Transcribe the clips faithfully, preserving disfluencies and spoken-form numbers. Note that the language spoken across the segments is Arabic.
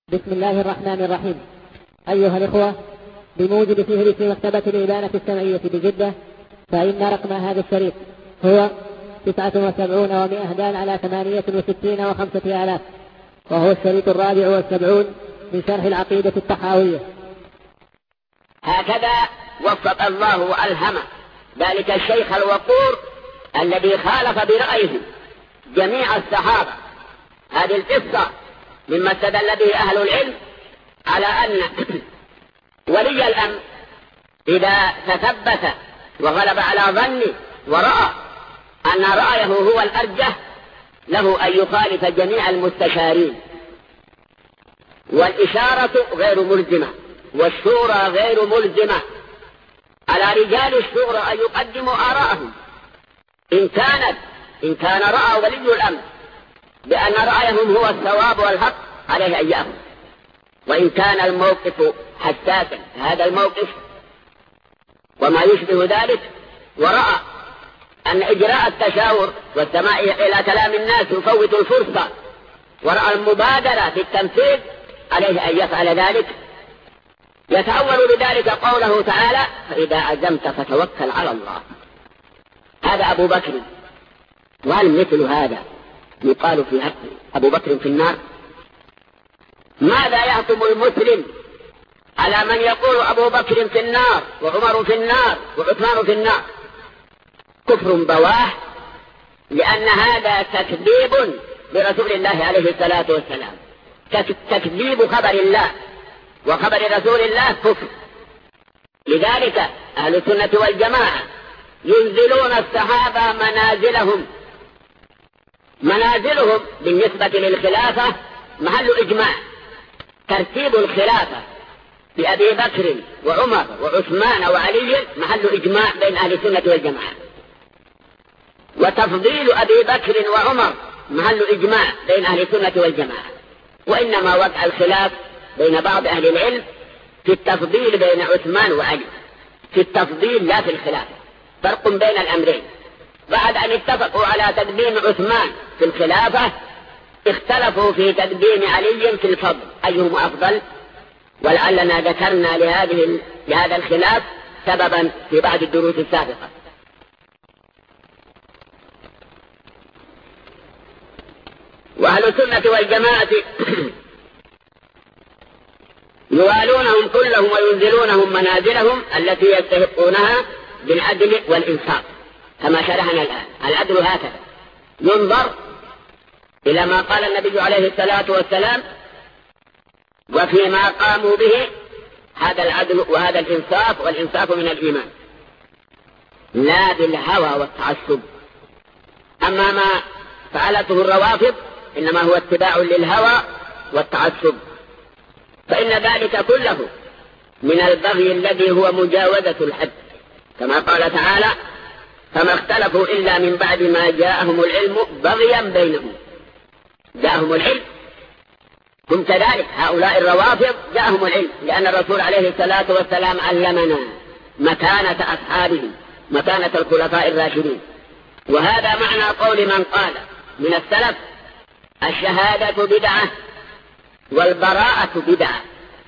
بسم الله الرحمن الرحيم. أيها الإخوة، بموجب فهرس مكتبة الإبانة السمعية بجدة، فإن رقم هذا الشريط هو تسعة وسبعون ومائة دال على ثمانية وستين وخمسة آلاف، وهو الشريط الرابع والسبعون من شرح العقيدة الطحاوية. هكذا وفق الله وألهم ذلك الشيخ الوقور الذي خالف برأيه جميع الصحابة. هذه القصة مما استدل به أهل العلم على أن ولي الأمر إذا تثبت وغلب على ظنه ورأى أن رأيه هو الأرجح له أن يخالف جميع المستشارين، والإشارة غير ملزمة والشورى غير ملزمة. على رجال الشورى أن يقدموا آراءهم إن كانت إن كان رأى ولي الأمر بأن رأيهم هو الصواب والحق عليه أن يأخذ، وإن كان الموقف حساسا هذا الموقف وما يشبه ذلك، ورأى أن إجراء التشاور والسماع إلى كلام الناس يفوت الفرصة، ورأى المبادرة في التنفيذ، عليه أن يفعل ذلك. يتأول بذلك قوله تعالى: فإذا عزمت فتوكل على الله. هذا أبو بكر، وهل مثل هذا يقال في حق أبو بكر في النار؟ ماذا يحكم المسلم على من يقول أبو بكر في النار وعمر في النار وعثمان في النار؟ كفر بواه، لأن هذا تكذيب برسول الله عليه الصلاة والسلام، تكذيب خبر الله وخبر رسول الله كفر. لذلك أهل السنة والجماعة ينزلون الصحابة منازلهم منازلهم بالنسبة للخلافة محل إجماع. ترتيب الخلافة بأبي بكر وعمر وعثمان وعلي محل إجماع بين أهل السنة والجماعة، وتفضيل أبي بكر وعمر محل إجماع بين أهل السنة والجماعة. وإنما وقع الخلاف بين بعض أهل العلم في التفضيل بين عثمان وعلي، في التفضيل لا في الخلافة، فرق بين الأمرين. بعد أن اتفقوا على تقديم عثمان في الخلافة اختلفوا في تقديم علي في الفضل أيهم أفضل، ولعلنا ذكرنا لهذه لهذا الخلاف سببا في بعض الدروس السابقة. وأهل السنة والجماعة يوالونهم كلهم وينزلونهم منازلهم التي يستحقونها بالعدل والإنصاف، كما شرحنا الآن. العدل هكذا ينظر إلى ما قال النبي عليه الصلاة والسلام وفيما قاموا به، هذا العدل وهذا الإنصاف، والإنصاف من الإيمان، لا بالهوى والتعصب. أما ما فعلته الروافض إنما هو اتباع للهوى والتعصب، فإن ذلك كله من البغي الذي هو مجاوزة الحد، كما قال تعالى: فما اختلفوا إلا من بعد ما جاءهم العلم بغيا بينهم. جاءهم العلم هم كذلك، هؤلاء الروافض جاءهم العلم، لأن الرسول عليه الصلاة والسلام علمنا مكانة أصحابه، مكانة الخلفاء الراشدين. وهذا معنى قول من قال من السلف: الشهادة بدعة والبراءة بدعة.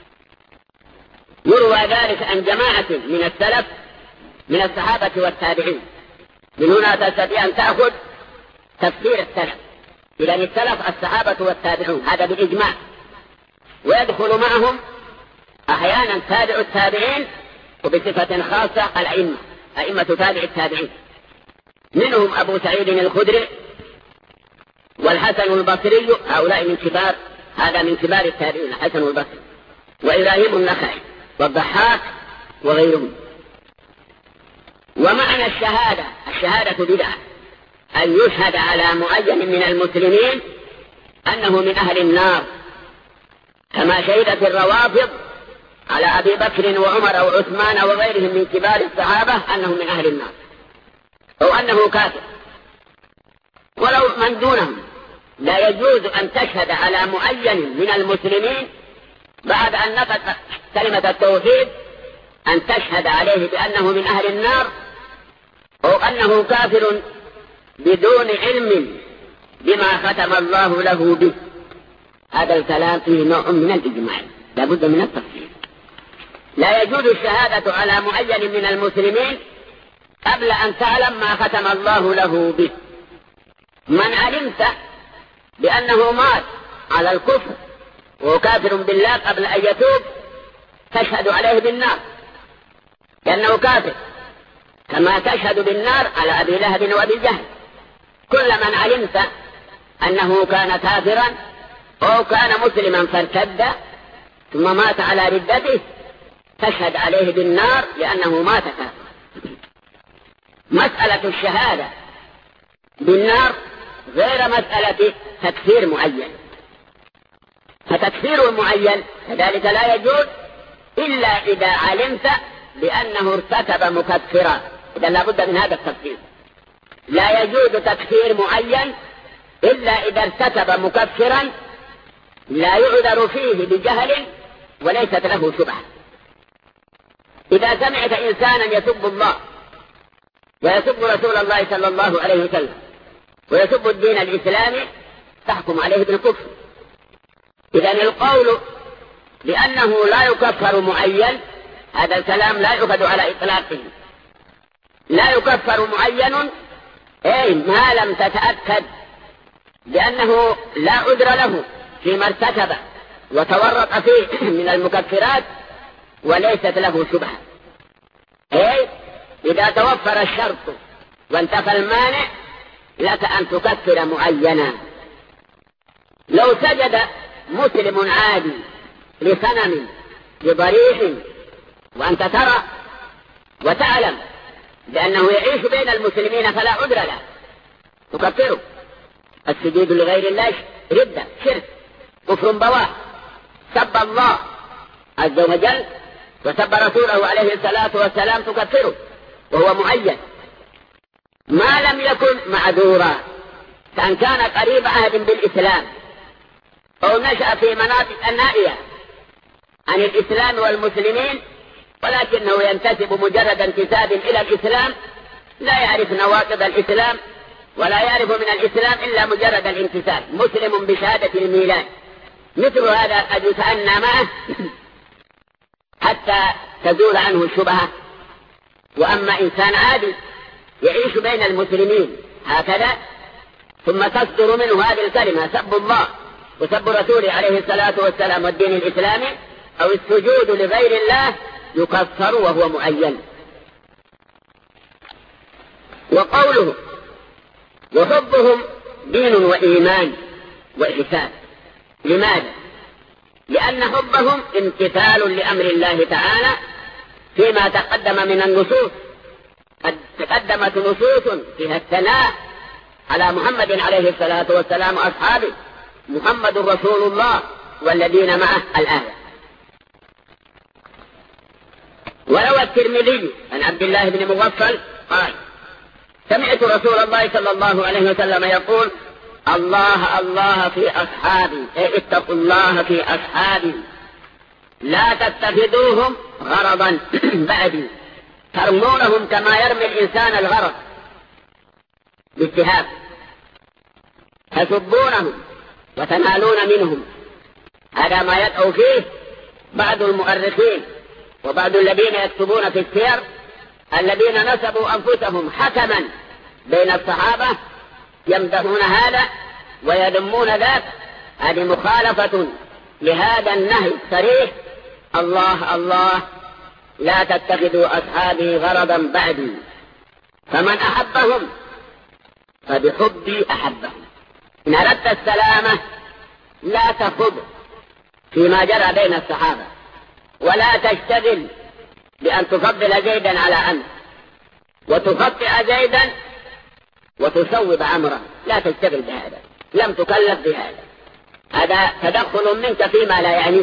يروى ذلك عن جماعة من السلف من الصحابة والتابعين. من هنا تستطيع أن تأخذ تفسير السلف. إذا السلف الصحابة والتابعون، هذا بالإجماع، ويدخل معهم أحيانا تابع التابعين، وبصفة خاصة الأئمة، أئمة تابع التابعين، منهم أبو سعيد الخدري والحسن البصري، هؤلاء من كبار هذا من كبار التابعين، الحسن البصري وإبراهيم النخعي والضحاك وغيرهم. ومعنى الشهادة الشهادة بدعة أن يشهد على معين من المسلمين أنه من أهل النار، كما شهدت الروافض على أبي بكر وعمر وعثمان وغيرهم من كبار الصحابة أنهم من أهل النار، أو أنه كافر. ولو من دونهم لا يجوز أن تشهد على معين من المسلمين بعد أن نطق كلمة التوحيد أن تشهد عليه بأنه من أهل النار أو أنه كافر بدون علم بما ختم الله له به. هذا الكلام فيه نوع من الإجماع، لا بد من التفصيل. لا يجوز الشهادة على معين من المسلمين قبل أن تعلم ما ختم الله له به. من علمت بأنه مات على الكفر وكافر بالله قبل أن يتوب تشهد عليه بالنار لأنه كافر، كما تشهد بالنار على أبي لهب وأبي جهل. كل من علمت أنه كان كافرا أو كان مسلما فارتد ثم مات على ردته تشهد عليه بالنار لأنه مات كافرا. مسألة الشهادة بالنار غير مسألة تكفير معين، فتكفير معين كذلك لا يجوز إلا إذا علمت بأنه ارتكب مكفرا، إذا لا بد من هذا التفصيل. لا يجوز تكفير معين إلا إذا ارتكب مكفرا لا يعذر فيه بجهل وليست له شبهة. إذا سمعت إنسانا يسب الله ويسب رسول الله صلى الله عليه وسلم ويسب الدين الإسلامي تحكم عليه بالكفر. إذن القول بأنه لا يكفر معين هذا الكلام لا يؤخذ على إطلاقه. لا يكفر معين أي ما لم تتأكد بأنه لا عذر له فيما ارتكب وتورط فيه من المكفرات وليست له شبهة. أي إذا توفر الشرط وانتفى المانع لك أن تكفر معينا. لو سجد مسلم عادي لصنم لضريح وأنت ترى وتعلم بأنه يعيش بين المسلمين فلا عذر له تكفره. السجود لغير الله ردة شرك كفر بواح، سب الله عز وجل وسب رسوله عليه الصلاة والسلام تكفره وهو معين ما لم يكن معذورا، كان كان قريب عهد بالإسلام أو نشأ في مناطق النائية عن الإسلام والمسلمين ولكنه ينتسب مجرد انتساب إلى الإسلام، لا يعرف نواقض الإسلام ولا يعرف من الإسلام إلا مجرد الانتساب، مسلم بشهادة الميلاد. مثل هذا قد يتأنى معه حتى تزول عنه الشبهة. وأما إنسان عادي يعيش بين المسلمين هكذا ثم تصدر منه هذه الكلمة سب الله وسب رسوله عليه الصلاة والسلام والدين الإسلامي أو السجود لغير الله يكفر وهو معين. وقوله وحبهم دين وإيمان وإحسان، لماذا؟ لأن حبهم امتثال لأمر الله تعالى فيما تقدم من النصوص. قد تقدمت نصوص فيها الثناء على محمد عليه الصلاة والسلام وأصحابه، محمد رسول الله والذين معه الآية. وروى الترمذي عن عبد الله بن مغفل قال سمعت رسول الله صلى الله عليه وسلم يقول الله الله في أصحابي، اتقوا الله في أصحابي لا تتخذوهم غرضا بعدي ترمونهم كما يرمي الإنسان الغرض بالسهام، تسبونهم وتنالون منهم. هذا ما يدعو فيه بعض المؤرخين وبعض الذين يكتبون في السير الذين نسبوا أنفسهم حكما بين الصحابة يمدحون هذا ويذمون ذاك. هذه مخالفة لهذا النهي الصريح الله الله لا تتخذوا أصحابي غرضا بعدي، فمن أحبهم فبحبي أحبهم. إن أردت السلامة لا تخض فيما جرى بين الصحابة ولا تشتغل بأن تفضل زيدا على عمرو وتخطئ زيدا وتسوب عمرو، لا تشتغل بهذا، لم تكلف بهذا، هذا تدخل منك فيما لا يعنيك.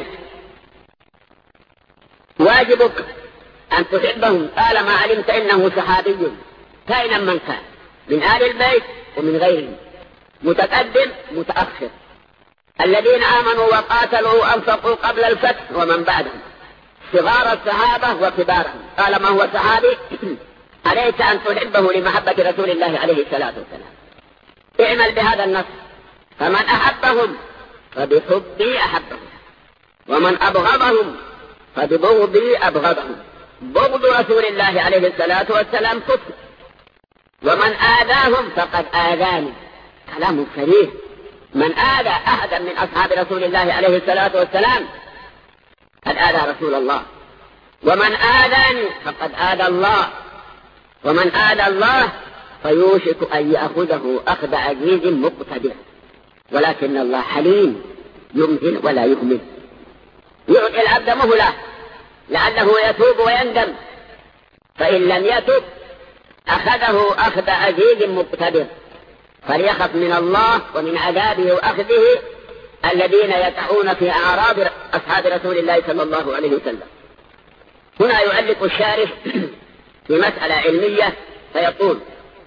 واجبك أن تحبهم طالما علمت إنه صحابي كائنا من كان من آل البيت ومن غيرهم، متقدم متأخر، الذين آمنوا وقاتلوا وأنفقوا قبل الفتح ومن بعدهم، صغار الصحابة وكبارهم. قال ما هو صحابي عليك أن تحبه لمحبة رسول الله عليه الصلاة والسلام. اعمل بهذا النص، فمن أحبهم فبحبي أحبهم، ومن أبغضهم فببغضي أبغضهم. بغض رسول الله عليه الصلاة والسلام كفر، ومن آذاهم فقد آذاني. كلام صريح. من آذى أحدا من أصحاب رسول الله عليه الصلاة والسلام قد آذى رسول الله، ومن آذاني فقد آذى الله، ومن آذى الله فيوشك أن يأخذه أخذ عزيز مقتدر. ولكن الله حليم يمهل ولا يهمل، يعطي العبد مهلة لعله يتوب ويندم، فإن لم يتب أخذه أخذ عزيز مقتدر. فليخف من الله ومن عذابه وأخذه الذين يقعون في أعراض أصحاب رسول الله صلى الله عليه وسلم. هنا يعلق الشارح في مسألة علمية فيقول: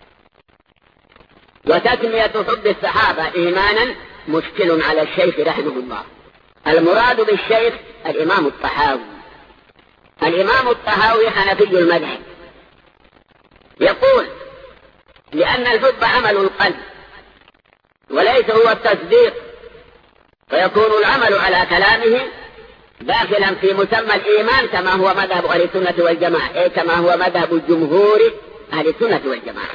وتسمية حب الصحابة إيمانا مشكل على الشيخ رحمه الله. المراد بالشيخ الإمام الطحاوي. الإمام الطحاوي حنفي المذهب، يقول: لأن الحب عمل القلب وليس هو التصديق، فيكون العمل على كلامه داخلا في مسمى الإيمان كما هو مذهب أهل السنة والجماعة، أي كما هو مذهب الجمهور أهل السنة والجماعة.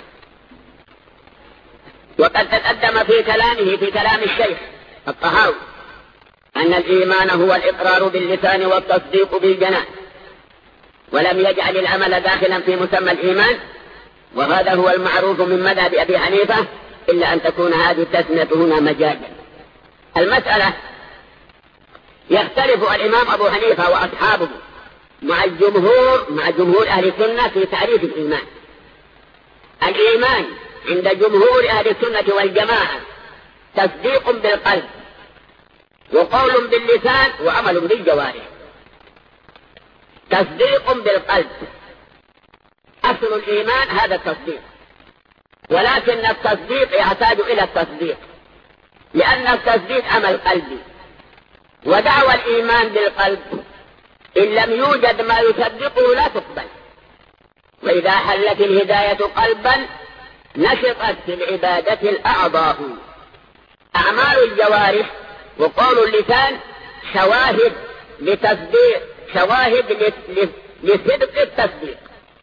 وقد تقدم في كلامه في كلام الشيخ الطحاوي أن الإيمان هو الإقرار باللسان والتصديق بالجنان، ولم يجعل العمل داخلا في مسمى الإيمان، وهذا هو المعروف من مذهب أبي حنيفة، إلا أن تكون هذه التسمية هنا مجازا. المسألة يختلف الإمام أبو حنيفة وأصحابه مع الجمهور مع جمهور أهل السنة في تعريف الإيمان. الإيمان عند جمهور أهل السنة والجماعة تصديق بالقلب وقول باللسان وعمل بالجوارح. تصديق بالقلب أصل الإيمان هذا التصديق، ولكن التصديق يحتاج إلى التصديق، لأن التصديق عمل قلبي، ودعوى الإيمان بالقلب إن لم يوجد ما يصدقه لا تقبل. وإذا حلت الهداية قلبا نشطت في العبادة الأعضاء. أعمال الجوارح وقول اللسان شواهد لتصديق، شواهد لصدق التصديق،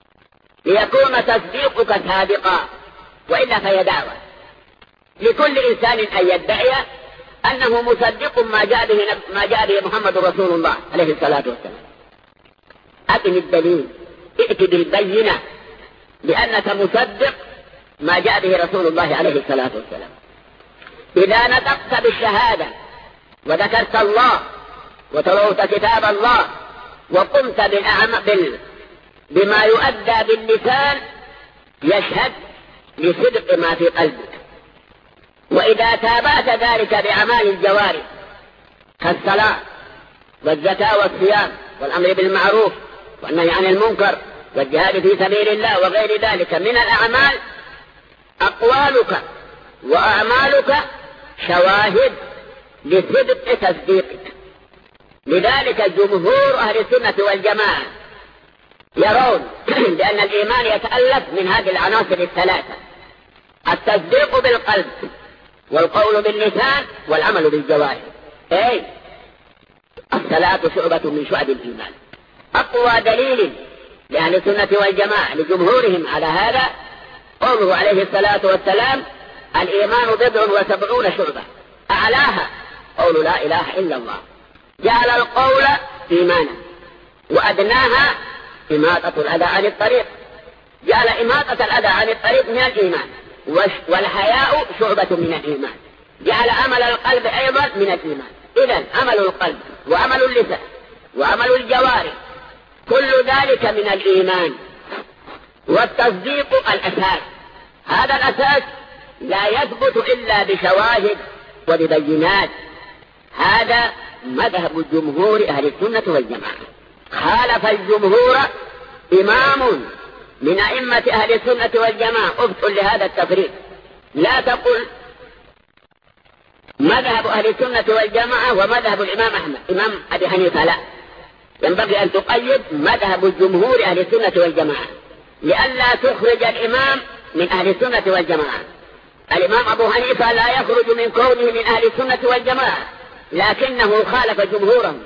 ليكون تصديقك صادقا، وإلا فهي دعوة لكل إنسان أن يدعي أنه مصدق ما جاء به ما جاء به محمد رسول الله عليه الصلاة والسلام. أقم الدليل، ائت بالبينة بأنك مصدق ما جاء به رسول الله عليه الصلاة والسلام. إذا نطقت بالشهادة وذكرت الله وتلوت كتاب الله وقمت بالأعمال بما يؤدى باللسان يشهد لصدق ما في قلبك. وإذا تابعت ذلك بأعمال الجوارح كالصلاة والزكاة والصيام والأمر بالمعروف والنهي عن المنكر والجهاد في سبيل الله وغير ذلك من الأعمال، أقوالك وأعمالك شواهد لصدق تصديقك. لذلك جمهور أهل السنة والجماعة يرون بأن الإيمان يتألف من هذه العناصر الثلاثة: التصديق بالقلب والقول باللسان والعمل بالجوارح. أي الصلاة شعبة من شعب الإيمان. أقوى دليل لأهل السنة والجماعة لجمهورهم على هذا قوله عليه الصلاة والسلام: الإيمان بضع وسبعون شعبة، أعلاها قول لا إله إلا الله، جعل القول إيمانا، وأدناها إماطة الأذى عن الطريق، جعل إماطة الأذى عن الطريق من الإيمان، والحياء شعبة من الإيمان، جعل عمل القلب أيضا من الإيمان. إذن عمل القلب وعمل اللسان وعمل الجوارح كل ذلك من الإيمان. والتصديق الأساس، هذا الأساس لا يثبت إلا بشواهد وببينات. هذا مذهب جمهور أهل السنة والجماعة. خالف الجمهور إمام من أئمة أهل السنة والجماعة. ابطل لهذا التفريق، لا تقل مذهب أهل السنة والجماعة ومذهب الإمام أحمد إمام أبي حنيفة، لا، ينبغي أن تقيد مذهب الجمهور أهل السنة والجماعة لئلا تخرج الإمام من أهل السنة والجماعة. الإمام أبو حنيفة لا يخرج من كونه من أهل السنة والجماعة، لكنه خالف جمهورهم.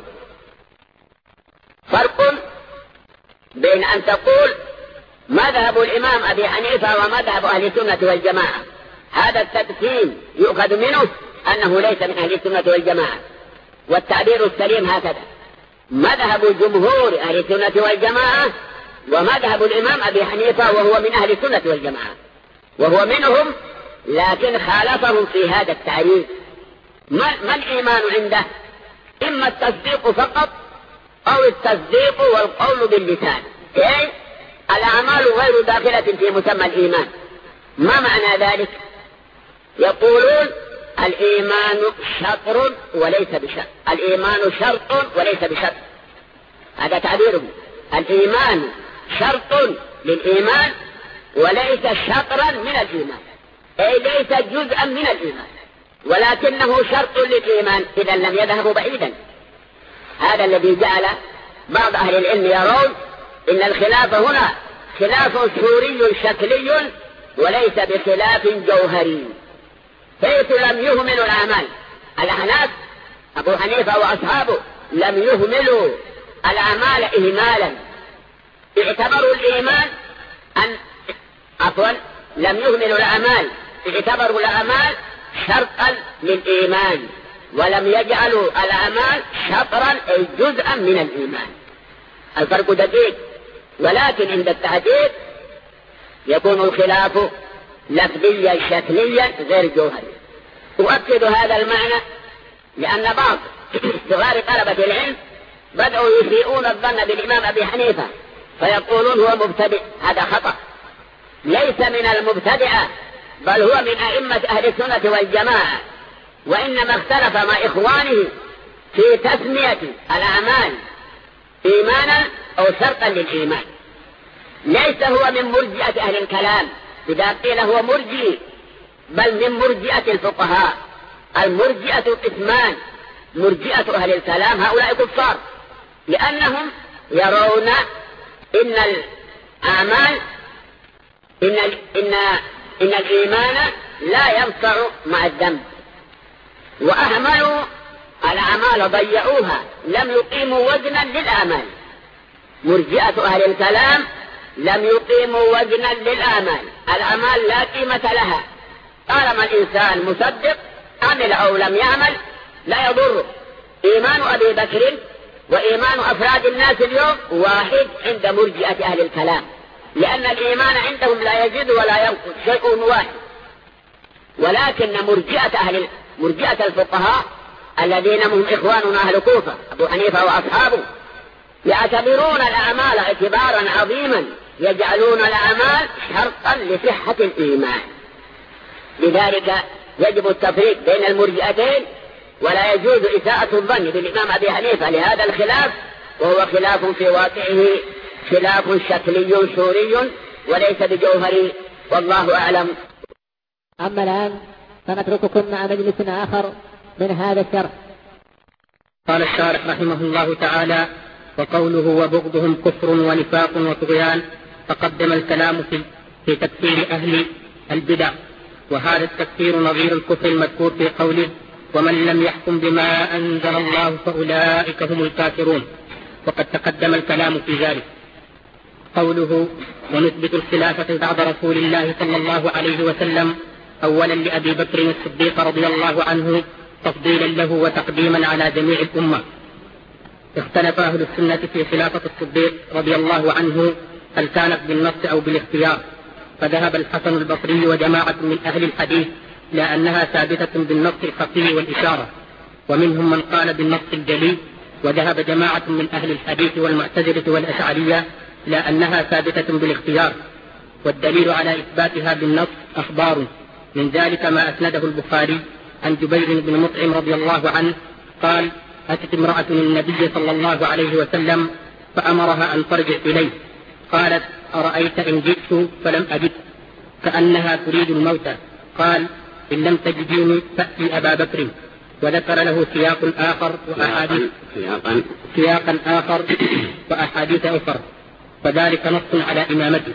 فرق بين أن تقول مذهب الإمام أبي حنيفة ومذهب أهل السنة والجماعة، هذا التقسيم يؤخذ منه أنه ليس من أهل السنة والجماعة، والتعبير السليم هكذا: مذهب جمهور أهل السنة والجماعة ومذهب الإمام أبي حنيفة وهو من أهل السنة والجماعة، وهو منهم لكن خالفهم في هذا التعريف. ما الإيمان عنده؟ إما التصديق فقط أو التصديق والقول باللسان، أي الأعمال غير داخلة في مسمى الإيمان. ما معنى ذلك؟ يقولون الإيمان شطر وليس بشرط، الإيمان شرط وليس بشرط، هذا تعبيرهم. الإيمان شرط للإيمان وليس شطرا من الإيمان، أي ليس جزءا من الإيمان، ولكنه شرط للإيمان، إذا لم يذهبوا بعيدا. هذا الذي جعل بعض أهل العلم يرون إن الخلاف هنا خلاف صوري شكلي وليس بخلاف جوهري، حيث لم يهملوا الأعمال. الأحناف أبو حنيفة وأصحابه لم يهملوا الأعمال إهمالا، اعتبروا الإيمان أن عفوا لم يهملوا الأعمال، اعتبروا الأعمال شرطا للإيمان، ولم يجعلوا الأعمال شطرا أي جزءا من الإيمان. الفرق دقيق، ولكن عند التحديد يكون الخلاف لفظيا شكليا غير جوهري. أؤكد هذا المعنى لأن بعض صغار طلبة العلم بدأوا يسيئون الظن بالإمام أبي حنيفة فيقولون هو مبتدئ. هذا خطأ، ليس من المبتدئة، بل هو من أئمة أهل السنة والجماعة، وإنما اختلف مع إخوانه في تسمية الأعمال إيمانا أو شرطا للإيمان. ليس هو من مرجئة أهل الكلام إذا قيل هو مرجئ، بل من مرجئة الفقهاء. المرجئة قسمان: مرجئة أهل الكلام هؤلاء كفار، لأنهم يرون إن الأعمال إن, إن, إن الإيمان لا ينفع مع الذنب، وأهملوا الأعمال ضيعوها، لم يقيموا وزنا للأعمال. مرجئة أهل الكلام لم يقيموا وزنا للأعمال، الأعمال لا قيمة لها، طالما الإنسان مصدق عمل أو لم يعمل لا يضر. إيمان أبي بكر وإيمان أفراد الناس اليوم واحد عند مرجئة أهل الكلام، لأن الإيمان عندهم لا يزيد ولا ينقص، شيء واحد. ولكن مرجئة أهل مرجئة الفقهاء الذين هم إخواننا أهل كوفة أبو حنيفة وأصحابه يعتبرون الأعمال اعتبارا عظيما، يجعلون الأعمال شرطا لصحة الإيمان. لذلك يجب التفريق بين المرجئتين، ولا يجوز إساءة الظن بالإمام أبي حنيفة لهذا الخلاف، وهو خلاف في واقعه خلاف شكلي صوري وليس بجوهري، والله أعلم. أما الآن فنترككم مع مجلس آخر من هذا الشرح. قال الشارح رحمه الله تعالى: وقوله وبغضهم كفر ونفاق وطغيان، تقدم الكلام في, في تكفير أهل البدع، وهذا التكفير نظير الكفر المذكور في قوله: ومن لم يحكم بما أنزل الله فأولئك هم الكافرون، وقد تقدم الكلام في ذلك. قوله: ونثبت الخلافة بعد رسول الله صلى الله عليه وسلم أولا لأبي بكر الصديق رضي الله عنه تفضيلا له وتقديما على جميع الأمة. اختلف أهل السنة في خلافة الصديق رضي الله عنه هل كانت بالنص أو بالاختيار، فذهب الحسن البصري وجماعة من أهل الحديث لأنها ثابتة بالنص الخفي والإشارة، ومنهم من قال بالنص الجلي، وذهب جماعة من أهل الحديث والمعتزلة والأشعرية لأنها ثابتة بالاختيار. والدليل على إثباتها بالنص أخبار، من ذلك ما أسنده البخاري عن جبير بن مطعم رضي الله عنه قال: أتت امرأة النبي صلى الله عليه وسلم فأمرها أن ترجع إليه، قالت: أرأيت إن جئت فلم أجد، كأنها تريد الموت، قال: إن لم تجديني فأتي أبا بكر. وذكر له سياق آخر وأحاديث سياقا, سياقا آخر وأحاديث أخرى، فذلك نص على إمامته.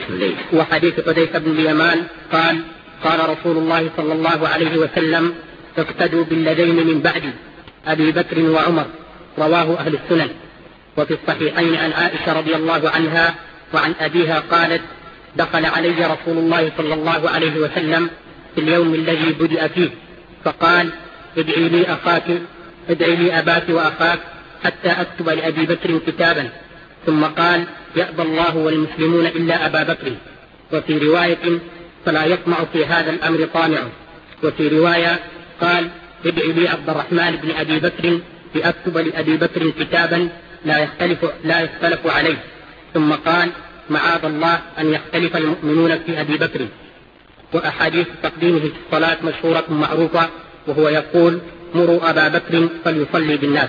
وحديث حذيفة بن اليمان قال: قال رسول الله صلى الله عليه وسلم: اقتدوا بالذين من بعد أبي بكر وعمر، رواه أهل السنن. وفي الصحيحين عن عائشة رضي الله عنها وعن أبيها قالت: دخل علي رسول الله صلى الله عليه وسلم في اليوم الذي بدأ فيه فقال: ادعي لي أخاك ادعي لي أباك وأخاك حتى أكتب لأبي بكر كتابا، ثم قال: يأبى الله والمسلمون إلا أبا بكر. وفي رواية: فلا يطمع في هذا الأمر طامع. وفي رواية قال: ادعي لي عبد الرحمن بن أبي بكر لأكتب لأبي بكر كتابا لا يختلف, لا يختلف عليه. ثم قال: معاذ الله أن يختلف المؤمنون في أبي بكر. وأحاديث تقديمه في الصلاة مشهورة معروفة، وهو يقول: مروا أبا بكر فليصلي بالناس.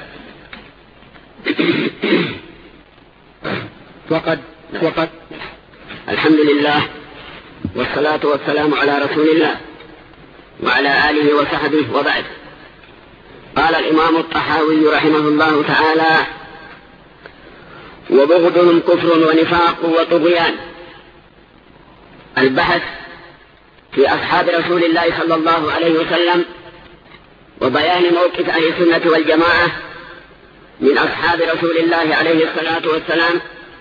وقد وقد الحمد لله والصلاة والسلام على رسول الله وعلى آله وصحبه وبعد. قال الإمام الطحاوي رحمه الله تعالى: وبغضهم كفر ونفاق وطغيان. البحث في أصحاب رسول الله صلى الله عليه وسلم وبيان موقف أهل السنة والجماعة من أصحاب رسول الله عليه الصلاة والسلام،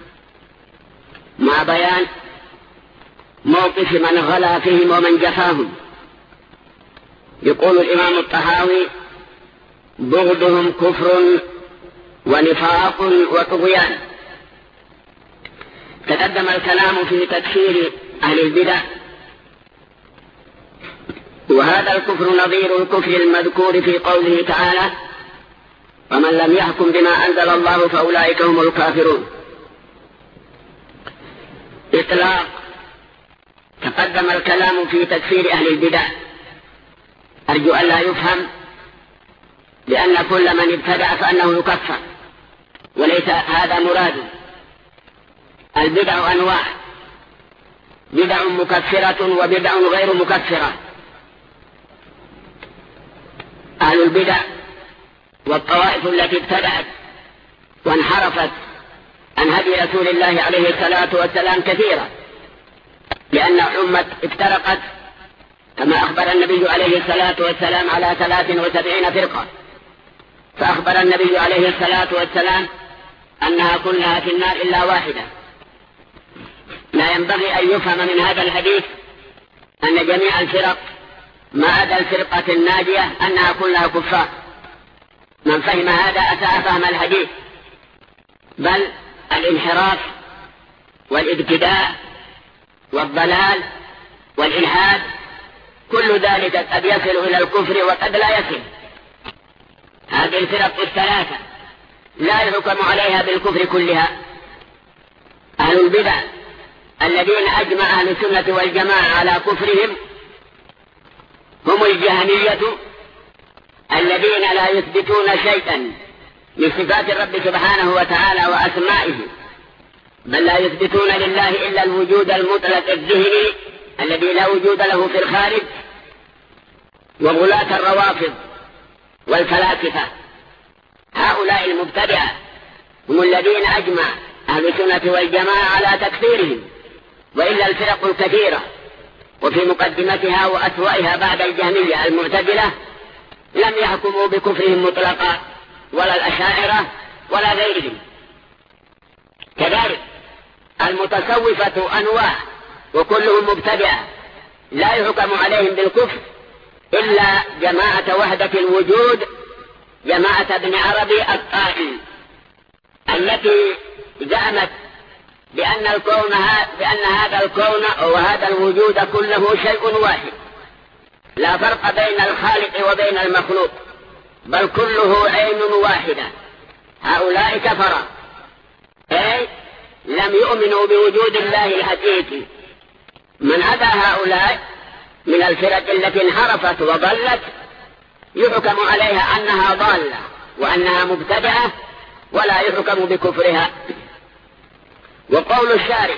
مع بيان موقف من غلا فيهم ومن جفاهم. يقول الإمام الطحاوي: بغضهم كفر ونفاق وطغيان. تقدم الكلام في تكفير أهل البدع، وهذا الكفر نظير الكفر المذكور في قوله تعالى: ومن لم يحكم بما أنزل الله فأولئك هم الكافرون. إطلاق. تقدم الكلام في تكفير أهل البدع، أرجو أن لا يفهم لأن كل من ابتدع فأنه يكفر، وليس هذا مراده. البدع أنواع: بدع مكفرة وبدع غير مكفرة. أهل البدع والطوائف التي ابتدعت وانحرفت عن هدي رسول الله عليه الصلاة والسلام كثيرة، لأن الأمة افترقت كما أخبر النبي عليه الصلاة والسلام على ثلاث وسبعين فرقة. فأخبر النبي عليه الصلاة والسلام أنها كلها في النار إلا واحدة. لا ينبغي أن يفهم من هذا الحديث أن جميع الفرق ما عدا الفرقة الناجية أنها كلها كفار. من فهم هذا أساء فهم الحديث، بل الانحراف والابتداع والضلال والإلحاد كل ذلك قد يصل إلى الكفر وقد لا يصل. هذه الفرق الثلاثة لا يحكم عليها بالكفر كلها. أهل البدع الذين أجمع أهل السنة والجماعة على كفرهم هم الجهمية، الذين لا يثبتون شيئا من صفات الرب سبحانه وتعالى وأسمائه، بل لا يثبتون لله إلا الوجود المطلق الذهني الذي لا وجود له في الخارج. وغلاة الروافض والفلاسفة، هؤلاء المبتدعة هم الذين أجمع أهل السنة والجماعة على تكفيرهم، وإلا الفرق الكثيرة وفي مقدمتها وأسوأها بعد الجهمية المعتزلة لم يحكموا بكفرهم مطلقا، ولا الأشاعرة ولا غيرهم. كذلك المتصوفة أنواع وكلهم مبتدعة لا يحكم عليهم بالكفر إلا جماعة وحدة الوجود، جماعة ابن عربي الطائي، التي زعمت بأن الكون بأن هذا الكون وهذا الوجود كله شيء واحد، لا فرق بين الخالق وبين المخلوق، بل كله عين واحدة. هؤلاء كفروا، أي لم يؤمنوا بوجود الله الحقيقي. من عدا هؤلاء من الفرق التي انحرفت وضلت يحكم عليها أنها ضالة وأنها مبتدعة، ولا يحكم بكفرها. وقول الشارع: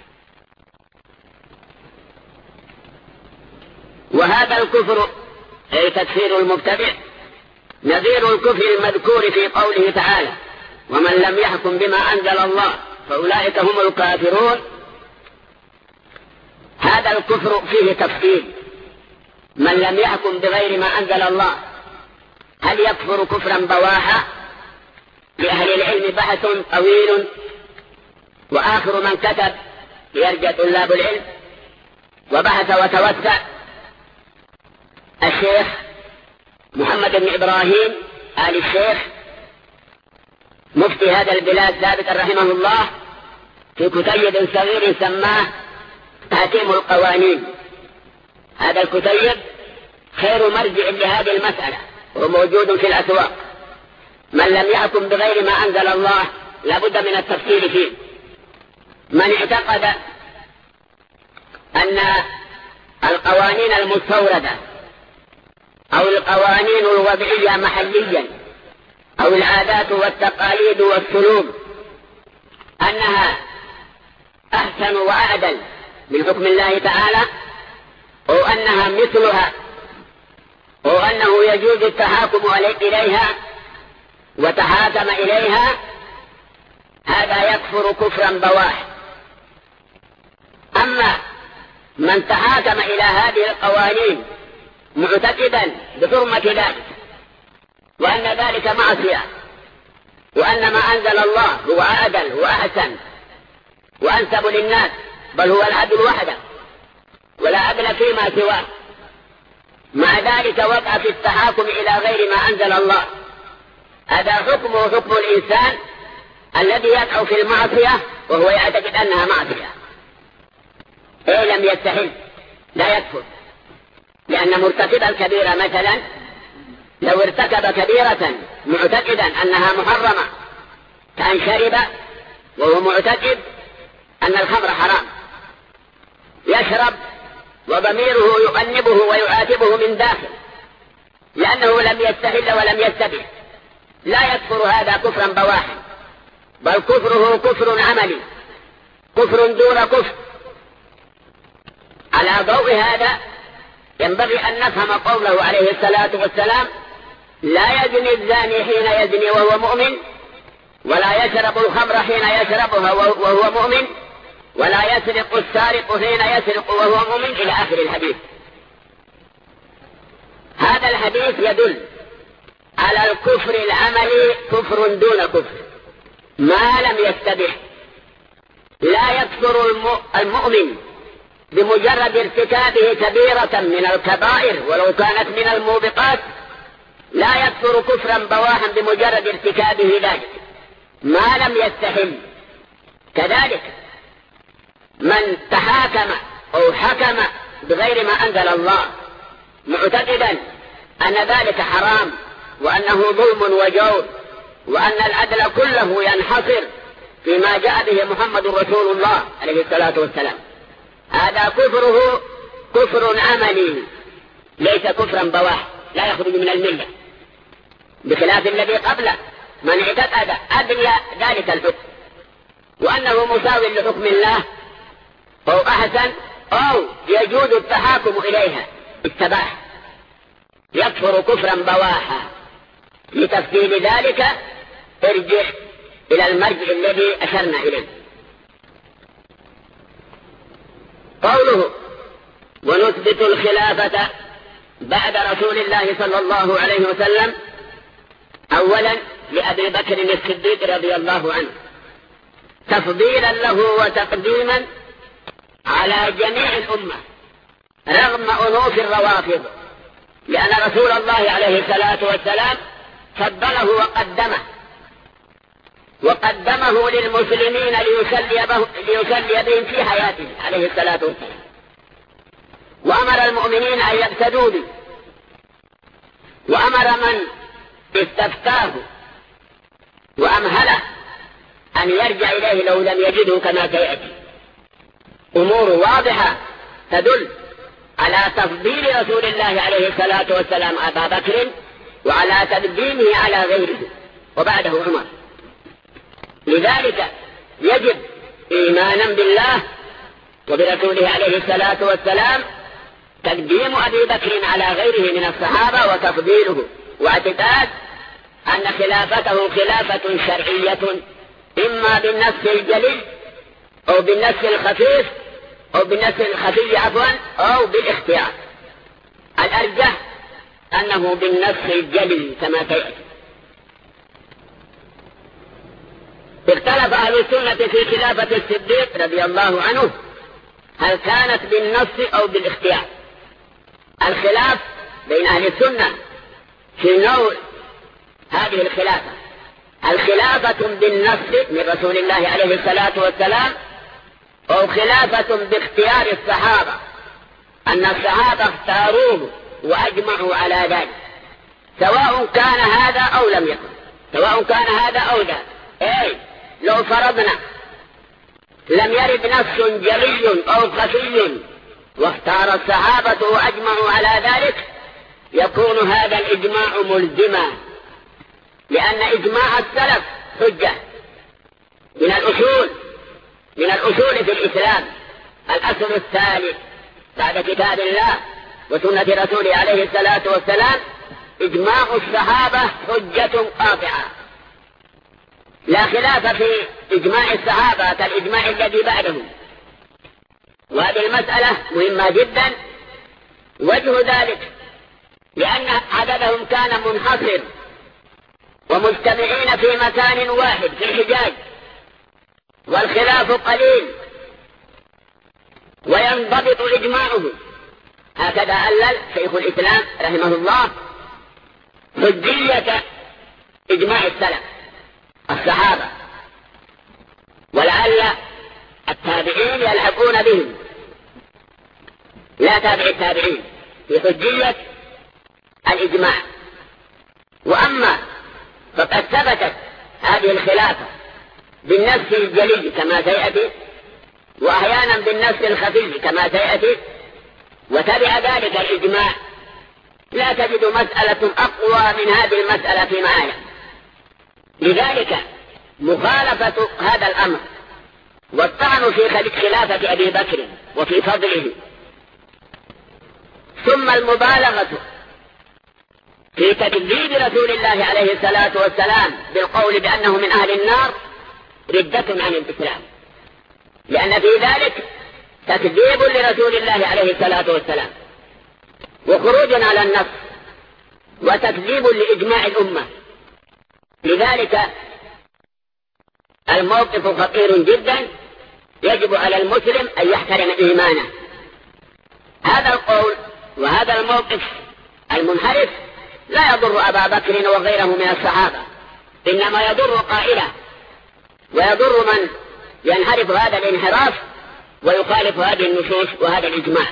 وهذا الكفر أي تكفير المبتدع نذير الكفر المذكور في قوله تعالى: ومن لم يحكم بما أنزل الله فأولئك هم الكافرون. هذا الكفر فيه تفصيل، من لم يحكم بغير ما أنزل الله هل يكفر كفرا بواحا؟ لأهل العلم بحث طويل، وآخر من كتب يرجى طلاب العلم وبحث وتوسع الشيخ محمد بن إبراهيم آل الشيخ مفتي هذا البلاد سابقا رحمه الله في كتيب صغير سماه تحكيم القوانين. هذا الكتيب خير مرجع لهذه المسألة وموجود في الأسواق. من لم يحكم بغير ما أنزل الله لابد من التفصيل فيه. من اعتقد أن القوانين المستوردة أو القوانين الوضعية محليا أو العادات والتقاليد والسلوك أنها أحسن وأعدل من حكم الله تعالى، أو أنها مثلها، أو أنه يجوز التحاكم إليها وتحاكم إليها، هذا يكفر كفرا بواح. أما من تحاكم إلى هذه القوانين معتقدا بحرمة ذلك وأن ذلك معصية وأن ما أنزل الله هو أعدل وأحسن وأنسب للناس، بل هو العدل وحده ولا عدل فيما سواه، مع ذلك وقع في التحاكم إلى غير ما أنزل الله، هذا حكمه حكم الإنسان الذي يقع في المعصية وهو يعتقد أنها معصية. إيه لم يستحل لا يكفر، لأن مرتكب الكبيرة مثلا لو ارتكب كبيرة معتقدا أنها محرمة كأن شرب وهو معتقد أن الخمر حرام، يشرب وضميره يؤنبه ويعاتبه من داخل لأنه لم يستحل ولم يستبح، لا يكفر هذا كفرا بواحا، بل كفره كفر عملي، كفر دون كفر. على ضوء هذا ينبغي أن نفهم قوله عليه الصلاة والسلام: لا يزني الزاني حين يزني وهو مؤمن، ولا يشرب الخمر حين يشربها وهو مؤمن، ولا يسرق السارق حين يسرق وهو مؤمن، إلى آخر الحديث. هذا الحديث يدل على الكفر العملي كفر دون كفر ما لم يستبح. لا يكفر المؤمن بمجرد ارتكابه كبيرة من الكبائر ولو كانت من الموبقات، لا يكفر كفرا بواحا بمجرد ارتكابه ذلك ما لم يستحل. كذلك من تحاكم أو حكم بغير ما أنزل الله معتقدا أن ذلك حرام وأنه ظلم وجور وأن العدل كله ينحصر فيما جاء به محمد رسول الله عليه الصلاة والسلام، هذا كفره كفر عملي ليس كفرا بواح، لا يخرج من الملة، بخلاف الذي قبله من اعتقد أدنى ذلك الحكم وأنه مساو لحكم الله أو أحسن أو يجوز التحاكم إليها استباح، يكفر كفرا بواحا. لتفصيل ذلك ارجع إلى المرجع الذي أشرنا إليه. قوله: ونثبت الخلافة بعد رسول الله صلى الله عليه وسلم، أولا لأبي بكر الصديق رضي الله عنه تفضيلا له وتقديما على جميع الأمة رغم أنوف الروافض، لأن رسول الله عليه الصلاة والسلام فضله وقدمه وقدمه للمسلمين ليسلي ليسلي بهم في حياته عليه الصلاة والسلام، وأمر المؤمنين أن يقتدوا به، وأمر من استفتاه وأمهله أن يرجع إليه لو لم يجده كما سيأتي. أمور واضحة تدل على تفضيل رسول الله عليه الصلاة والسلام أبا بكر وعلى تقديمه على غيره وبعده عمر. لذلك يجب إيمانا بالله وبرسوله عليه الصلاة والسلام تقديم أبي بكر على غيره من الصحابة وتفضيله، واعتقاد أن خلافته خلافة شرعية إما بالنص الجلي أو بالنص الخفيف أو بالنص الخفي عفوا أو بالاختيار. الأرجح أنه بالنص الجلي كما سيأتي. اختلف أهل السنة في خلافة الصديق رضي الله عنه هل كانت بالنص أو بالاختيار. الخلاف بين أهل السنة في نوع هذه الخلافة، الخلافة بالنص من رسول الله عليه الصلاة والسلام أو خلافة باختيار الصحابة، أن الصحابة اختاروه وأجمعوا على ذلك، سواء كان هذا أو لم يكن، سواء كان هذا أو ذا. أي لو فرضنا لم يرد نص جلي أو خفي واختار الصحابة وأجمعوا على ذلك، يكون هذا الإجماع ملزما، لأن إجماع السلف حجة من الأصول من الأصول في الإسلام. الأصل الثالث بعد كتاب الله وسنة رسوله عليه الصلاة والسلام إجماع الصحابة حجة قاطعة، لا خلاف في إجماع الصحابة كالإجماع الذي بعدهم. وهذه المسألة مهمة جدا. وجه ذلك لأن عددهم كان منحصر ومجتمعين في مكان واحد في الحجاز، والخلاف قليل وينضبط إجماعه. هكذا علل شيخ الإسلام رحمه الله حجية إجماع السلف الصحابة، ولعل التابعين يلحقون بهم، لا تابع التابعين في حجية الإجماع. وأما فقد ثبتت هذه الخلافة بالنص الجلي كما سيأتي، وأحيانا بالنص الخفي كما سيأتي، وتبع ذلك الإجماع، لا تجد مسألة أقوى من هذه المسألة في معايا. لذلك مخالفة هذا الأمر والطعن في خلافة أبي بكر وفي فضله، ثم المبالغة في تكذيب رسول الله عليه الصلاة والسلام بالقول بأنه من أهل النار ردة عن الإسلام، لأن في ذلك تكذيب لرسول الله عليه الصلاة والسلام وخروج على النص وتكذيب لإجماع الأمة. لذلك الموقف خطير جدا، يجب على المسلم أن يحترم إيمانه. هذا القول وهذا الموقف المنحرف لا يضر أبا بكر وغيره من الصحابة، إنما يضر قائله ويضر من ينحرف هذا الانحراف ويخالف هذه النصوص وهذا الإجماع.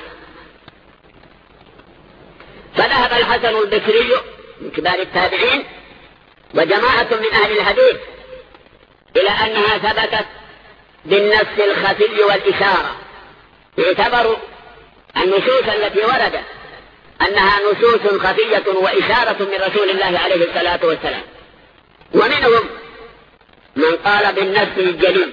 فذهب الحسن البصري من كبار التابعين وجماعة من أهل الحديث إلى أنها ثبتت بالنص الخفي والإشارة، اعتبروا النصوص التي وردت أنها نصوص خفية وإشارة من رسول الله عليه الصلاة والسلام. ومنهم من قال بالنص الجلي،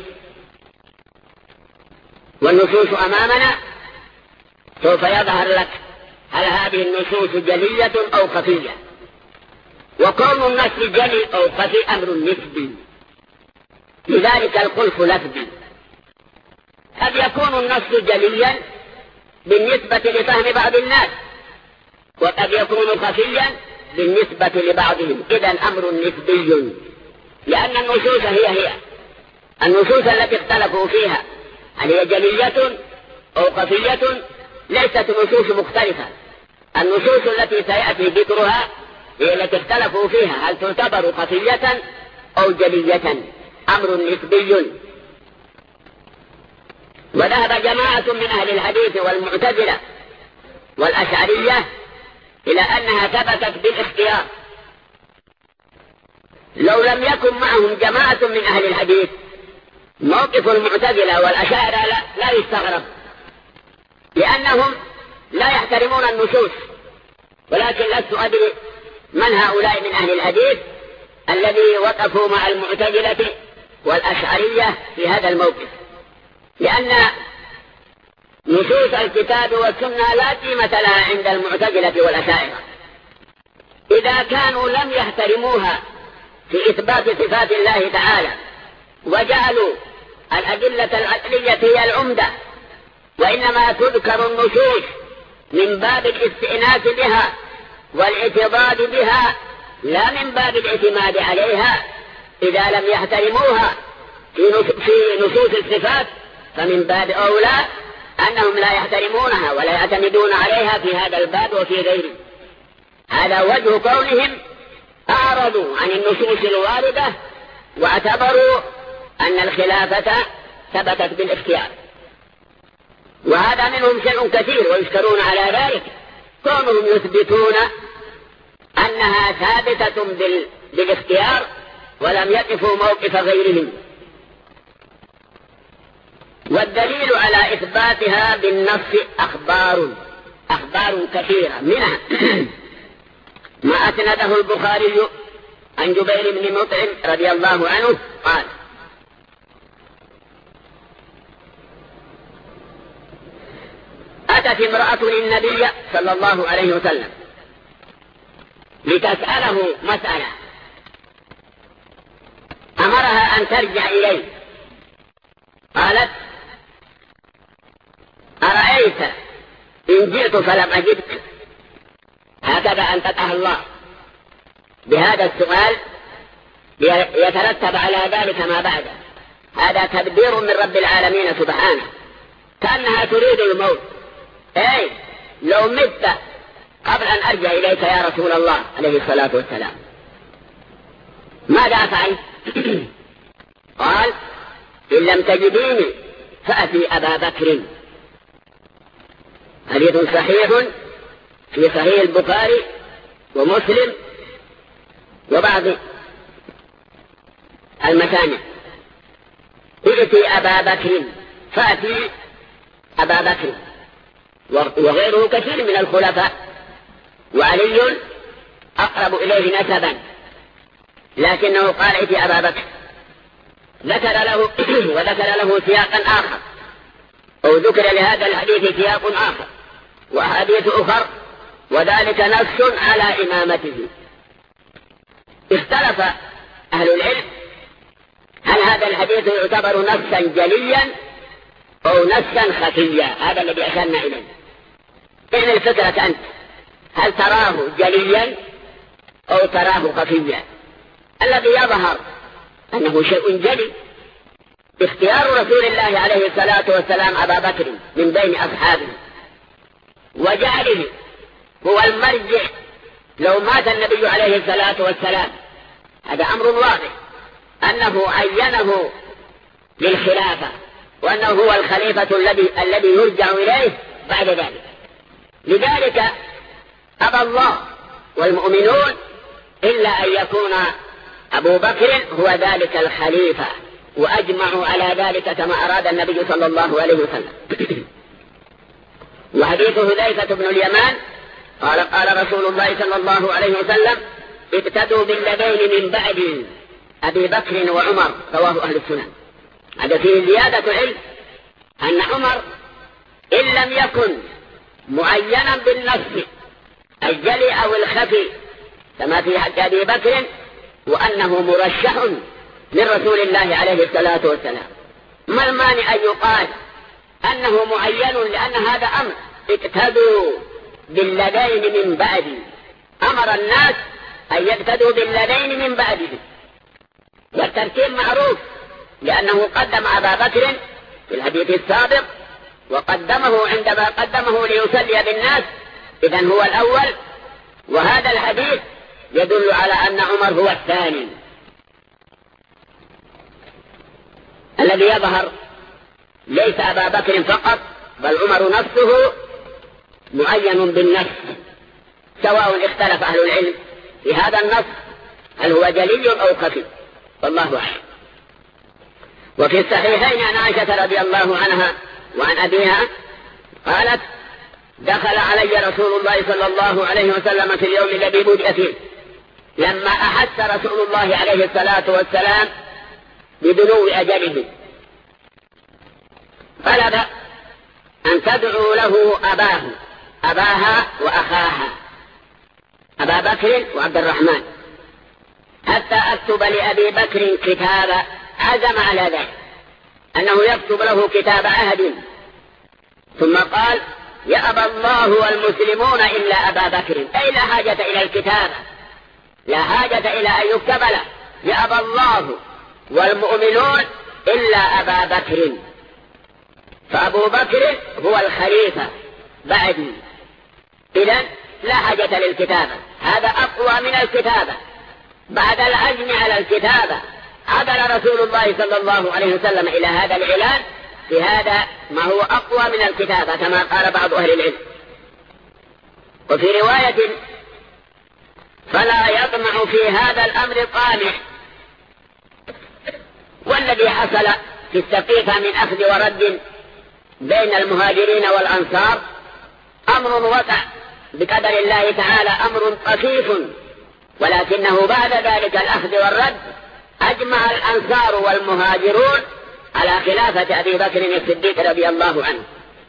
والنصوص أمامنا سوف يظهر لك هل هذه النصوص جلية أو خفية. وكون النص جلي أو خفي أمر نسبي، لذلك الخلف لفظي. قد يكون النص جليا بالنسبة لفهم بعض الناس، وقد يكون خفيا بالنسبة لبعضهم، إذا أمر نسبي، لأن النصوص هي هي النصوص التي اختلفوا فيها هل هي جلية أو خفية، ليست نصوص مختلفة. النصوص التي سيأتي ذكرها هي التي اختلفوا فيها هل تعتبر خفية أو جلية، أمر نسبي. وذهب جماعة من أهل الحديث والمعتزلة والأشعرية إلى أنها ثبتت بالاختيار. لو لم يكن معهم جماعة من أهل الحديث موقف المعتزلة والأشاعرة لا, لا يستغرب، لأنهم لا يحترمون النصوص. ولكن لست أدري من هؤلاء من أهل الحديث الذي وقفوا مع المعتزلة والأشعرية في هذا الموقف، لأن نصوص الكتاب والسنة لا قيمة لها عند المعتزلة والأشاعرة. إذا كانوا لم يحترموها في إثبات صفات الله تعالى وجعلوا الأدلة العقلية هي العمدة، وإنما تذكر النصوص من باب الاستئناس بها والاعتضاد بها لا من باب الاعتماد عليها. إذا لم يحترموها في نصوص الصفات فمن باب أولى أنهم لا يحترمونها ولا يعتمدون عليها في هذا الباب وفي غيره. هذا وجه كونهم أعرضوا عن النصوص الواردة واعتبروا أن الخلافة ثبتت بالاختيار. وهذا منهم شيء كثير ويشكرون على ذلك، كونهم يثبتون أنها ثابتة بالاختيار ولم يقفوا موقف غيرهم. والدليل على إثباتها بالنص أخبار أخبار كثيرة، منها ما أسنده البخاري عن جبير بن مطعم رضي الله عنه قال: أتت امرأة للنبي صلى الله عليه وسلم لتسأله مسألة، أمرها أن ترجع إليه. قالت: أرأيت إن جئت فلم أجدك؟ هكذا أنطقها الله بهذا السؤال يترتب على ذلك ما بعده. هذا تدبير من رب العالمين سبحانه، كأنها تريد الموت. أي لو مت قبل أن أرجع إليك يا رسول الله عليه الصلاة والسلام ماذا أفعل؟ قال: إن لم تجديني فأتي أبا بكر. حديث صحيح في صحيح البخاري ومسلم وبعض المسانع. ائتي أبا بكر، فأتي أبا بكر وغيره كثير من الخلفاء، وعلي أقرب إليه نسبا، لكنه قال ائتي أبا بكر. ذكر له وذكر له سياقا آخر، أو ذكر لهذا الحديث سياق آخر وأحاديث أخر، وذلك نص على إمامته. اختلف أهل العلم هل هذا الحديث يعتبر نصا جليا أو نصا خفيا. هذا الذي أشرنا إليه. إن الفكرة أنت هل تراه جليا أو تراه خفيا؟ الذي يظهر أنه شيء جلي، اختيار رسول الله عليه الصلاة والسلام أبا بكر من بين أصحابه وجعله هو المرجع لو مات النبي عليه الصلاة والسلام. هذا أمر واضح أنه عينه للخلافة وأنه هو الخليفة الذي الذي يرجع إليه بعد ذلك. لذلك أبى الله والمؤمنون إلا أن يكون أبو بكر هو ذلك الخليفة، وأجمعوا على ذلك كما أراد النبي صلى الله عليه وسلم. وحديث حذيفة بن اليمان قال: قال رسول الله صلى الله عليه وسلم: ابتدوا بالذين من بعد أبي بكر وعمر. رواه أهل السنن. هذا فيه زيادة علم أن عمر إن لم يكن معينا بالنص الجلي أو الخفي كما في حق أبي بكر، وأنه مرشح من رسول الله عليه الصلاة والسلام. ما المانع أن يقال أنه معين؟ لأن هذا أمر اقتدوا بالذين من بعد، أمر الناس أن يقتدوا بالذين من بعده. والترتيب معروف لأنه قدم أبا بكر في الحديث السابق وقدمه عندما قدمه ليصلي بالناس، إذن هو الأول. وهذا الحديث يدل على أن عمر هو الثاني. الذي يظهر ليس أبا بكر فقط، بل عمر نفسه معين بالنص، سواء اختلف أهل العلم في هذا النص هل هو جلي أو خفي، والله أعلم. وفي الصحيحين عن عائشة رضي الله عنها وعن أبيها قالت: دخل علي رسول الله صلى الله عليه وسلم في اليوم الذي بدأ فيه، لما أحس رسول الله عليه الصلاة والسلام بدنو أجله، طلب أن تدعو له أباه أباها وأخاها أبا بكر وعبد الرحمن حتى أكتب لأبي بكر كتابا. عزم على ذلك أنه يكتب له كتاب عهد، ثم قال: يأبى الله والمسلمون إلا أبا بكر، أي لا حاجة إلى الكتابة، لا حاجة إلى أن يكتب له. يأبى الله والمؤمنون إلا أبا بكر، فأبو بكر هو الخليفة بعدي، إذن لا حاجة للكتابة. هذا أقوى من الكتابة. بعد العزم على الكتابة عدل رسول الله صلى الله عليه وسلم إلى هذا الإعلان بهذا ما هو أقوى من الكتابة كما قال بعض أهل العلم. وفي رواية: فلا يطمع في هذا الأمر طامع. والذي حصل في السقيفة من أخذ ورد بين المهاجرين والأنصار أمر وقع بقدر الله تعالى، أمر طفيف، ولكنه بعد ذلك الأخذ والرد أجمع الأنصار والمهاجرون على خلافة أبي بكر الصديق رضي الله عنه.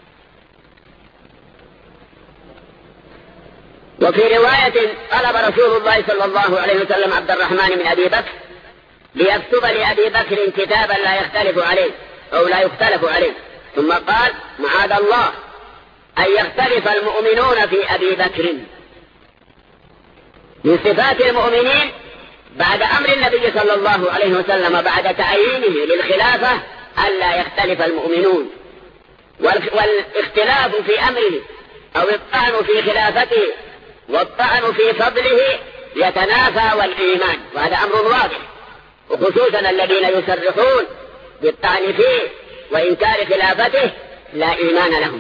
وفي رواية: طلب رسول الله صلى الله عليه وسلم عبد الرحمن من أبي بكر ليكتب لأبي بكر كتابا لا يختلف عليه أو لا يختلف عليه، ثم قال: معاذ الله أن يختلف المؤمنون في أبي بكر. من صفات المؤمنين بعد أمر النبي صلى الله عليه وسلم بعد تعيينه للخلافة ألا يختلف المؤمنون، والاختلاف في أمره أو الطعن في خلافته والطعن في فضله يتنافى والإيمان، وهذا أمر واضح، وخصوصا الذين يصرحون بالطعن فيه وإنكار خلافته لا إيمان لهم.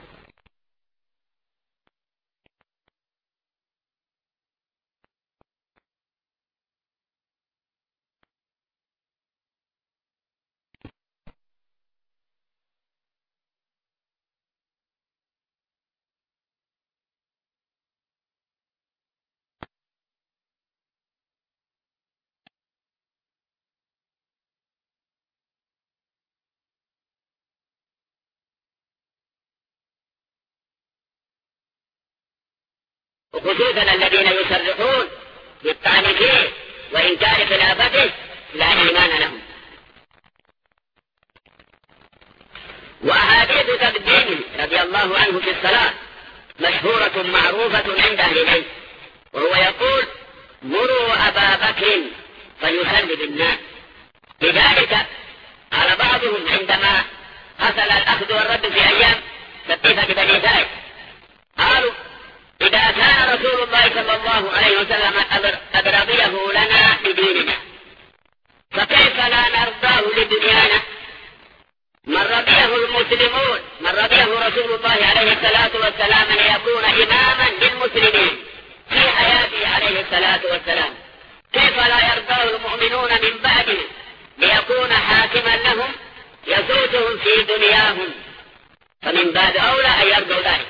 وخصوصا الذين يصرحون بالطعن فيه وإنكار خلافته لا إيمان لهم. وأحاديث تقديمه رضي الله عنه في الصلاة مشهورة معروفة عند أهل العلم، وهو يقول: مروا أبا بكر فيصلي بالناس. لذلك قال بعضهم عندما حصل الأخذ والرد في أيام سقيفة بني سعد قالوا: إذا كان رسول الله صلى الله عليه وسلم قد رضيه لنا بديننا فكيف لا نرضاه لدنيانا؟ من رضيه المسلمون، من رضيه رسول الله عليه الصلاة والسلام ليكون إماما للمسلمين في حياته عليه الصلاة والسلام، كيف لا يرضاه المؤمنون من بعده ليكون حاكما لهم يسودهم في دنياهم؟ فمن باب أولى أن يرضوا ذلك.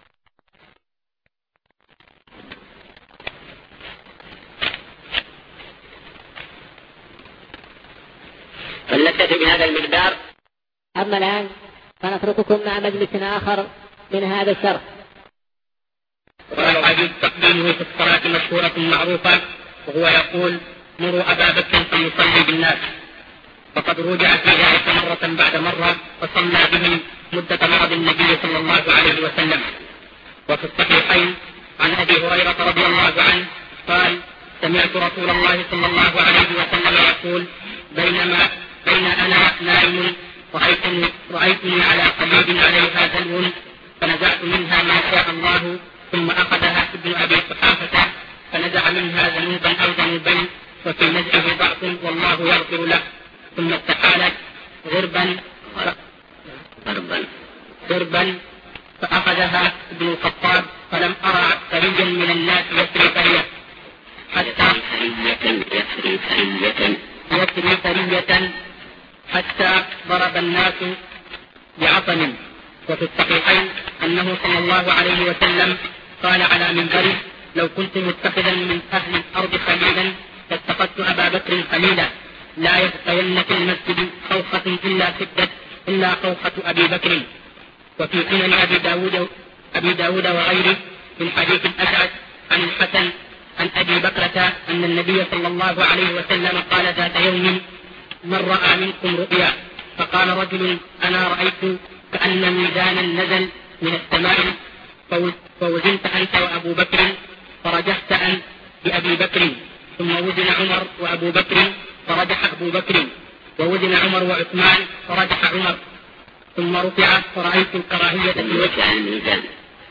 فلنكتفي بهذا المقدار. أما الآن فنترككم مع مجلس آخر من هذا الشرح. والحديث تقديمه في الصلاة مشهورة معروفة، وهو يقول: مروا أبا بكر فليصلي بالناس. فقد رجع في ذلك مرة بعد مرة وصلى بهم مدة مرض النبي صلى الله عليه وسلم. وفي الصحيحين عن أبي هريرة رضي الله عنه قال: سمعت رسول الله صلى الله عليه وسلم يقول: بينما بين أنا نائم رأيتني, رأيتني على قليب عليها دلو فنزعت منها ما شاء الله، ثم أخذها ابن أبي قحافة فنزع منها ذنوبا أو ذنوبين، وفي نزعه ضعف والله يغفر له. ثم استحالت غربا غربا غربا فأخذها ابن الخطاب، فلم أرى عبقريا من الناس يسري فرية حتى يسري فرية يسري فرية حتى ضرب الناس بعصم. وفي الصحيحين أنه صلى الله عليه وسلم قال على منبره: لو كنت متخذا من أهل الأرض خليلا فاتخذت أبا بكر خليلا، لا يبقين في المسجد خوخة إلا سدت إلا خوخة أبي بكر. وفي سنن أبي داود, أبي داود وغيره من حديث الأشعث عن الحسن عن أبي بكرة أن النبي صلى الله عليه وسلم قال ذات يوم: من رأى منكم رؤيا؟ فقال رجل: أنا رأيت كأن ميزانا نزل من السماء فوزنت أنت وأبو بكر فرجحت أنت بأبي بكر، ثم وزن عمر وأبو بكر فرجح أبو بكر، ووزن عمر وعثمان فرجح عمر، ثم رفع فرأيت الكراهية في وجه الميزان.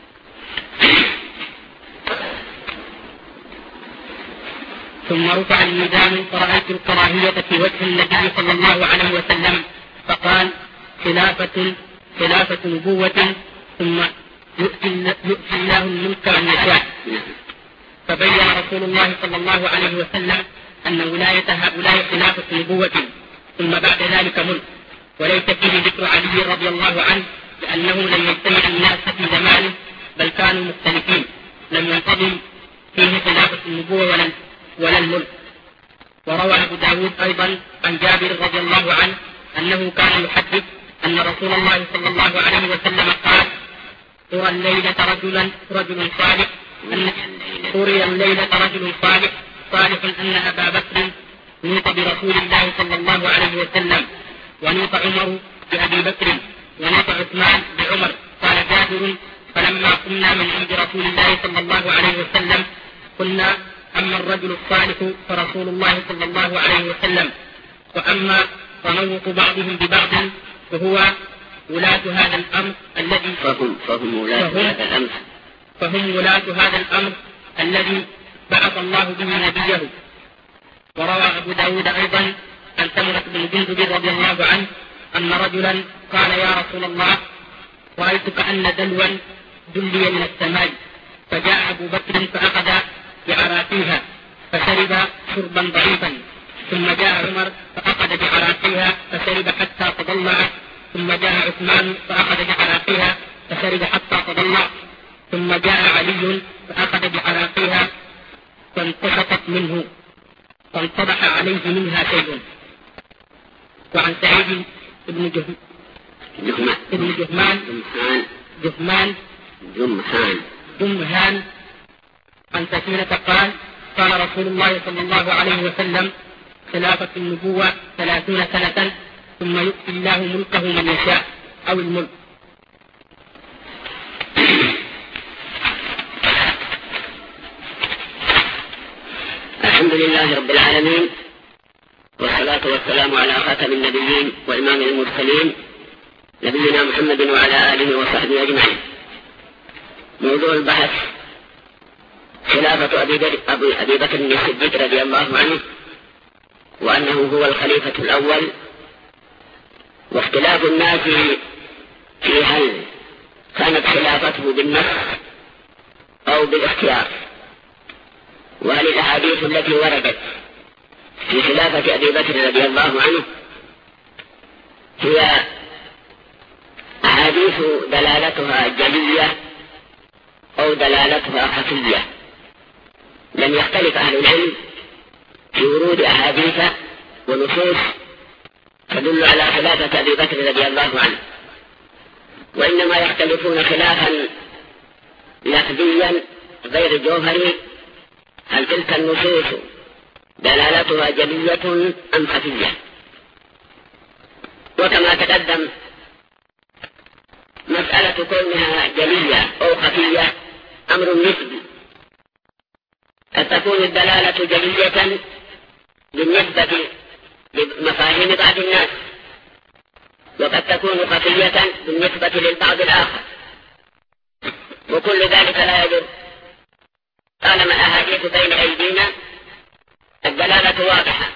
ثم رفع الميزان فرأيت الكراهية في وجه النبي صلى الله عليه وسلم، فقال خلافة خلافة نبوة ثم يؤتي الله الملك من يشاء. فبين رسول الله صلى الله عليه وسلم أن ولاية هؤلاء خلافة نبوة ثم بعد ذلك ملك، وليس فيه ذكر علي رضي الله عنه لأنه لم يجتمع الناس في زمانه بل كانوا مختلفين، لم ينتظم فيه خلافة النبوة ولا ولا الملك. وروى أبو داود أيضا عن جابر رضي الله عنه أنه كان يحدث أن رسول الله صلى الله عليه وسلم قال أرى الليلة رجلا رجل صالح أن أري الليلة رجل صالح صالح أن أبا بكر نوط برسول الله صلى الله عليه وسلم، ونوط عمر بأبي بكر، ونوط عثمان بعمر. قال جابر فلما قمنا من عند رسول الله صلى الله عليه وسلم قلنا أما الرجل الصالح فرسول الله صلى الله عليه وسلم، وأما تنوط بعضهم ببعض فهو ولاة هذا الأمر الذي فهم فهم ولاة هذا الأمر فهم ولاة هذا الأمر الذي بعث الله به نبيه. وروى أبو داود أيضا عن سمرة بن جندب رضي الله عنه أن رجلا قال يا رسول الله رأيت كأن دلوا دلي من السماء، فجاء أبو بكر فأخذ بعراقيها فشرب شربا ضعيفا، ثم جاء عمر فأخذ بعراقيها فشرب حتى تضلع، ثم جاء عثمان فأخذ بعراقيها فشرب حتى تضلع، ثم جاء علي فأخذ بعراقيها فانتشطت منه فانطبح عليه منها شيء. وعن سعيد بن جهمان ابن جهمان جهمان جمهان جمهان عن سفينة قال قال رسول الله صلى الله عليه وسلم خلافة النبوة ثلاثون سنة ثم يؤتي الله ملكه من يشاء أو الملك. الحمد لله رب العالمين، والصلاة والسلام على خاتم النبيين وإمام المرسلين نبينا محمد وعلى آله وصحبه أجمعين. موضوع البحث خلافة أبي بكر الصديق رضي الله عنه، وأنه هو الخليفة الأول، واختلاف الناس في هل كانت خلافته بالنص أو بالاختيار، وهل الأحاديث التي وردت في خلافة أبي بكر رضي الله عنه هي أحاديث دلالتها جلية أو دلالتها خفية. لم يختلف أهل العلم في ورود أحاديث ونصوص تدل على خلافة أبي بكر رضي الله عنه، وإنما يختلفون خلافا لفظيا غير جوهري، هل تلك النصوص دلالتها جلية أم خفية. وكما تقدم مسألة كونها جلية أو خفية أمر نسبي، قد تكون الدلالة جلية بالنسبة لمفاهيم بعض الناس، وقد تكون خفية بالنسبة للبعض الآخر، وكل ذلك لا يضر طالما الأحاديث بين أيدينا الدلالة واضحة.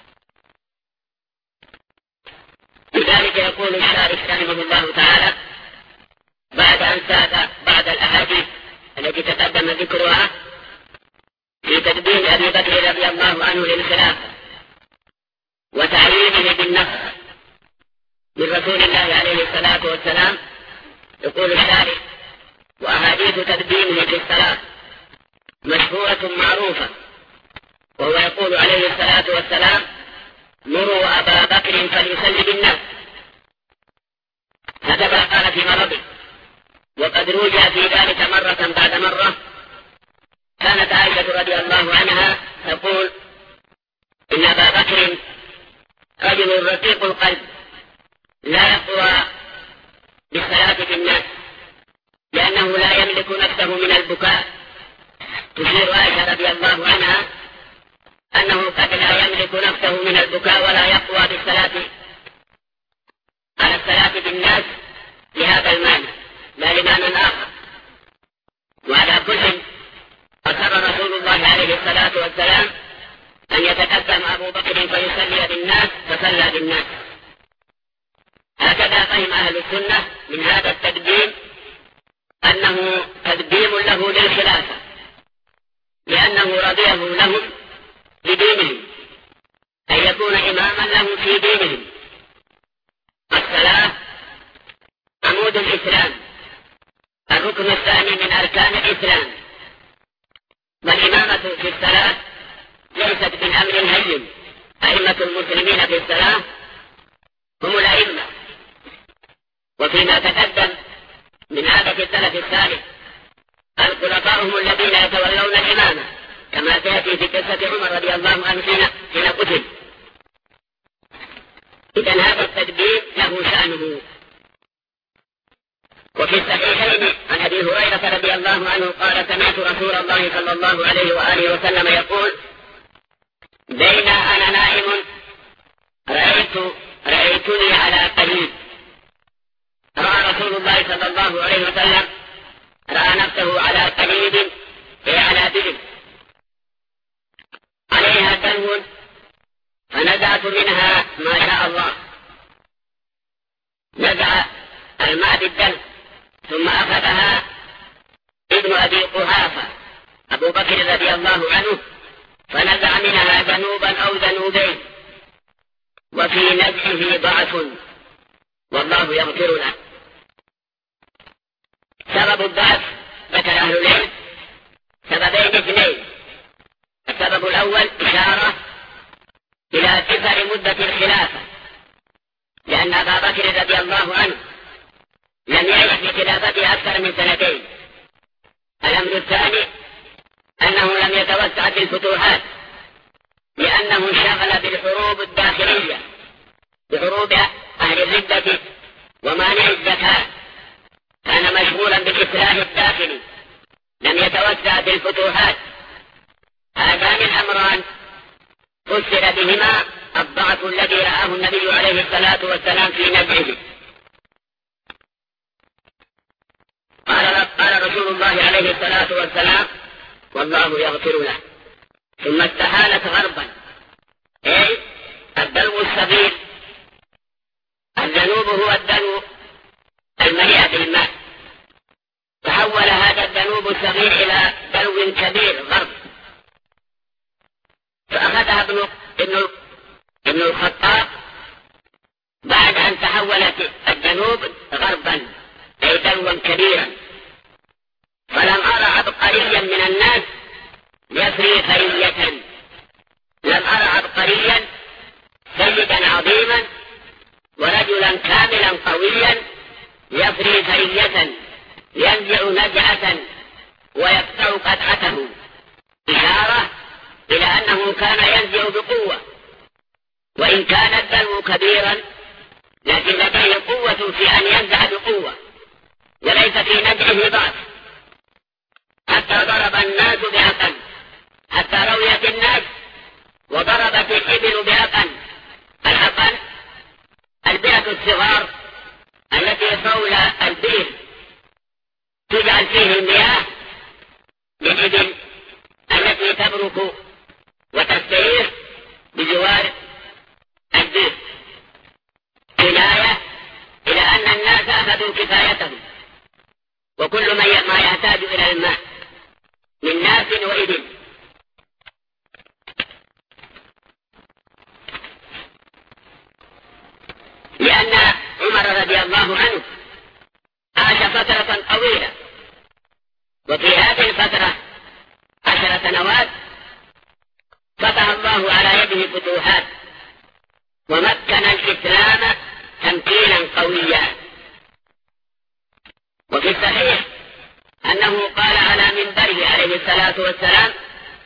لذلك يقول الشارح رحمه الله تعالى بعد أن ساق بعض الأحاديث التي تقدم ذكرها في تقديم أبي بكر رضي الله عنه للخلافة وتعيينه بالنص من رسول الله عليه الصلاة والسلام، يقول الشارح وأحاديث تقديمه في الصلاة مشهورة معروفة، وهو يقول عليه الصلاة والسلام مروا أبا بكر فليصلي بالناس، هكذا قال في مرضه. وقد روي في ذلك مرة بعد مرة. كانت عائشة رضي الله عنها تقول إن أبا بكر رجل رقيق القلب لا يقوى بالصلاة في الناس، لأنه لا يملك نفسه من البكاء. تشير عائشة رضي الله عنها أنه قد لا يملك نفسه من البكاء ولا يقوى بالصلاة على الصلاة بالناس لهذا المعنى لا لمعنى آخر. وعلى كل أصر رسول الله عليه الصلاة والسلام أن يتقدم أبو بكر فيصلي بالناس فصلى بالناس. هكذا فهم أهل السنة من هذا التقديم أنه تقديم له للخلافة، لأنه رضيه لهم بدينهم أن يكون إماما لهم في دينهم. الصلاة عمود الإسلام، الركن الثاني من أركان الإسلام، والإمامة في الصلاة ليست بالأمر الهين. أئمة المسلمين في الصلاة هم الأئمة. وفيما تقدم من عادة السلف الصالح الخلفاء هم الذين يتولون الإمامة، كما سيأتي في قصة عمر رضي الله عنه حين قتل. إذن هذا التدبير له شأنه. وفي الصحيحين عن أبي هريرة رضي الله عنه قال سمعت رسول الله صلى الله عليه وآله وسلم يقول بين أنا نائم رأيت رأيتني على قليل. رأى رسول الله صلى الله عليه وسلم رأى نفسه على قليل أي على بئر عليها دلو فنزعت منها ما شاء الله. نزع الماء بالدلو ثم أخذها ابن أبي قحافة أبو بكر رضي الله عنه فنزع منها ذنوبا أو ذنوبين، وفي نزعه ضعف والله يغفر له. سبب الضعف ذكر أهل العلم سببين اثنين. السبب الأول إشارة إلى قصر مدة الخلافة، لأن أبا بكر رضي الله عنه لم يعيش في خلافته أكثر من سنتين. الأمر الثاني أنه لم يتوسع في الفتوحات، لأنه انشغل بالحروب الداخلية، بحروب أهل الردة ومانع الزكاة، كان مشغولا بالإصلاح الداخلي، لم يتوسع في الفتوحات. هذان الأمران فسر بهما الضعف الذي رآه النبي عليه الصلاة والسلام في نزعه. قال, قال رسول الله عليه الصلاة والسلام والله يغفر له. ثم استحالت غربا أي الدلو الصغير. الذنوب هو الدلو المليء بالماء. تحول هذا الذنوب الصغير إلى دلو كبير غرب، فأخذها ابن, ابن, ابن الخطاب بعد أن تحولت الذنوب غربا أي دلوا كبيرا. فلم أرى عبقريا من الناس يسري خرية، لم أرى عبقريا سيدا عظيما ورجلا كاملا قويا يسري خرية ينزع نزعة ويقطع قطعته، إشارة إلى أنه كان ينزع بقوة، وإن كان الدلو كبيرا لكن لديه قوة في أن ينزع بقوة وليس في نزعه ضعف. حتى ضرب الناس بأقل، حتى رويت الناس وضربت الإبل بأقل. الأقل البئر الصغار التي حول البئر تجعل فيه المياه للإبل التي تبرك وتستريح بجوار البئر، كناية إلى أن الناس أخذوا كفايتهم، وكل ما يحتاج إلى الماء من ناس وإبل. لأن عمر رضي الله عنه عاش فترة طويلة، وفي هذه الفترة عشر سنوات فتح الله على يده فتوحات ومكن الإسلام تمكينا قويا. وفي الصحيح أنه قال على منبره عليه الصلاة والسلام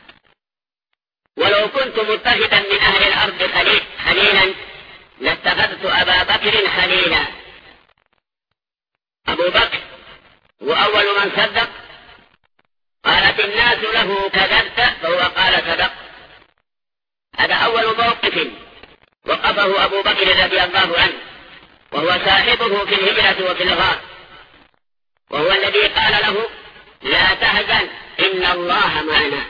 ولو كنت متخذا من أهل الأرض خليلا لاتخذت أبا بكر خليلا. أبو بكر وأول من صدق. قالت الناس له كذبت، فهو قال صدق. هذا أول موقف وقفه أبو بكر رضي الله عنه، وهو صاحبه في الهجرة وفي الغار، وهو الذي قال له لا تحزن إن الله معنا.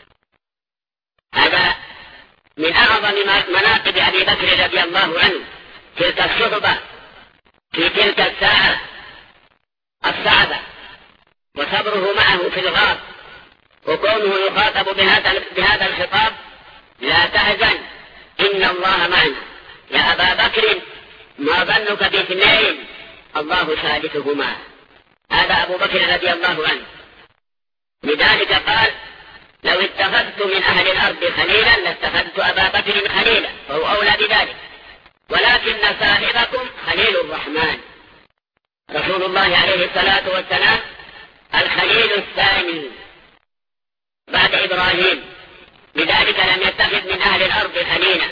هذا من أعظم مناقب أبي بكر رضي الله عنه، تلك الصحبة في تلك الساعة الصعبة، وصبره معه في الغار، وكونه يخاطب بهذا بهذا الخطاب لا تحزن إن الله معنا. يا أبا بكر ما ظنك باثنين الله ثالثهما. هذا أبو بكر رضي الله عنه. لذلك قال لو اتخذت من أهل الأرض خليلا لاتخذت أبا بكر خليلا، فهو أولى بذلك، ولكن صاحبكم خليل الرحمن رسول الله عليه الصلاة والسلام، الخليل الثاني بعد إبراهيم، لذلك لم يتخذ من أهل الأرض خليلا.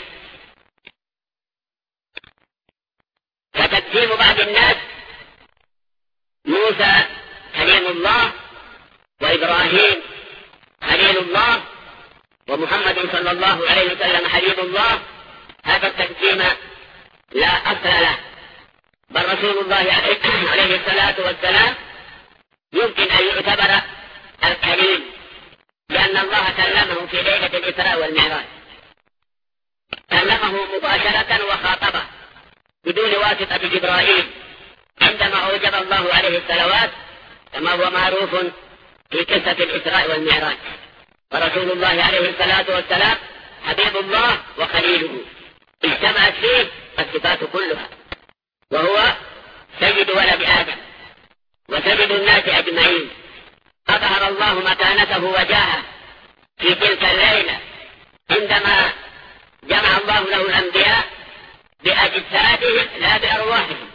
فتقسيم بعض الناس موسى خليل الله، وإبراهيم خليل الله، ومحمد صلى الله عليه وسلم حبيب الله، هذا التقسيم لا أصل له، بل رسول الله عليه الصلاة والسلام يمكن أن يعتبر الكريم، لأن الله كلمه في ليلة الإسراء والمعراج، كلمه مباشرة وخاطبه بدون واسطة جبرائيل عندما أوجب الله عليه الصلوات، كما هو معروف في قصة الإسراء والمعراج. فرسول الله عليه الصلاة والسلام حبيب الله وخليله، اجتمعت فيه الصفات كلها، وهو سيد ولد آدم وسيد الناس أجمعين. أظهر الله مكانته وجاهه في تلك الليلة عندما جمع الله له الأنبياء بأجسادهم لا بأرواحهم.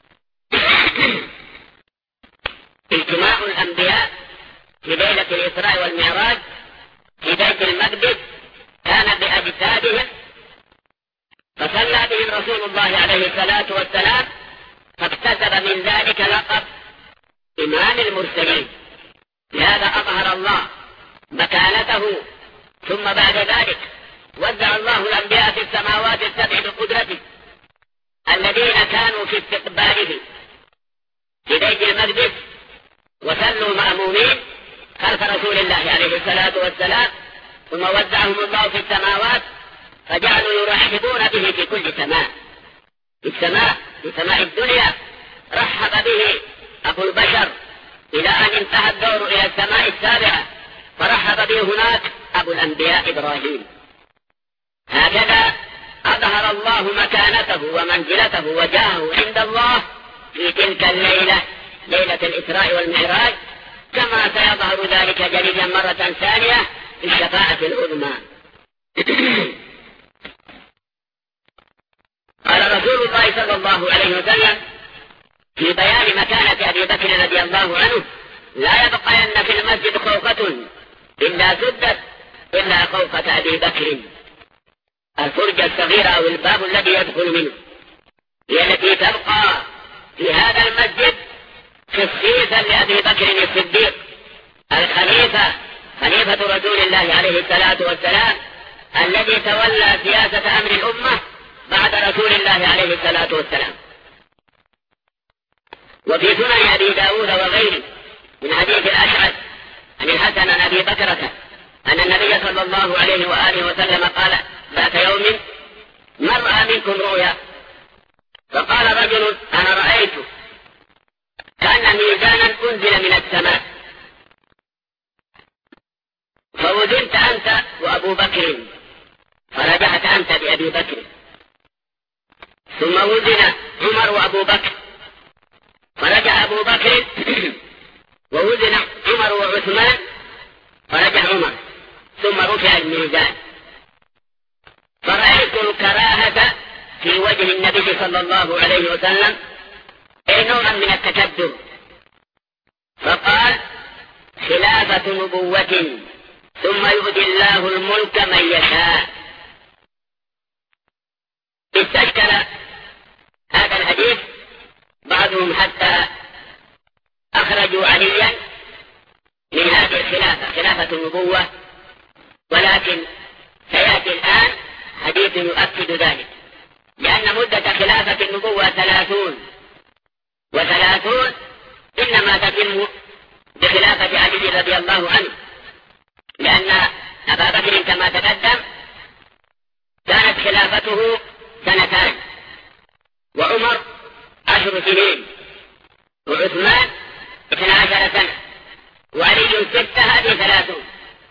اجتماع الأنبياء في ليلة الإسراء والمعراج في بيت المقدس كان بأجسادهم، فصلى بهم رسول الله عليه الصلاة والسلام، فاكتسب من ذلك لقب إمام المرسلين. لهذا أظهر الله مكانته، ثم بعد ذلك وزع الله الأنبياء في السماوات السبع بقدرته، الذين كانوا في استقباله في بيت المقدس وصلوا مأمومين خلف رسول الله عليه الصلاة والسلام، ثم وزعهم الله في السماوات فجعلوا يرحبون به في كل سماء. في السماء في سماء الدنيا رحب به أبو البشر إلى أن انتهى الدور إلى السماء السابعة، فرحب به هناك أبو الأنبياء إبراهيم. هكذا أظهر الله مكانته ومنزلته وجاهه عند الله في تلك الليلة، ليلة الإسراء والمعراج، كما سيظهر ذلك جليا مرة ثانية في الشفاعة العظمى. قال رسول الله صلى الله عليه وسلم في بيان مكانة أبي بكر رضي الله عنه: لا يبقين في المسجد خوفة إلا سدت إلا خوفة أبي بكر. الفرجة الصغيرة أو الباب الذي يدخل منه هي التي تبقى في هذا المسجد خصيصا لأبي بكر الصديق الخليفة، خليفة رسول الله عليه الصلاة والسلام، الذي تولى سياسة أمر الأمة بعد رسول الله عليه الصلاة والسلام. وفي سنن أبي داود وغيره من حديث الأشعث عن الحسن عن أبي بكرة أن النبي صلى الله عليه وآله وسلم قال ذات يوم: من رأى منكم رؤيا؟ فقال رجل: أنا رأيت كأن ميزانا أنزل من السماء، فوزنت أنت وأبو بكر، فرجعت أنت بأبي بكر، ثم وزن عمر وأبو بكر، فرجع أبو بكر، ووزن عمر وعثمان، فرجع عمر، ثم رفع الميزان. فرأيت الكراهة في وجه النبي صلى الله عليه وسلم، أي نوعا من التكبر، فقال: خلافة نبوة ثم يؤتي الله الملك من يشاء. استشكل هذا الحديث بعضهم حتى أخرجوا عليا من هذه الخلافة، خلافة النبوة، ولكن سيأتي الآن حديث يؤكد ذلك، لأن مدة خلافة النبوة ثلاثون، وثلاثون إنما تتم بخلافة علي رضي الله عنه، لأن أبا بكر كما تقدم كانت خلافته سنتان، وعمر عشر سنين، وعثمان اثنى عشر سنة، وعلي ستة، هذه ثلاثون.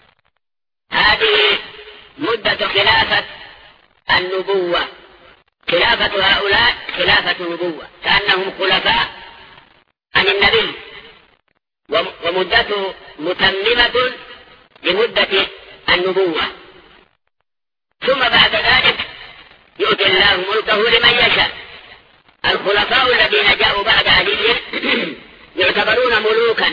هذه مدة خلافة النبوة، خلافة هؤلاء خلافة نبوة، كأنهم خلفاء عن النبي، ومدته متممة لمدة النبوة. ثم بعد ذلك يؤتي الله ملكه لمن يشاء. الخلفاء الذين جاءوا بعد علي يعتبرون ملوكا.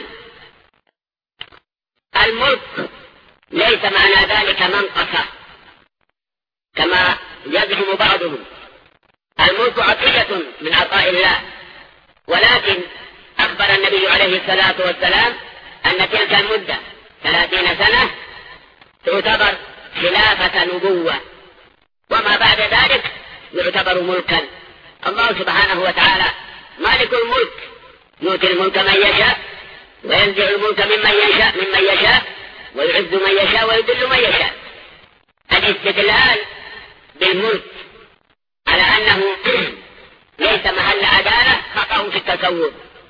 الملك ليس معنى ذلك منقصة كما يزعم بعضهم، الملك عطية من عطاء الله، ولكن أخبر النبي عليه الصلاة والسلام أن تلك المدة ثلاثين سنة تعتبر خلافة نبوة، وما بعد ذلك يعتبر ملكا. الله سبحانه وتعالى مالك الملك، يؤتي الملك من يشاء وينزع الملك ممن يشاء ممن يشاء ويعز من يشاء ويذل من يشاء. الاستدلال بالملك على أنه ليس محل عدالة خطأ في التصور.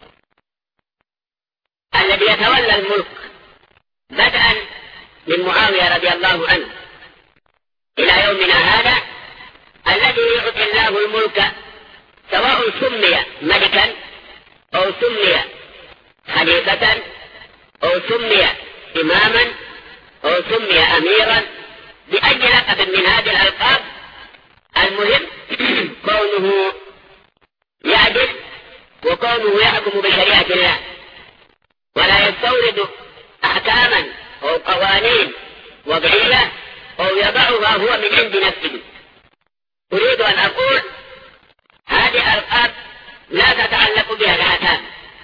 الذي يتولى الملك بدءا من معاوية رضي الله عنه إلى يومنا هذا، الذي يعطي الله الملك سواء سمي ملكا أو سمي خليفة أو سمي إماما أو سمي أميرا بأي لقب من هذه الألقاب، المهم كونه يعدل وكونه يحكم بشريعة الله، ولا يستورد أحكاما أو قوانين وضعية أو يضعها هو من عند نفسه. أريد أن أقول هذه الألقاب لا تتعلق بها الأحكام.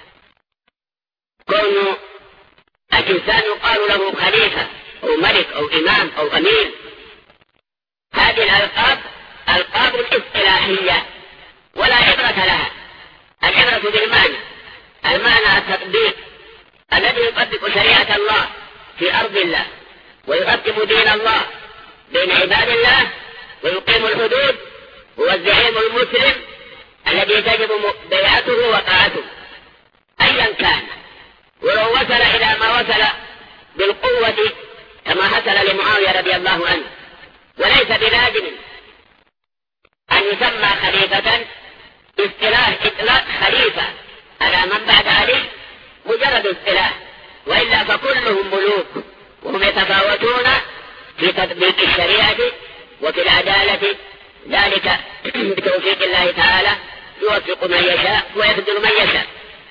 كون الإنسان يقال له خليفة أو ملك أو إمام أو أمير، هذه الألقاب ألقاب اصطلاحية ولا عبرة لها. العبرة بالمعنى، المعنى التطبيق الذي يطبق شريعة الله في أرض الله ويقدم دين الله بين عباد الله ويقيم الحدود، هو الزعيم المسلم الذي تجب بيعته وطاعته أيا كان، ولو وصل إلى ما وصل بالقوة كما حصل لمعاوية رضي الله عنه. وليس بلازم أن يسمى خليفة اصطلاح إطلاق خليفة على من بعد علي مجرد اصطلاح، وإلا فكلهم ملوك وهم يتفاوتون في تطبيق الشريعة وفي العدالة، ذلك بتوفيق الله تعالى يوفق من يشاء ويخذل من يشاء.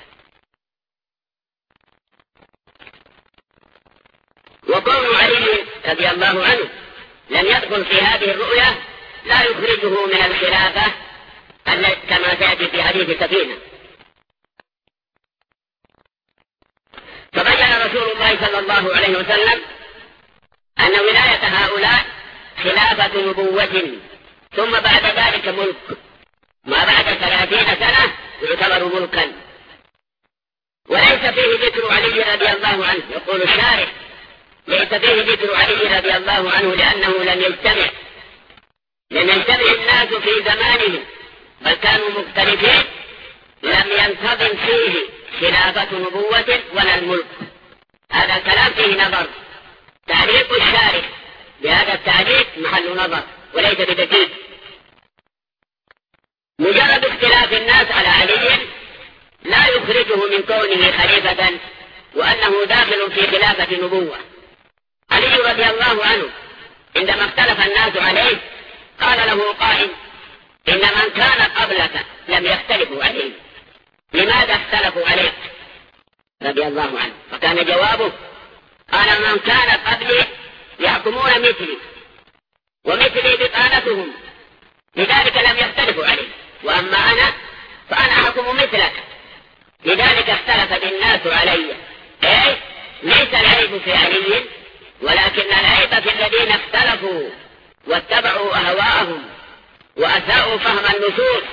وكون علي رضي الله عنه لم يدخل في هذه الرؤية لا يخرجه من الخلافة كما تأتي في حديث سفينة. فبين رسول الله صلى الله عليه وسلم أن ولاية هؤلاء خلافة نبوة، ثم بعد ذلك ملك، ما بعد ثلاثين سنة يعتبر ملكا. وليس فيه ذكر علي رضي الله عنه، يقول الشارح ليس فيه ذكر علي رضي الله عنه لأنه لم يجتمع لم يجتمع الناس في زمانهم، بل كانوا مختلفين، لم ينتظم فيه خلافة نبوة ولا الملك. هذا الكلام فيه نظر، تعليق الشارح بهذا التعليق محل نظر وليس بدقيق. مجرد اختلاف الناس على علي لا يخرجه من كونه خليفة وأنه داخل في خلافة نبوة. علي رضي الله عنه عندما اختلف الناس عليه قال له قائل: إن من كان قبلك لم يختلفوا عليه، لماذا اختلفوا عليك رضي الله عنه؟ فكان جوابه: قال من كان قبلي يحكمون مثلي ومثلي بطانتهم، لذلك لم يختلفوا عليه، وأما أنا فأنا أحكم مثلك. لذلك اختلفت الناس علي. ايه ليس العيب في علي، ولكن العيب في الذين اختلفوا واتبعوا أهواءهم وأساءوا فهم النصوص.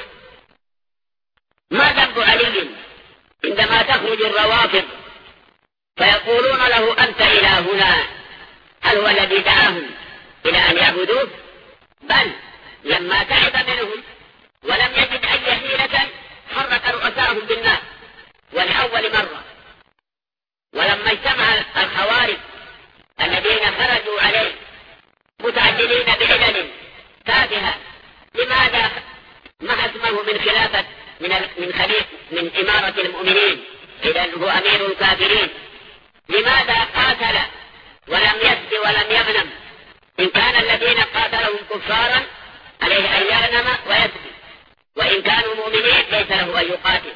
ما ذنب علي عندما تخرج الروافض فيقولون له أنت إلهنا؟ هل هو الذي دعاهم إلى أن يعبدوه؟ بل لما تعب منهم ولم يجد أي حيلة حرك رؤساهم بالنار ولأول مرة. ولما اجتمع الخوارج الذين خرجوا عليه متعدلين بعلل تافهة، لماذا ما اسمه من خلافة من من خليفة من إمارة المؤمنين، إذن هو أمير الكافرين؟ لماذا قاتل ولم يسب ولم يغنم؟ إن كان الذين قاتلهم كفارا عليه أن يغنم ويسب، وإن كانوا مؤمنين ليس له أن يقاتل.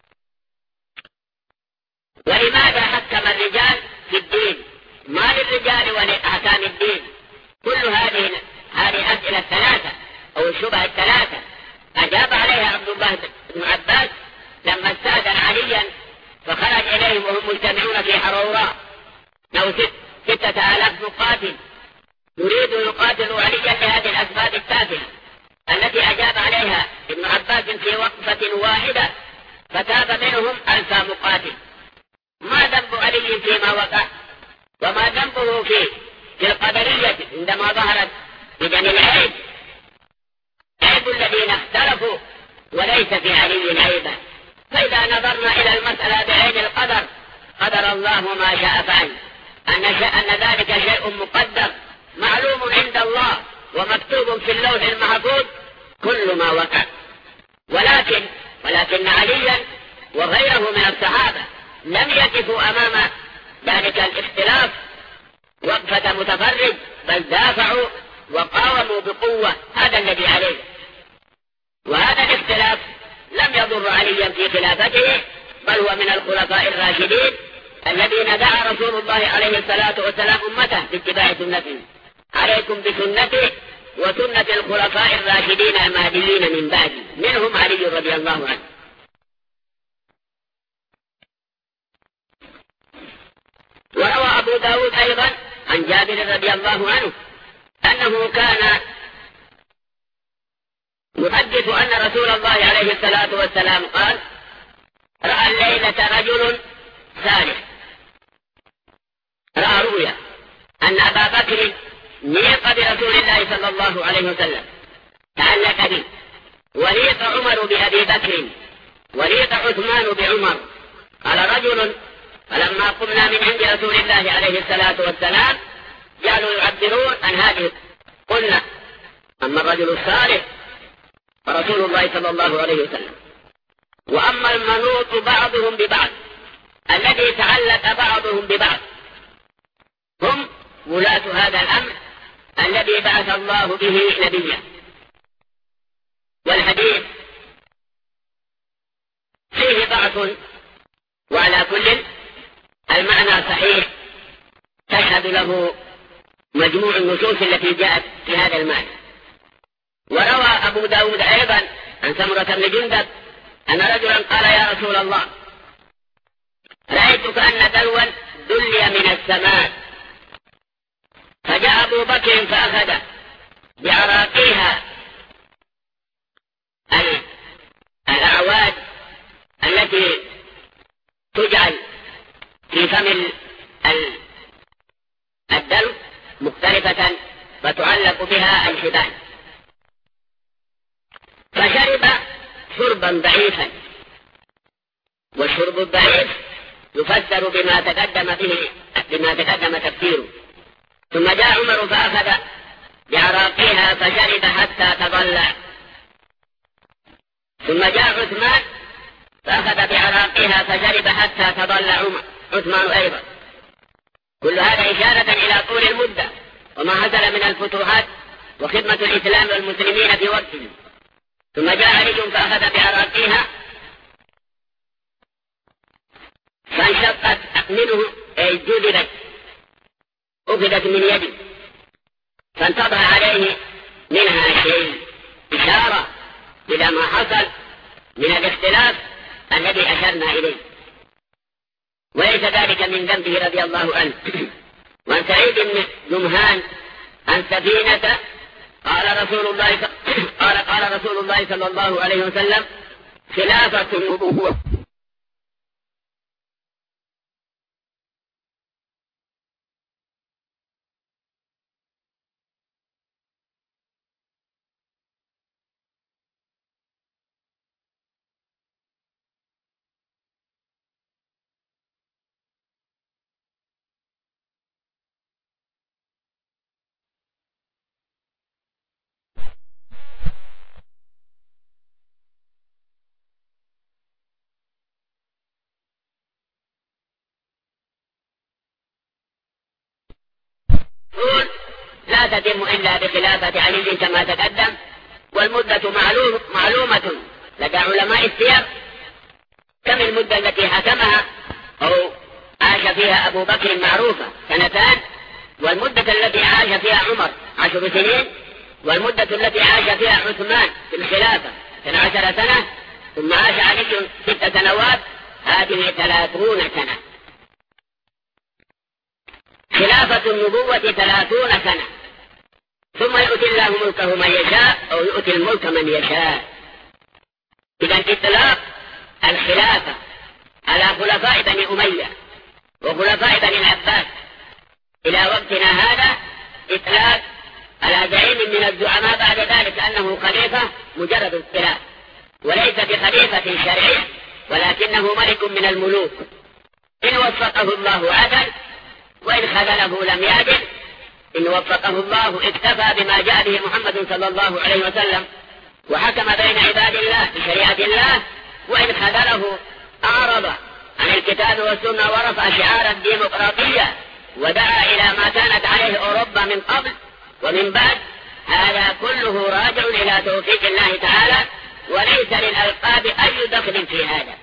ولماذا حكم الرجال في الدين؟ ما للرجال ولأحكام الدين؟ كل هذه هذه أسئلة الثلاثة أو الشبه الثلاثة أجاب عليها عبد الله بن عباس لما استأذن عليا فخرج إليهم وهم مجتمعون في حروراء أو ست ستة آلاف مقاتل يريد يقاتل عليا لهذه الأسباب التافهة التي أجاب عليها ابن عباس في وقفة واحدة فتاب منهم ألف مقاتل. ما ذنب علي فيما وقع؟ وما ذنبه في في القدرية عندما ظهرت؟ إذن العيب عيب الذين اختلفوا وليس في علي عيبا. فإذا نظرنا إلى المسألة بعين القدر، قدر الله ما شاء فعل، أن أن ذلك شيء مقدر معلوم عند الله ومكتوب في اللوح المحفوظ كل ما وقع. ولكن ولكن عليا وغيره من الصحابة لم يقفوا أمام ذلك الاختلاف وقفة متفرج، بل دافعوا وقاوموا بقوة. هذا الذي عليه. وهذا الاختلاف لم يضر عليا في خلافته، بل هو من الخلفاء الراشدين الذين دعا رسول الله عليه الصلاة والسلام أمته باتباع سنته. عليكم بسنته وسنة الخلفاء الراشدين المهديين من بعدي، منهم علي رضي الله عنه. وروى أبو داود أيضا عن جابر رضي الله عنه أنه كان يحدث أن رسول الله عليه الصلاة والسلام قال: رأى الليلة رجل صالح، رأى رؤيا أن أبا بكر نيق برسول الله صلى الله عليه وسلم تعلق به، وليق عمر بأبي بكر، وليق عثمان بعمر. قال رجل: فلما قمنا من عند رسول الله عليه الصلاة والسلام جعلوا يعبرون عن هذه، قلنا: أما الرجل الصالح فرسول الله صلى الله عليه وسلم، وأما المنوط بعضهم ببعض الذي تعلق بعضهم ببعض هم ولاة هذا الأمر الذي بعث الله به نبيا. والحديث فيه ضعف، وعلى كل المعنى صحيح تشهد له مجموع النصوص التي جاءت في هذا المعنى. وروى أبو داود أيضا عن سمرة بن جندب أن رجلا قال: يا رسول الله، رأيتك أن دلوا دلي من السماء، فجاء أبو بكر فأخذ بعراقيها الأعواد التي تجعل في فم الدلو مختلفة فتعلق بها الحبال، فشرب شربا ضعيفا، والشرب الضعيف يفسر بما تقدم به بما تقدم تفسيره. ثم جاء عمر فأخذ بعراقيها فشرب حتى تضلع، ثم جاء عثمان فأخذ بعراقيها فشرب حتى تضلع عثمان أيضا. كل هذا إشارة إلى طول المدة وما حصل من الفتوحات وخدمة الإسلام والمسلمين في وقته. ثم جاء علي فأخذ بعراقيها فانشقت منه، أي جذبت، أخذت من يده، فانتبه عليه منها شيء، إشارة إلى ما حصل من الاختلاف الذي أشرنا إليه. وليس ذلك من ذنبه رضي الله عنه. وعن سعيد بن جمهان عن سفينة قال رسول الله قال قال رسول الله صلى الله عليه وسلم: خلافة النبوة لا تتم إلا بخلافة علي كما تقدم. والمدة معلوم معلومة لدى علماء السير. كم المدة التي حكمها أو عاش فيها أبو بكر معروفة سنتان، والمدة التي عاش فيها عمر عشر سنين، والمدة التي عاش فيها عثمان في الخلافة اثنا عشر سنة، ثم عاش علي ست سنوات، هذه ثلاثون سنة. خلافة النبوة ثلاثون سنة، ثم يؤتي الله ملكه من يشاء أو يؤتي الملك من يشاء. إذا إطلاق الخلافة على خلفاء بني أمية وخلفاء بني العباس إلى وقتنا هذا إطلاق على زعيم من الزعماء بعد ذلك أنه خليفة مجرد اصطلاح، وليس بخليفة شرعي، ولكنه ملك من الملوك. إن وفقه الله عدل، وإن خذله لم يعدل. إن وفقه الله اكتفى بما جاء به محمد صلى الله عليه وسلم وحكم بين عباد الله بشريعة الله، وإن خذله أعرض عن الكتاب والسنة ورفع شعار الديمقراطية ودعا إلى ما كانت عليه أوروبا من قبل ومن بعد. هذا كله راجع إلى توفيق الله تعالى، وليس للألقاب أي دخل في هذا.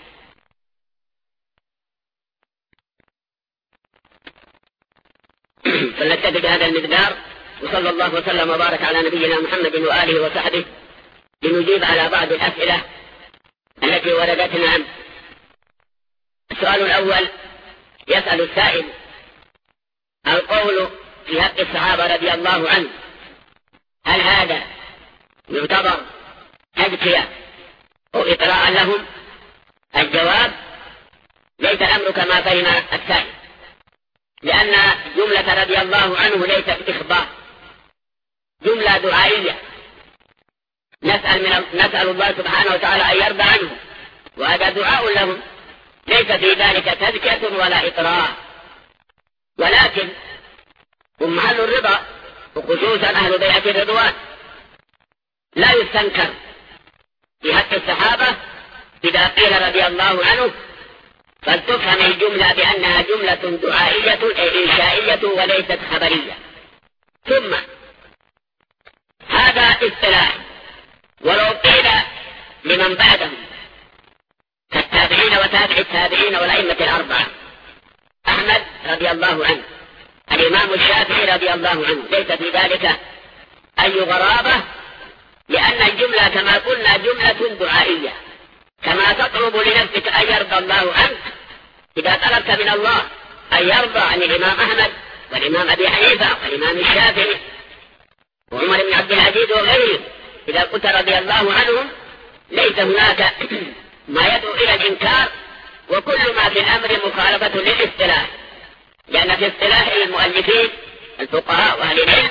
فلنكتفي بهذا المقدار، وصلى الله وسلم وبارك على نبينا محمد وآله وصحبه لنجيب على بعض الأسئلة التي وردتنا عنه. السؤال الأول يسأل السائل: القول في حق الصحابة رضي الله عنه هل هذا يعتبر تزكية أو إطراء لهم؟ الجواب: ليس الأمر كما فهم السائل، لأن جملة رضي الله عنه ليست إخبار، جملة دعائية نسأل, من نسأل الله سبحانه وتعالى أن يرضى عنه، وهذا دعاء لهم، ليس في ذلك تزكية ولا إطراء. ولكن هم محل الرضا، وخصوصا أهل بيعة الرضوان. لا يستنكر في حق الصحابة إذا قيل رضي الله عنه، فلتفهم الجملة بأنها جملة دعائية إنشائية وليست خبرية. ثم هذا اصطلاح، ولو قيل لمن بعدهم كالتابعين وتابع التابعين والأئمة الأربعة، أحمد رضي الله عنه، الإمام الشافعي رضي الله عنه، ليس في ذلك أي غرابة، لأن الجملة كما قلنا جملة دعائية. كما تطلب لنفسك أن يرضى الله عنك، إذا طلبت من الله أن يرضى عن الإمام أحمد والإمام أبي حنيفة والإمام الشافعي وعمر بن عبد العزيز وغيره، إذا قلت رضي الله عنهم، ليس هناك ما يدعو إلى الإنكار، وكل ما في الأمر مخالفة للاصطلاح، لأن في اصطلاح المؤلفين الفقهاء وأهل العلم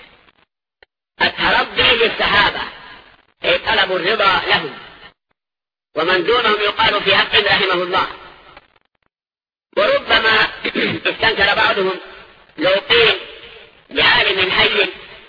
الترضي للصحابة أي طلب الرضا لهم، ومن دونهم يقال في حق رحمه الله. وربما استنكر بعضهم لو قيل لعالم حي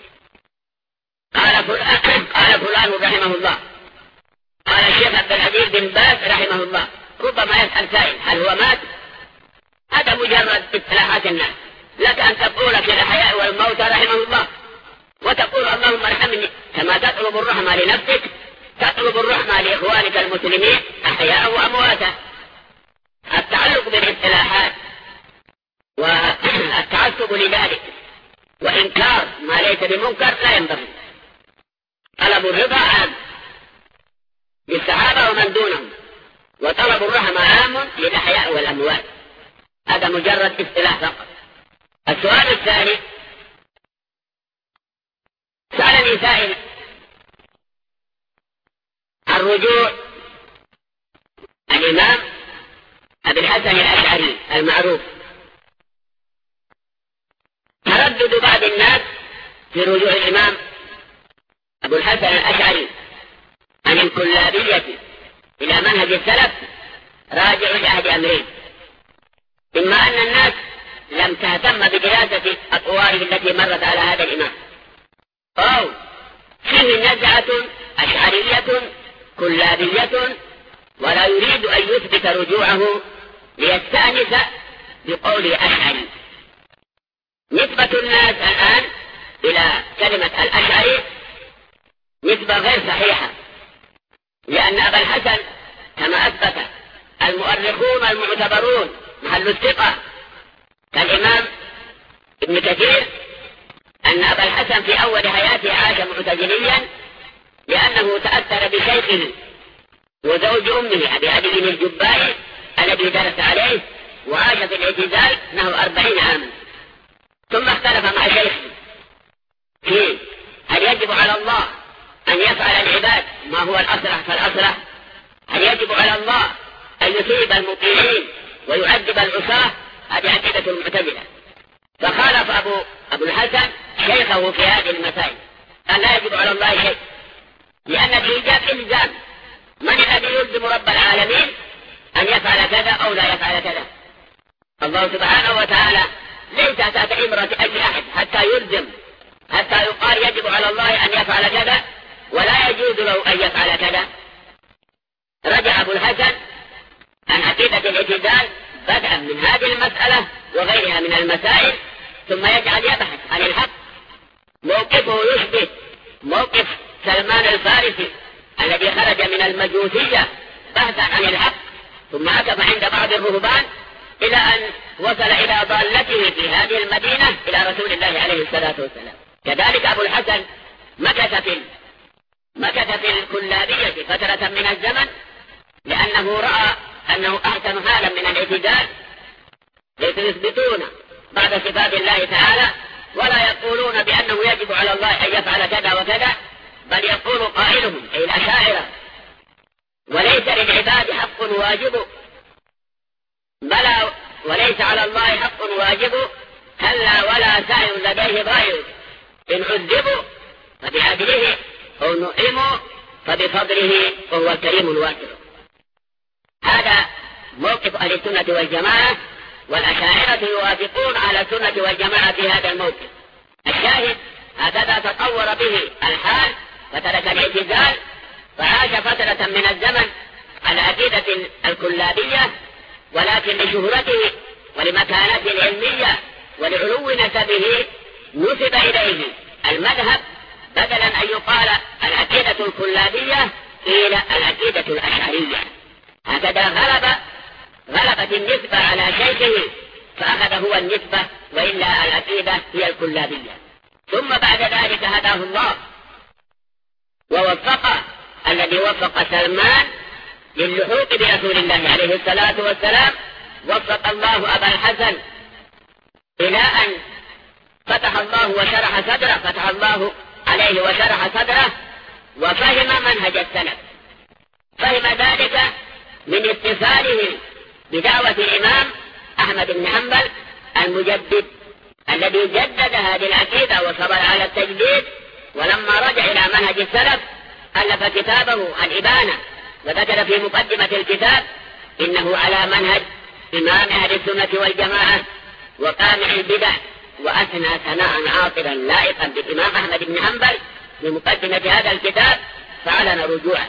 قال فلان, قال فلان رحمه الله، قال الشيخ عبد العزيز بن باز رحمه الله، ربما يسأل سائل هل هو مات؟ هذا مجرد اصطلاحات الناس. لك أن تقول في الأحياء والموتى رحمه الله، وتقول اللهم ارحمني، كما تطلب الرحمة لنفسك تطلب الرحمة لإخوانك المسلمين أحياء وأمواتا. التعلق بالاصطلاحات والتعصب لذلك وإنكار ما ليس بمنكر لا ينبغي. طلب الرضا عام للصحابة ومن دونهم، وطلب الرحمة عام للأحياء والأموات. هذا مجرد اصطلاح فقط. السؤال الثاني سألني سائل عن رجوع الإمام أبي الحسن الأشعري المعروف، تردد بعض الناس في رجوع الإمام أبو الحسن الأشعري عن الكلابية إلى منهج السلف راجع لأحد أمرين: إما أن الناس لم تهتم بدراسة أطواره التي مرت على هذا الإمام، أو فيه نزعة أشعرية كلابية ولا يريد أن يثبت رجوعه ليستأنس بقول أشعري. نسبة الناس الآن إلى كلمة الأشعري نسبة غير صحيحة، لأن أبا الحسن كما أثبت المؤرخون المعتبرون محل الثقة كالإمام ابن كثير أن أبا الحسن في أول حياته عاش معتزليا لأنه تأثر بشيخه وزوج أمه أبي عدي بن الجبائي الذي درس عليه وعاش في الاعتزال نحو أربعين عاما، ثم اختلف مع شيخه في هل يجب على الله أن يفعل العباد ما هو الأصلح فالأصلح، هل يجب على الله أن يثيب المطيعين ويعذب العصاة. هذه عقيدة المعتزلة. فخالف أبو, أبو الحسن شيخه في هذه المسائل، قال لا يجب على الله شيء، لأن الإيجاب إلزام. من الذي يلزم رب العالمين أن يفعل كذا أو لا يفعل كذا؟ الله سبحانه وتعالى ليس تحت إمرة أي أحد حتى يلزم، حتى يقال يجب على الله أن يفعل كذا ولا يجوز له أن يفعل كذا. رجع أبو الحسن عن عقيدة الاعتزال بدءا من هذه المسألة وغيرها من المسائل، ثم يجعل يبحث عن الحق. موقفه يشبه موقف سلمان الفارسي الذي خرج من المجوسية بحثا عن الحق، ثم عكف عند بعض الرهبان إلى أن وصل إلى ضالته في هذه المدينة إلى رسول الله عليه الصلاة والسلام. كذلك أبو الحسن مكث في مكث في الكلابية فترة من الزمن لأنه رأى أنه أحسن حالا من الاعتزال، ليس يثبتون بعد صفات الله تعالى ولا يقولون بأنه يجب على الله أن يفعل كذا وكذا، بل يقول قائلهم أي الأشاعرة وليس للعباد حق واجب، بلى وليس على الله حق واجب، كلا ولا سعي لديه ضائع، إن عذبوا فبعدله أو نعموا فبفضله وهو الكريم الواسع. هذا موقف أهل السنة والجماعة، والأشاعرة يوافقون على السنة والجماعة في هذا الموقف. الشاهد هكذا تطور به الحال فترك الاعتزال فعاش فترة من الزمن على عقيدة الكلابية، ولكن لشهرته ولمكانته العلمية ولعلو نسبه نسب إليه المذهب، بدلا أن يقال العقيدة الكلابية إلى العقيدة الأشعرية. هكذا غلب غلبت النسبة على شيخه فأخذ هو النسبة، وإلا العقيدة هي الكلابية. ثم بعد ذلك هداه الله ووفقه الذي وفق سلمان للحوق برسول الله عليه الصلاة والسلام. وفق الله أبا الحسن إلى أن فتح الله وشرح صدره فتح الله عليه وشرح صدره وفهم منهج السلف. فهم ذلك من اتصاله بدعوة الإمام أحمد بن حنبل المجدد الذي جدد هذه العقيدة وصبر على التجديد، ولما رجع إلى منهج السلف ألف كتابه الإبانة، وذكر في مقدمة الكتاب إنه على منهج إمام أهل السنة والجماعة وقامع البدع، وأثنى ثناء عاطرا لائقا بالإمام أحمد بن حنبل في مقدمة هذا الكتاب، فأعلن رجوعه.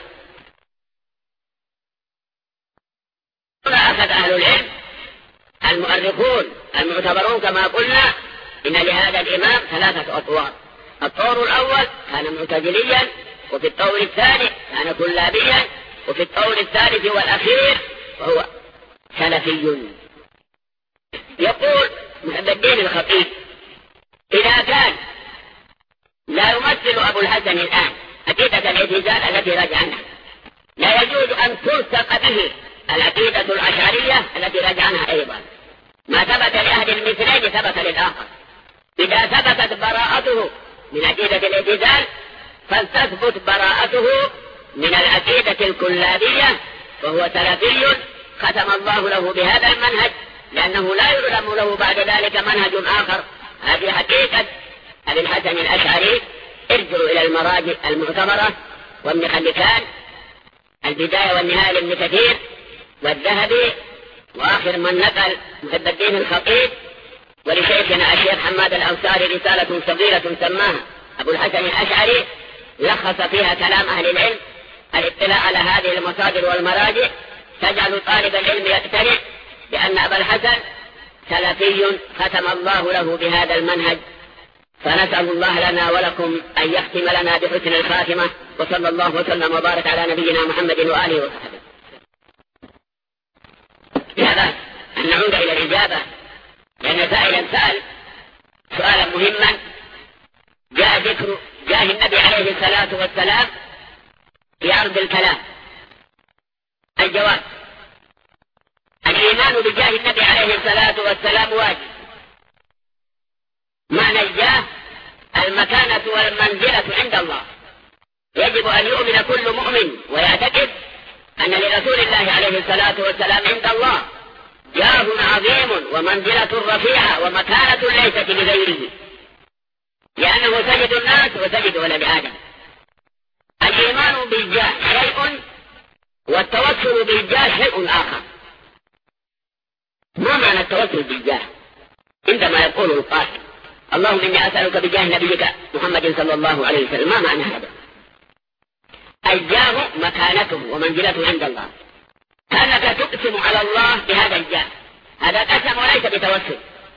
أخذ أهل العلم المؤرخون المعتبرون كما قلنا إن لهذا الإمام ثلاثة أطوار. الطور الأول كان معتزليا، وفي الطور الثاني كان كلابيا، وفي الطور الثالث والأخير وهو سلفي. يقول محب الدين الخطيب: إذا كان لا يمثل أبو الحسن الآن عقيدة الاعتزال التي رجع عنها، لا يجوز أن تلصق به العقيدة الأشعرية التي رجع عنها أيضا، ما ثبت لأحد المثلين ثبت للآخر. إذا ثبتت براءته من عقيدة الاعتزال فلتثبت براءته من العقيدة الكلابية، وهو سلفي ختم الله له بهذا المنهج، لأنه لا يعلم له بعد ذلك منهج آخر. هذه حقيقة أبي الحسن الأشعري. ارجعوا إلى المراجع المعتبرة وابن خلكان، البداية والنهاية لابن كثير والذهبي، وآخر من نقل محب الدين الخطيب، ولشيخنا الشيخ حماد الأنصاري رسالة صغيرة سماها أبو الحسن الأشعري، لخص فيها كلام أهل العلم. الاطلاع على هذه المصادر والمراجع تجعل طالب العلم يقتنع بأن أبا الحسن سلفي ختم الله له بهذا المنهج. فنسأل الله لنا ولكم أن يختم لنا بحسن الخاتمة، وصلى الله وسلم وبارك على نبينا محمد وآله وصحبه. بهذا أن نعود إلى الإجابة، لأن سائلا سأل سؤالا مهما جاء ذكر جاه النبي عليه الصلاة والسلام في عرض الكلام. الجواب: الإيمان بجاه النبي عليه الصلاة والسلام واجب. معنى الجاه المكانة والمنزلة عند الله. يجب أن يؤمن كل مؤمن ويعتقد أن لرسول الله عليه الصلاة والسلام عند الله جاه عظيم ومنزلة رفيعة ومكانة ليست لغيره، لأنه سيد الناس وسيد ولد آدم. الإيمان بالجاه شيء، والتوسل بالجاه شيء آخر. ما معنى التوسل بالجاه؟ عندما يقول القائل: اللهم إني أسألك بجاه نبيك محمد صلى الله عليه وسلم، ما معنى هذا؟ الجاه مكانته ومنزلته عند الله، كأنك تقسم على الله بهذا الجاه. هذا قسم وليس بتوسل.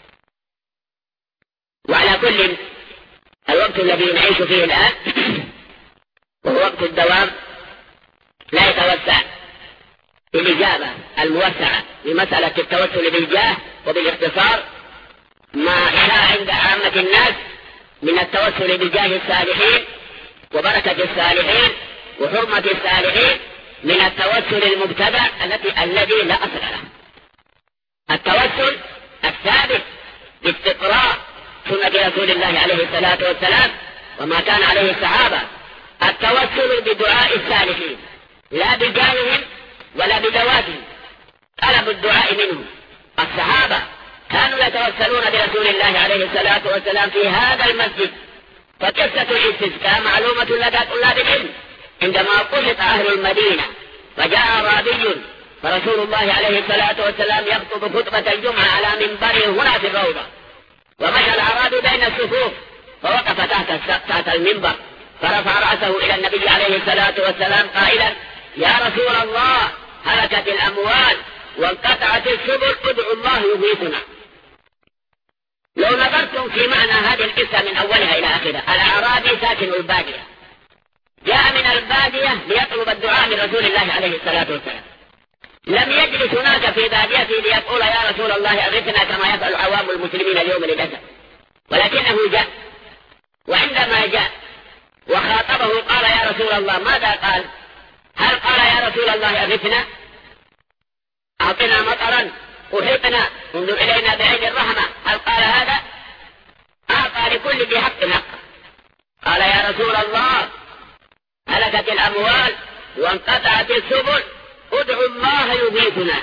وعلى كل، الوقت الذي نعيش فيه الآن وهو وقت الدوام لا يتوسع في الإجابة الموسعة لمسألة التوسل بالجاه وبالاختصار ما شاء عند عامة الناس من التوسل بجاه الصالحين وبركة الصالحين وحرمة الصالحين من التوسل المبتدع التي الذي لا أصل له. التوسل الثابت باستقراء سنة رسول الله عليه الصلاة والسلام وما كان عليه الصحابة، التوسل بدعاء الصالحين لا بجاههم ولا بدواتهم، طلب الدعاء منهم. الصحابة كانوا يتوسلون برسول الله عليه الصلاة والسلام في هذا المسجد. فقصة الاستسقاء معلومة لدى طلاب العلم. عندما قصد أهل المدينة فجاء أعرابي فرسول الله عليه الصلاة والسلام يخطب خطبة الجمعة على منبره هنا في الروضة، ومشى الأعرابي بين الصفوف فوقف تحت تحت المنبر فرفع رأسه إلى النبي عليه الصلاة والسلام قائلا: يا رسول الله، هلكت الأموال وانقطعت السبل، ادعوا الله يغيثنا. لو نظرتم في معنى هذه القصة من أولها إلى آخرها، الأعرابي ساكن البادية جاء من البادية ليطلب الدعاء من رسول الله عليه الصلاة والسلام. لم يجلس هناك في باديته ليقول يا رسول الله أغثنا كما يفعل عوام المسلمين اليوم للأسف، ولكنه جاء. وعندما جاء وخاطبه قال: يا رسول الله. ماذا قال؟ هل قال يا رسول الله أغثنا، أعطنا مطرا، أحيطنا، انظر إلينا بعين الرحمة؟ هل قال هذا؟ أعطى لكل ذي حق حق. قال: يا رسول الله، هلكت الأموال وانقطعت السبل، ادعوا الله يغيثنا.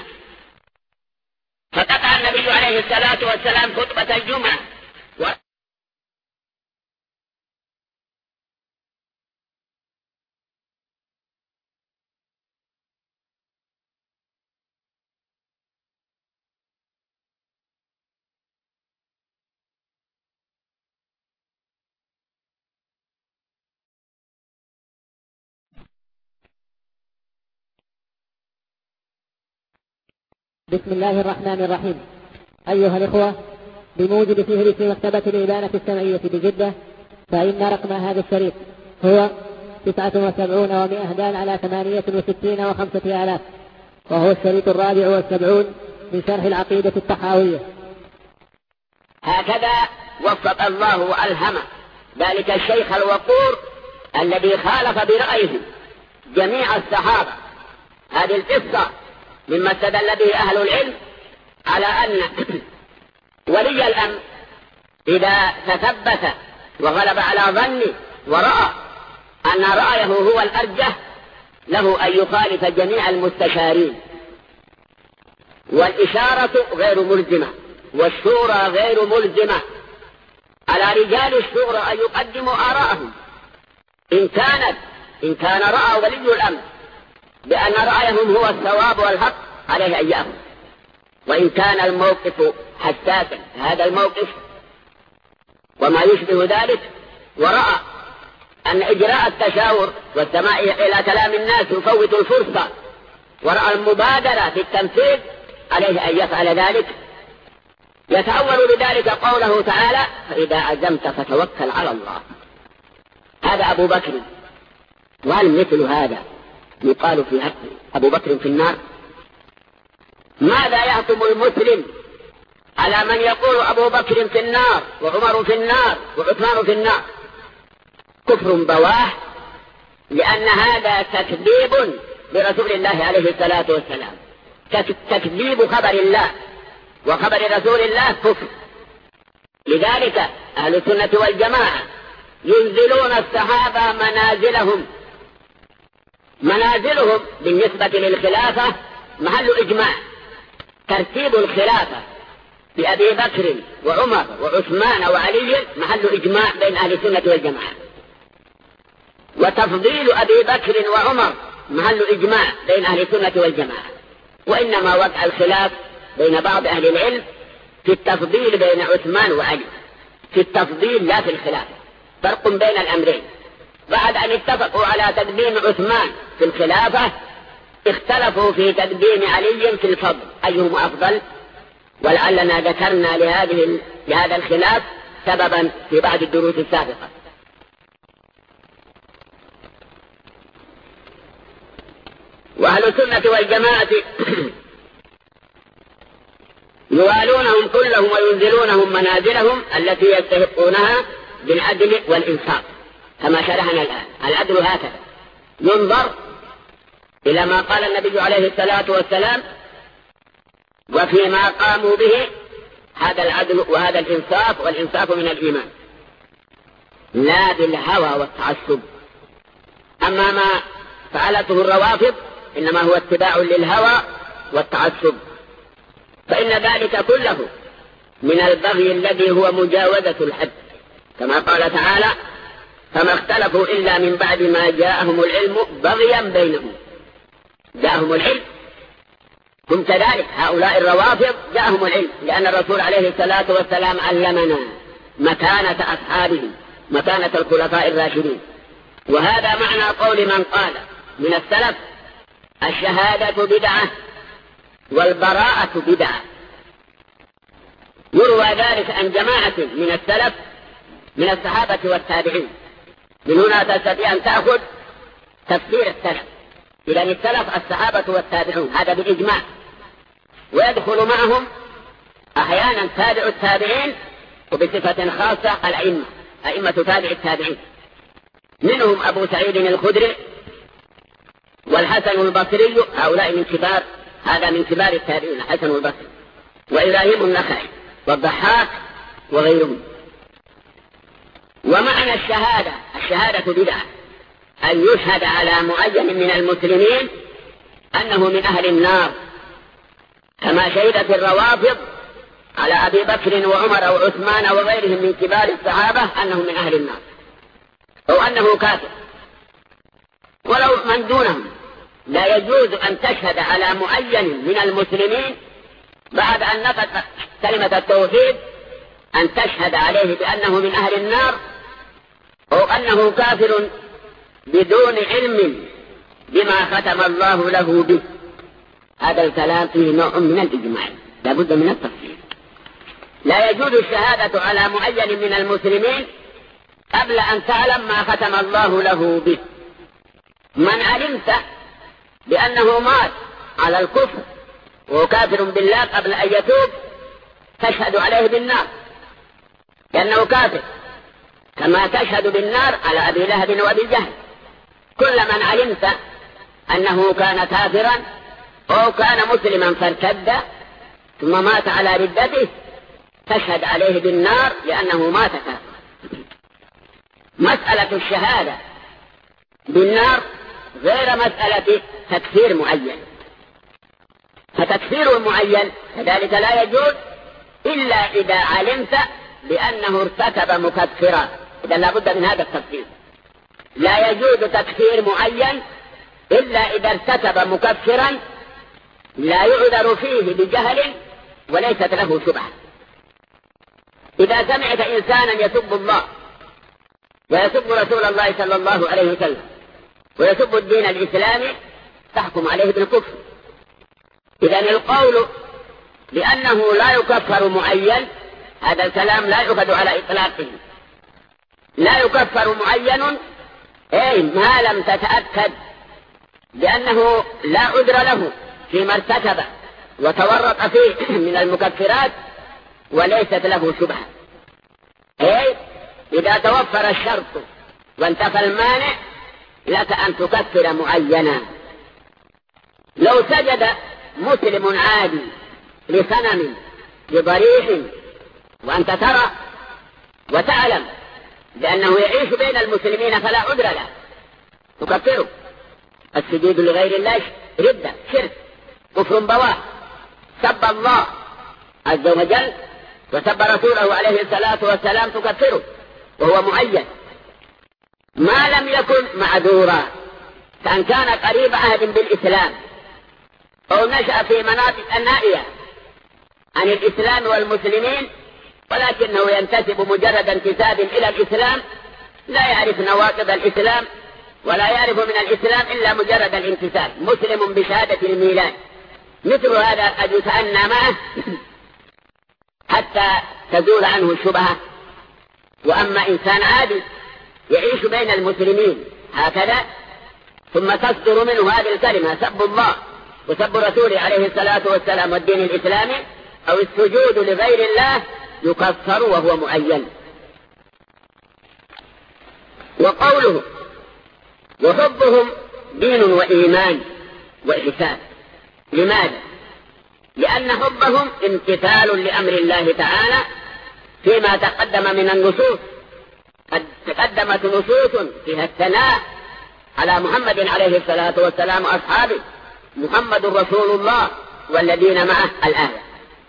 فقطع النبي عليه الصلاة والسلام خطبة الجمعة و... بسم الله الرحمن الرحيم. أيها الإخوة، بموجب فهرس مكتبة الإبانة السمعية بجدة، فإن رقم هذا الشريط هو تسعة وسبعون ومئة دال على ثمانية وستين وخمسة آلاف، وهو الشريط الرابع والسبعون من شرح العقيدة الطحاوية. هكذا وفق الله وألهم ذلك الشيخ الوقور الذي خالف برأيه جميع الصحابة. هذه القصة مما استدل به أهل العلم على أن ولي الأمر إذا تثبت وغلب على ظني ورأى أن رأيه هو الأرجح له أن يخالف جميع المستشارين، والإشارة غير ملزمة والشورى غير ملزمة. على رجال الشورى أن يقدموا آراءهم إن كانت إن كان رأى ولي الأمر بأن رأيهم هو الصواب والحق عليه أن يأخذ، وإن كان الموقف حساسا هذا الموقف وما يشبه ذلك ورأى أن إجراء التشاور والسماع إلى كلام الناس يفوت الفرصة ورأى المبادرة في التنفيذ عليه أن يفعل ذلك. يتأول بذلك قوله تعالى: فإذا عزمت فتوكل على الله. هذا أبو بكر. وهل مثل هذا يقال في حق أبو بكر في النار؟ ماذا يحكم المسلم على من يقول أبو بكر في النار وعمر في النار وعثمان في النار؟ كفر بواح، لأن هذا تكذيب برسول الله عليه الصلاة والسلام، تكذيب خبر الله وخبر رسول الله كفر. لذلك أهل السنة والجماعة ينزلون الصحابة منازلهم منازلهم بالنسبة للخلافة محل إجماع. ترتيب الخلافة بأبي بكر وعمر وعثمان وعلي محل إجماع بين أهل السنة والجماعة، وتفضيل أبي بكر وعمر محل إجماع بين أهل السنة والجماعة. وإنما وقع الخلاف بين بعض أهل العلم في التفضيل بين عثمان وعلي، في التفضيل لا في الخلافة، فرق بين الأمرين. بعد أن اتفقوا على تقديم عثمان في الخلافة اختلفوا في تقديم علي في الفضل أيهم أفضل، ولعلنا ذكرنا لهذه لهذا الخلاف سببا في بعض الدروس السابقة. وأهل السنة والجماعة يوالونهم كلهم وينزلونهم منازلهم التي يستحقونها بالعدل والإنصاف كما شرحنا الآن. العدل هكذا ينظر إلى ما قال النبي عليه الصلاة والسلام وفيما قاموا به، هذا العدل وهذا الإنصاف، والإنصاف من الإيمان لا بالهوى والتعصب. أما ما فعلته الروافض إنما هو اتباع للهوى والتعصب، فإن ذلك كله من البغي الذي هو مجاوزة الحد، كما قال تعالى: فما اختلفوا إلا من بعد ما جاءهم العلم بغيا بينهم. جاءهم العلم هم كذلك، هؤلاء الروافض جاءهم العلم، لأن الرسول عليه الصلاة والسلام علمنا مكانة أصحابه، مكانة الخلفاء الراشدين. وهذا معنى قول من قال من السلف: الشهادة بدعة والبراءة بدعة. يروى ذلك عن جماعة من السلف من الصحابة والتابعين. من هنا تستطيع أن تأخذ تفسير السلف، إذن السلف الصحابة والتابعون هذا بالإجماع، ويدخل معهم أحيانا تابع التابعين، وبصفة خاصة الأئمة، أئمة تابع التابعين، منهم أبو سعيد الخدري والحسن البصري، هؤلاء من كبار هذا من كبار التابعين، الحسن البصري وإبراهيم النخعي والضحاك وغيرهم. ومعنى الشهادة الشهادة بدعة أن يشهد على معين من المسلمين أنه من أهل النار، كما شهدت الروافض على أبي بكر وعمر وعثمان وغيرهم من كبار الصحابة أنهم من أهل النار، أو أنه كافر. ولو من دونهم لا يجوز أن تشهد على معين من المسلمين بعد أن نطق كلمة التوحيد أن تشهد عليه بأنه من أهل النار أو أنه كافر بدون علم بما ختم الله له به. هذا الكلام فيه نوع من الإجماع، لا بد من التفصيل. لا يجوز الشهادة على معين من المسلمين قبل أن تعلم ما ختم الله له به. من علمت بأنه مات على الكفر وهو كافر بالله قبل أن يتوب تشهد عليه بالنار لأنه كافر، كما تشهد بالنار على أبي لهب وأبي جهل. كل من علمت أنه كان كافرا أو كان مسلما فارتد ثم مات على ردته تشهد عليه بالنار لأنه مات كافرا. مسألة الشهادة بالنار غير مسألة تكفير معين، فتكفير معين كذلك لا يجوز إلا إذا علمت بأنه ارتكب مكفرا، إذا لا بد من هذا التكفير. لا يجوز تكفير معين إلا إذا ارتكب مكفرا لا يعذر فيه بجهل وليست له شبهة. إذا سمعت إنسانا يسب الله ويسب رسول الله صلى الله عليه وسلم ويسب الدين الإسلامي تحكم عليه بالكفر. إذن القول لأنه لا يكفر معين هذا الكلام لا يؤخذ على إطلاقه. لا يكفر معين أي ما لم تتأكد بأنه لا عذر له فيما ارتكب وتورط فيه من المكفرات وليست له شبهة. أي إذا توفر الشرط وانتفى المانع لك أن تكفر معينا. لو سجد مسلم عادي لصنم لضريح وأنت ترى وتعلم بأنه يعيش بين المسلمين فلا عذر له تكفره. السجود لغير الله ردة شرك كفر بواح. سب الله عز وجل وسب رسوله عليه الصلاة والسلام تكفره وهو معين ما لم يكن معذورا، كان كان قريب عهد بالإسلام أو نشأ في مناطق النائية عن الإسلام والمسلمين ولكنه ينتسب مجرد انتساب إلى الإسلام لا يعرف نواقض الإسلام ولا يعرف من الإسلام إلا مجرد الانتساب، مسلم بشهادة الميلاد، مثل هذا قد يتأنى معه حتى تزول عنه الشبهة. وأما إنسان عادي يعيش بين المسلمين هكذا ثم تصدر منه هذه الكلمة سب الله وسب رسوله عليه الصلاة والسلام والدين الإسلامي أو السجود لغير الله يكفر وهو معين. وقوله وحبهم دين وإيمان وإحسان. لماذا؟ لأن حبهم امتثال لأمر الله تعالى فيما تقدم من النصوص. قد تقدمت نصوص فيها الثناء على محمد عليه الصلاة والسلام وأصحابه محمد رسول الله والذين معه الآية.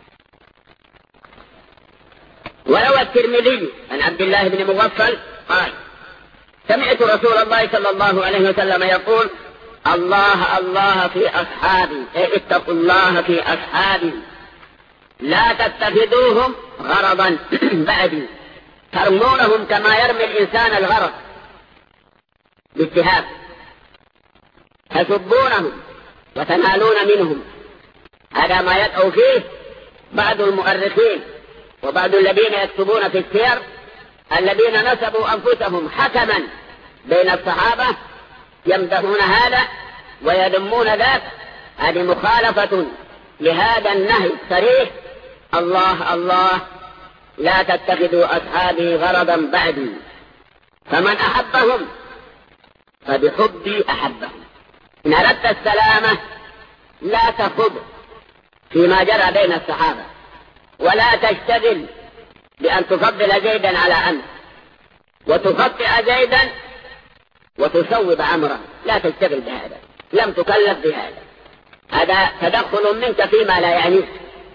وروى الترمذي عن عبد الله بن مغفل قال سمعت رسول الله صلى الله عليه وسلم يقول الله الله في أصحابي، أي اتقوا الله في أصحابي لا تتخذوهم غرضا بعدي ترمونهم كما يرمي الإنسان الغرض بالسهام تسبونهم وتنالون منهم. هذا ما يدعو فيه بعض المؤرخين وبعض الذين يكتبون في السير الذين نسبوا أنفسهم حكما بين الصحابة يمدحون هذا ويذمون ذاك. هذه مخالفة لهذا النهي الصريح الله الله لا تتخذوا أصحابي غرضا بعدي فمن أحبهم فبحبي أحبهم. إن أردت السلامة لا تخض فيما جرى بين الصحابة ولا تشتغل بأن تفضل زيدا على عمرو وتخطئ زيدا وتصوب عمرا، لا تشتغل بهذا، لم تكلف بهذا، هذا تدخل منك فيما لا يعنيك.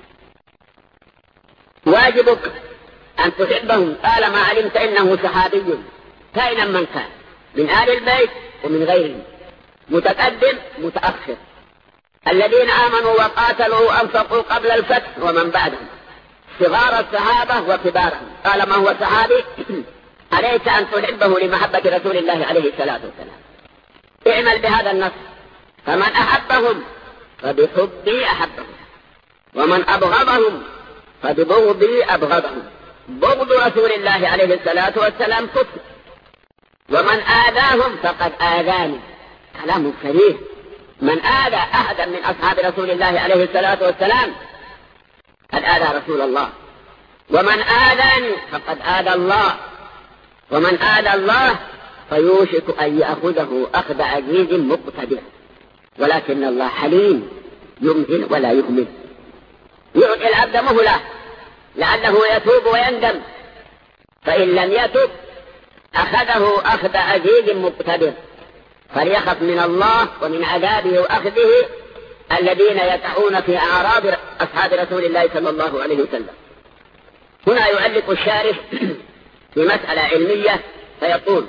واجبك أن تحبهم طالما علمت إنه صحابي كائنا من كان من آل البيت ومن غيرهم، متقدم متأخر، الذين آمنوا وقاتلوا وأنفقوا قبل الفتح ومن بعدهم، صغار الصحابة وكبارهم. طالما هو صحابي عليك أن تحبه لمحبة رسول الله عليه الصلاة والسلام. اعمل بهذا النص فمن أحبهم فبحبي أحبهم ومن أبغضهم فببغضي أبغضهم. بغض رسول الله عليه الصلاة والسلام كفر ومن آذاهم فقد آذاني. كلام صريح، من آذى أحدا من أصحاب رسول الله عليه الصلاة والسلام قد آذى رسول الله، ومن آذاني فقد آذى الله، ومن آذى الله فيوشك أن يأخذه أخذ عزيز مقتدر. ولكن الله حليم يمهل ولا يهمل، يعطي العبد مهلة لعله يتوب ويندم، فإن لم يتب أخذه أخذ عزيز مقتدر، فليخف من الله ومن عذابه وأخذه الذين يقعون في أعراض أصحاب رسول الله صلى الله عليه وسلم. هنا يعلق الشارح في مسألة علمية فيقول: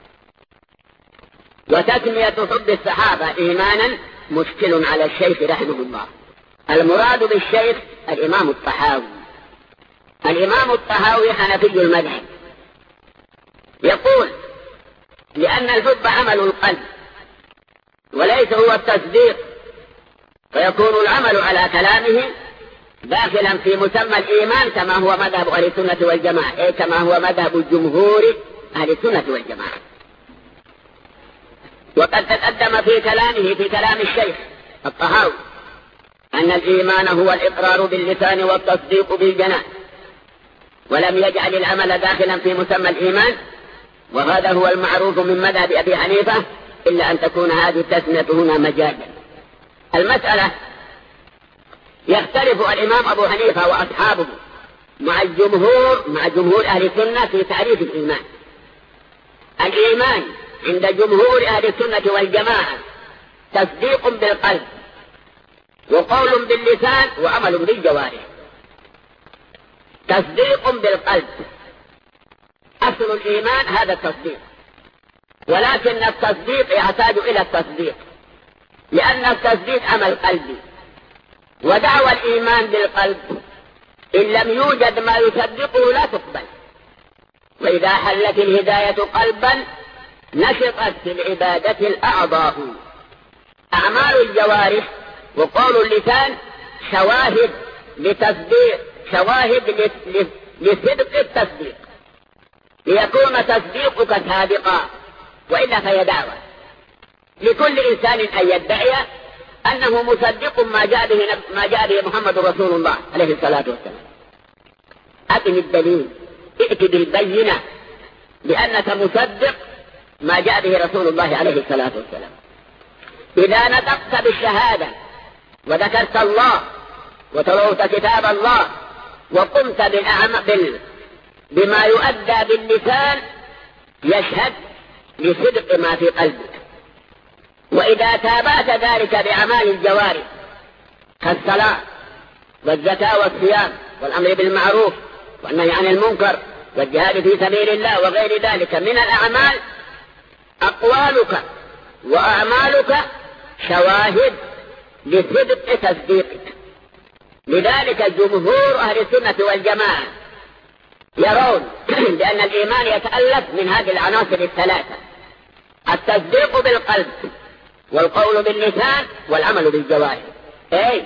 وتسمية حب الصحابة إيمانا مشكل على الشيخ رحمه الله. المراد بالشيخ الإمام الطحاوي. الإمام الطحاوي حنفي المذهب، يقول: لأن الحب عمل القلب وليس هو التصديق، فيكون العمل على كلامه داخلا في مسمى الإيمان كما هو مذهب أهل السنة والجماعة، أي كما هو مذهب الجمهور أهل السنة والجماعة. وقد تقدم في كلامه في كلام الشيخ الطحاوي أن الإيمان هو الإقرار باللسان والتصديق بالجنان، ولم يجعل العمل داخلا في مسمى الإيمان، وهذا هو المعروف من مذهب أبي حنيفة، إلا أن تكون هذه التسمية هنا مجازا. المسألة يختلف الإمام أبو حنيفة وأصحابه مع الجمهور مع جمهور أهل السنة في تعريف الإيمان. الإيمان عند جمهور أهل السنة والجماعة تصديق بالقلب وقول باللسان وعمل بالجوارح. تصديق بالقلب أصل الإيمان هذا التصديق، ولكن التصديق يحتاج إلى التصديق، لأن التصديق عمل قلبي، ودعوى الإيمان بالقلب إن لم يوجد ما يصدقه لا تقبل. وإذا حلت الهداية قلبا نشطت في العبادة الأعضاء. أعمال الجوارح وقول اللسان شواهد لتصديق، شواهد لصدق التصديق، ليكون تصديقك صادقا، وإلا فهي دعوة لكل إنسان أن يدعي أنه مصدق ما جاء به ما جاء به محمد رسول الله عليه الصلاة والسلام. أقم الدليل، ائت بالبينة بأنك مصدق ما جاء به رسول الله عليه الصلاة والسلام. إذا نطقت بالشهادة وذكرت الله وتلوت كتاب الله وقمت بالأعمال بما يؤدى باللسان يشهد لصدق ما في قلبك. وإذا تابعت ذلك بأعمال الجوارح كالصلاة والزكاة والصيام والأمر بالمعروف والنهي عن المنكر والجهاد في سبيل الله وغير ذلك من الأعمال، أقوالك وأعمالك شواهد لصدق تصديقك. لذلك جمهور أهل السنة والجماعة يرون بأن الإيمان يتألف من هذه العناصر الثلاثة: التصديق بالقلب والقول باللسان والعمل بالجوارح. أي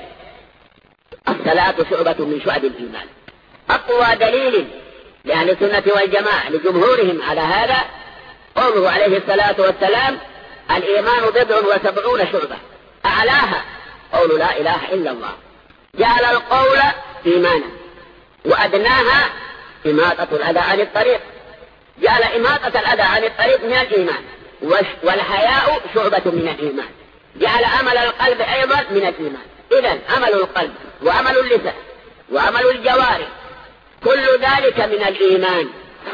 الصلاة شعبة من شعب الإيمان. أقوى دليل لأهل السنة والجماعة لجمهورهم على هذا قوله عليه الصلاة والسلام: الإيمان بضع وسبعون شعبة، أعلاها قول لا إله إلا الله، جعل القول إيمانا، وأدناها إماطة الأذى عن الطريق، جعل إماطة الأذى عن الطريق من الإيمان، والحياء شعبة من الإيمان، جعل عمل القلب أيضا من الإيمان. إذن عمل القلب وعمل اللسان وعمل الجوارح كل ذلك من الإيمان.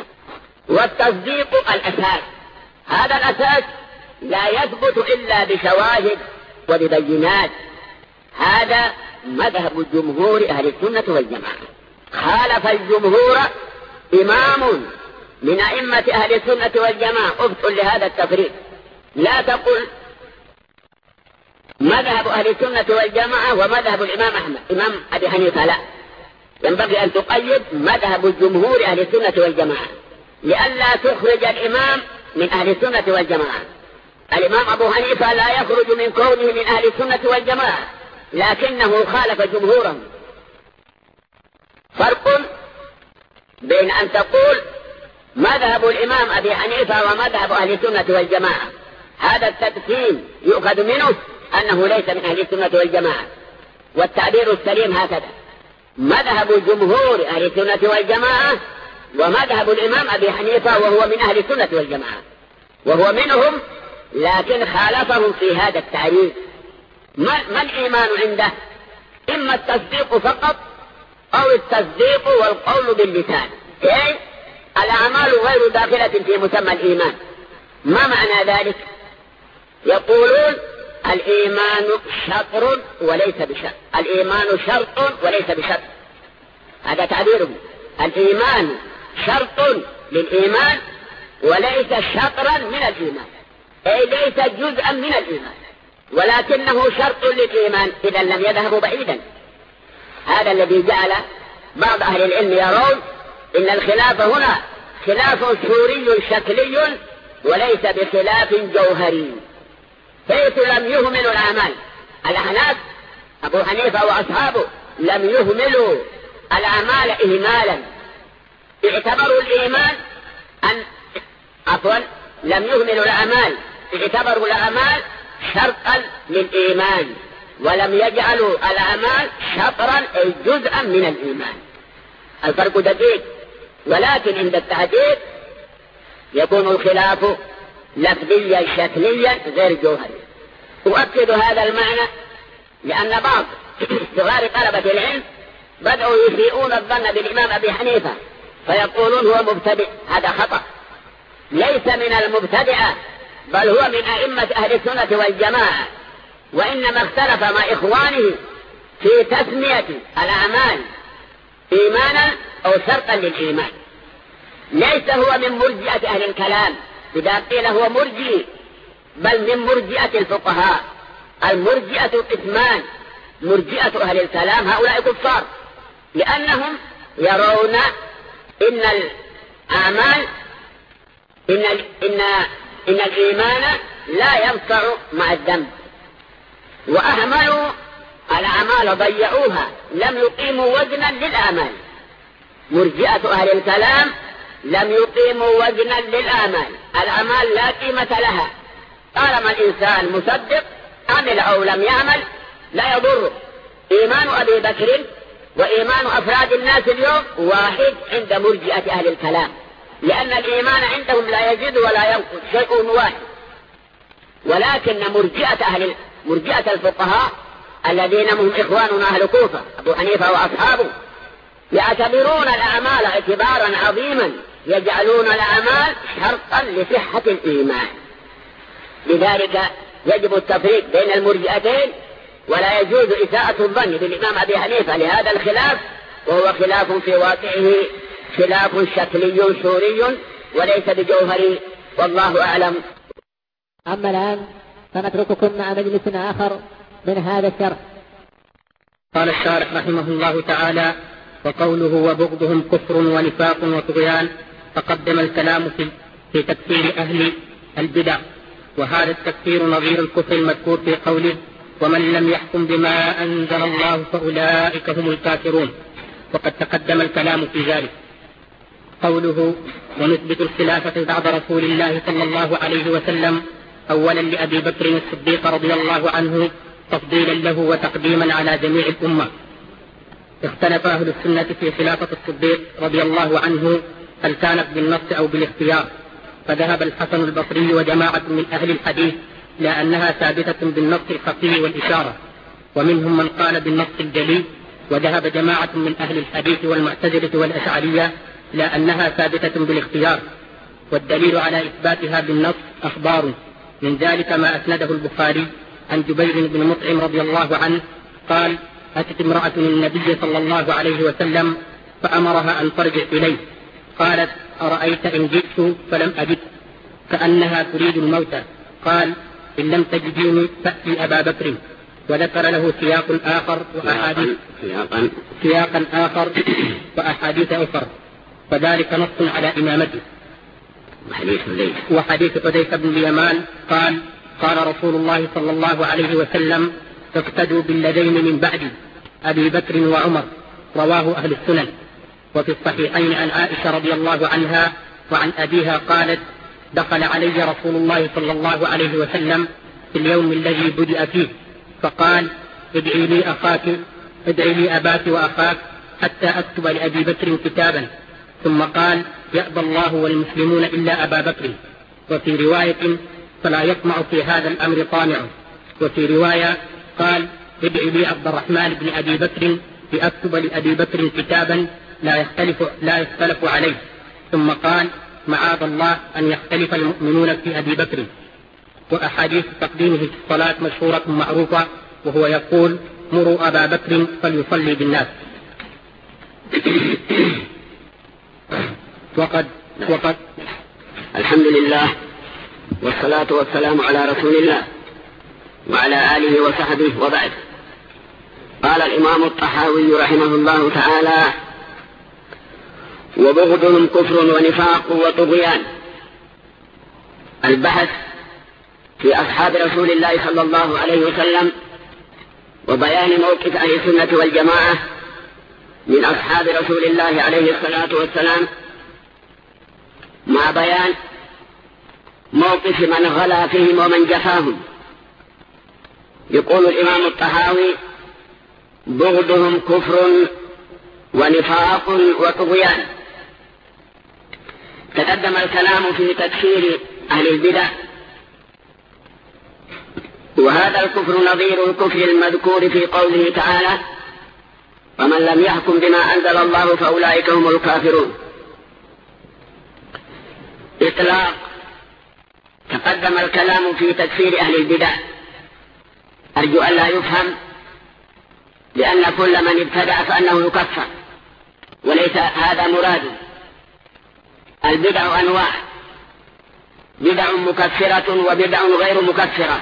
والتصديق الأساس، هذا الأساس لا يثبت إلا بشواهد وببينات. هذا مذهب جمهور أهل السنة والجماعة. خالف الجمهور إمام من أئمة أهل السنة والجماعة، ابطل لهذا التفريق. لا تقل مذهب أهل السنة والجماعة ومذهب الإمام أحمد إمام أبي حنيفة، لا، ينبغي أن تقيد مذهب الجمهور أهل السنة والجماعة لئلا تخرج الإمام من أهل السنة والجماعة. الإمام أبو حنيفة لا يخرج من كونه من أهل السنة والجماعة، لكنه خالف جمهورهم. فرق بين أن تقول مذهب الإمام أبي حنيفة ومذهب أهل السنة والجماعة، هذا التقسيم يؤخذ منه أنه ليس من أهل السنة والجماعة، والتعبير السليم هكذا: مذهب جمهور أهل السنة والجماعة ومذهب الإمام أبي حنيفة وهو من أهل السنة والجماعة، وهو منهم لكن خالفهم في هذا التعريف. ما, ما الإيمان عنده؟ إما التصديق فقط أو التصديق والقول باللسان، أي الأعمال غير داخلة في مسمى الإيمان. ما معنى ذلك؟ يقولون الإيمان شطر وليس بشرط، الإيمان شرط وليس بشرط، هذا تعبيره. الإيمان شرط للإيمان وليس شطرا من الإيمان، أي ليس جزءا من الإيمان، ولكنه شرط للإيمان، إذا لم يذهب بعيدا. هذا الذي جعل بعض أهل العلم يرون إن الخلاف هنا خلاف صوري شكلي وليس بخلاف جوهري، حيث لم يهملوا الأعمال. الأحناف أبو حنيفة وأصحابه لم يهملوا الأعمال إهمالا، اعتبروا الإيمان أن عفوا لم يهملوا الأعمال، اعتبروا الأعمال شرطا للإيمان، ولم يجعلوا الأعمال شطرا أي جزءا من الإيمان. الفرق دقيق، ولكن عند التحديد يكون الخلاف لفظيا شكليا غير جوهري. أؤكد هذا المعنى لأن بعض صغار طلبة العلم بدأوا يسيئون الظن بالإمام أبي حنيفة فيقولون هو مبتدئ. هذا خطأ، ليس من المبتدئة، بل هو من أئمة أهل السنة والجماعة، وإنما اختلف مع إخوانه في تسمية الأعمال إيمانا أو شرطا للإيمان. ليس هو من مرجئة أهل الكلام إذا قيل هو مرجئ، بل من مرجئة الفقهاء. المرجئة قسمان: مرجئة أهل الكلام هؤلاء كفار، لأنهم يرون إن الأعمال إن, إن, إن الإيمان لا ينفع مع الذنب، وأهملوا الأعمال ضيعوها، لم يقيموا وزنا للأعمال. مرجئة أهل الكلام لم يقيموا وزنا للأعمال، الأعمال لا قيمة لها، طالما الإنسان مصدق عمل أو لم يعمل لا يضر. إيمان أبي بكر وإيمان أفراد الناس اليوم واحد عند مرجئة أهل الكلام، لأن الإيمان عندهم لا يزيد ولا ينقص، شيء واحد. ولكن مرجئة أهل مرجئة الفقهاء الذين هم إخواننا أهل كوفة أبو حنيفة وأصحابه يعتبرون الأعمال اعتبارا عظيما، يجعلون الأعمال شرطا لصحة الإيمان. لذلك يجب التفريق بين المرجئتين، ولا يجوز إساءة الظن بالإمام أبي حنيفة لهذا الخلاف، وهو خلاف في واقعه خلاف شكلي صوري وليس بجوهري، والله أعلم. أما الآن فنترككم مع مجلس آخر من هذا الشرح. قال الشارح رحمه الله تعالى: وقوله وبغضهم كفر ونفاق وطغيان، تقدم الكلام في, في تكفير أهل البدع، وهذا التكفير نظير الكفر المذكور في قوله: ومن لم يحكم بما أنزل الله فأولئك هم الكافرون، وقد تقدم الكلام في ذلك. قوله: ونثبت الخلافة بعد رسول الله صلى الله عليه وسلم أولا لأبي بكر الصديق رضي الله عنه تفضيلا له وتقديما على جميع الأمة. اختلف أهل السنة في خلافة الصديق رضي الله عنه هل كانت بالنص أو بالاختيار، فذهب الحسن البصري وجماعة من أهل الحديث لأنها ثابتة بالنص الخفي والإشارة، ومنهم من قال بالنص الجلي، وذهب جماعة من أهل الحديث والمعتزلة والأشعرية لأنها ثابتة بالاختيار. والدليل على إثباتها بالنص أخبار، من ذلك ما أسنده البخاري عن جبير بن مطعم رضي الله عنه قال: أتت امرأة النبي صلى الله عليه وسلم فأمرها أن ترجع إليه، قالت: أرأيت إن جئت فلم أجد، كأنها تريد الموت، قال: إن لم تجديني فأتي أبا بكر. وذكر له سياق آخر وأحاديث سياقا, سياقا آخر وأحاديث أخرى، فذلك نص على إمامته. وحديث حذيفة بن اليمان قال: قال رسول الله صلى الله عليه وسلم: اقتدوا بالذين من بعدي أبي بكر وعمر، رواه أهل السنن. وفي الصحيحين عن عائشة رضي الله عنها وعن أبيها قالت: دخل علي رسول الله صلى الله عليه وسلم في اليوم الذي بدأ فيه فقال: ادعي لي أخاك ادعي لي أباك وأخاك حتى أكتب لأبي بكر كتابا، ثم قال: يأبى الله والمسلمون إلا أبا بكر. وفي رواية: فلا يطمع في هذا الأمر طامع. وفي رواية قال: ادعي لي عبد الرحمن بن أبي بكر لأكتب لأبي بكر كتابا لا يختلف, لا يختلف عليه، ثم قال: معاذ الله أن يختلف المؤمنون في أبي بكر. وأحاديث تقديمه في الصلاة مشهورة معروفة، وهو يقول: مروا أبا بكر فليصلي بالناس. وقد وقد الحمد لله والصلاة والسلام على رسول الله وعلى آله وصحبه وبعد. قال الإمام الطحاوي رحمه الله تعالى: وبغضهم كفر ونفاق وطغيان. البحث في أصحاب رسول الله صلى الله عليه وسلم وبيان موقف أهل السنة والجماعة من أصحاب رسول الله عليه الصلاة والسلام، مع بيان موقف من غلا فيهم ومن جفاهم. يقول الإمام الطحاوي: بغضهم كفر ونفاق وطغيان. تقدم الكلام في تكفير أهل البدع، وهذا الكفر نظير الكفر المذكور في قوله تعالى: ومن لم يحكم بما أنزل الله فأولئك هم الكافرون. إطلاق. تقدم الكلام في تكفير أهل البدع، أرجو أن لا يفهم لأن كل من ابتدع فأنه يكفر، وليس هذا مراده. البدع أنواع: بدع مكفرة وبدع غير مكفرة.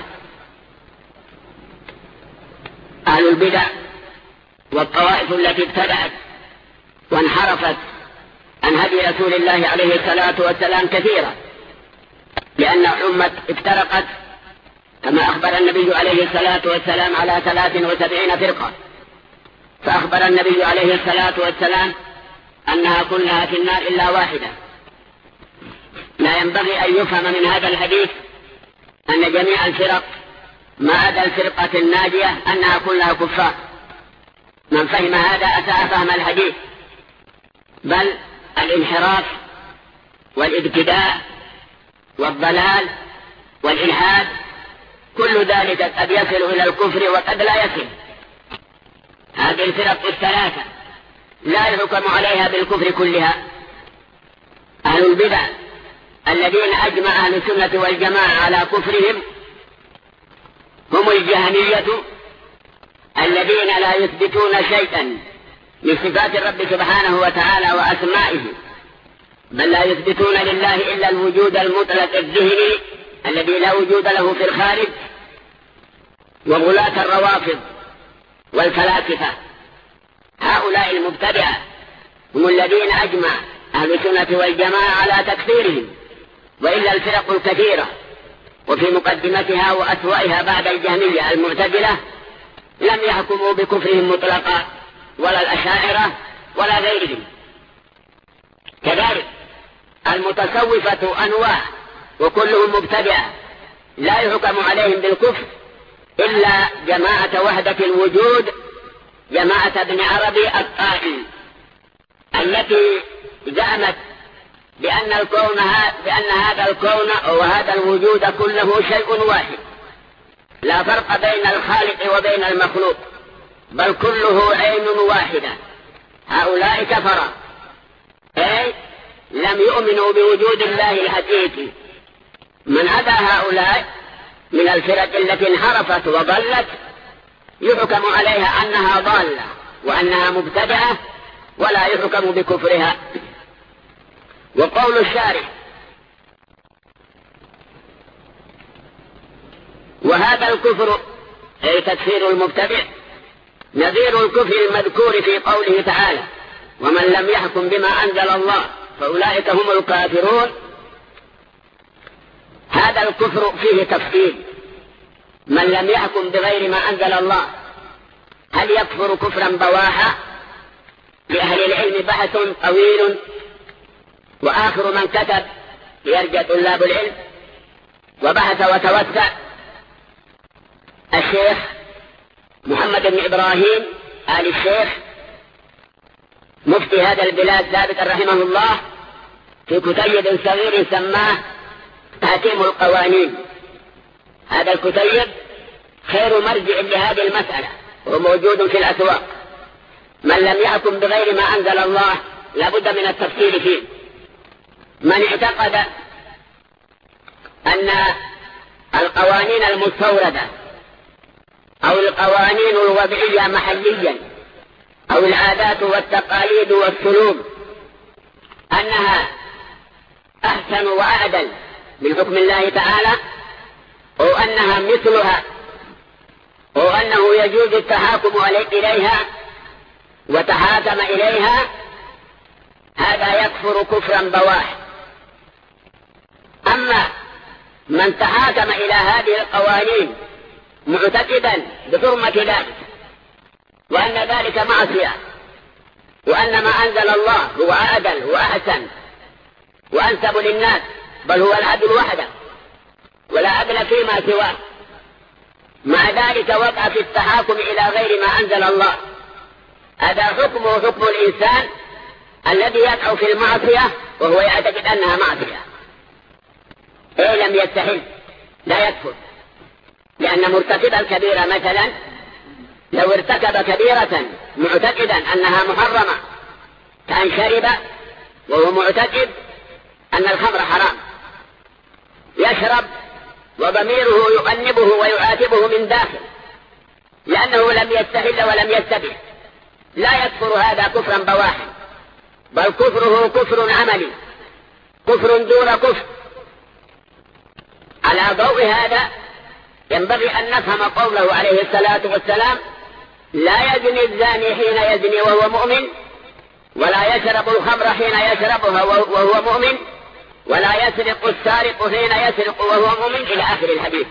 أهل البدع والطوائف التي ابتدعت وانحرفت عن هدي رسول الله عليه الصلاة والسلام كثيرة، لأن أمة افترقت كما أخبر النبي عليه الصلاة والسلام على ثلاث وسبعين فرقة. فأخبر النبي عليه الصلاة والسلام أنها كلها في النار إلا واحدة. لا ينبغي أن يفهم من هذا الحديث أن جميع الفرق ما عدا الفرقة الناجية أنها كلها كفار. من فهم هذا أساء فهم الحديث، بل الانحراف والابتداع والضلال والإلحاد كل ذلك قد يصل إلى الكفر وقد لا يصل. هذه الفرق الثلاثة لا يحكم عليها بالكفر كلها. أهل البدع الذين أجمع أهل السنة والجماعة على كفرهم هم الجهمية، الذين لا يثبتون شيئا من صفات الرب سبحانه وتعالى وأسمائه، بل لا يثبتون لله إلا الوجود المطلق الذهني الذي لا وجود له في الخارج. وغلاة الروافض والفلاسفة هؤلاء المبتدعة هم الذين أجمع أهل السنة والجماعة على تكفيرهم، وإلا الفرق الكثيرة وفي مقدمتها وأسوأها بعد الجهمية المعتزلة لم يحكموا بكفرهم مطلقا، ولا الأشاعرة ولا غيرهم. كذلك المتصوفة أنواع وكلهم مبتدعة لا يحكم عليهم بالكفر إلا جماعة وحدة الوجود، جماعة ابن عربي الطائي، التي زعمت بأن الكون بأن هذا الكون وهذا الوجود كله شيء واحد، لا فرق بين الخالق وبين المخلوق، بل كله عين واحدة. هؤلاء كفروا، أي لم يؤمنوا بوجود الله الحقيقي. من عدا هؤلاء من الفرق التي انحرفت وضلت يحكم عليها أنها ضالة وأنها مبتدعة ولا يحكم بكفرها. وقول الشارع: وهذا الكفر أي تكفير المبتدع نذير الكفر المذكور في قوله تعالى: ومن لم يحكم بما أنزل الله فأولئك هم الكافرون. هذا الكفر فيه تفصيل. من لم يحكم بغير ما أنزل الله هل يكفر كفرا بواحا؟ لأهل العلم بحث طويل، وآخر من كتب يرجى طلاب العلم وبحث وتوسع الشيخ محمد بن إبراهيم آل الشيخ مفتي هذا البلاد ثابت رحمه الله في كتيب صغير سماه تحكيم القوانين. هذا الكتيب خير مرجع لهذه المسألة وموجود في الأسواق. من لم يحكم بغير ما أنزل الله لابد من التفصيل فيه. من اعتقد أن القوانين المستوردة أو القوانين الوضعية محليا أو العادات والتقاليد والسلوك أنها أحسن وأعدل من حكم الله تعالى، أو أنها مثلها، أو أنه يجوز التحاكم إليها وتحاكم إليها، هذا يكفر كفرا بواح. أما من تحاكم إلى هذه القوانين معتقدا بحرمة ذلك وأن ذلك معصية وأن ما أنزل الله هو أعدل وأحسن وأنسب للناس، بل هو العدل وحده ولا عدل فيما سواه، مع ذلك وقع في التحاكم إلى غير ما أنزل الله، هذا حكمه حكم الإنسان الذي يقع في المعصية وهو يعتقد أنها معصية. إيه لم يستحل لا يكفر، لأن مرتكب الكبيرة مثلا لو ارتكب كبيرة معتقدا أنها محرمة كأن شرب وهو معتقد أن الخمر حرام، يشرب وضميره يؤنبه ويعاتبه من داخل لأنه لم يستحل ولم يستبح، لا يكفر هذا كفرا بواحا، بل كفره كفر عملي، كفر دون كفر. على ضوء هذا ينبغي أن نفهم قوله عليه الصلاة والسلام: لا يزني الزاني حين يزني وهو مؤمن، ولا يشرب الخمر حين يشربها وهو مؤمن، ولا يسرق السارق حين يسرق وهو مؤمن، إلى آخر الحديث.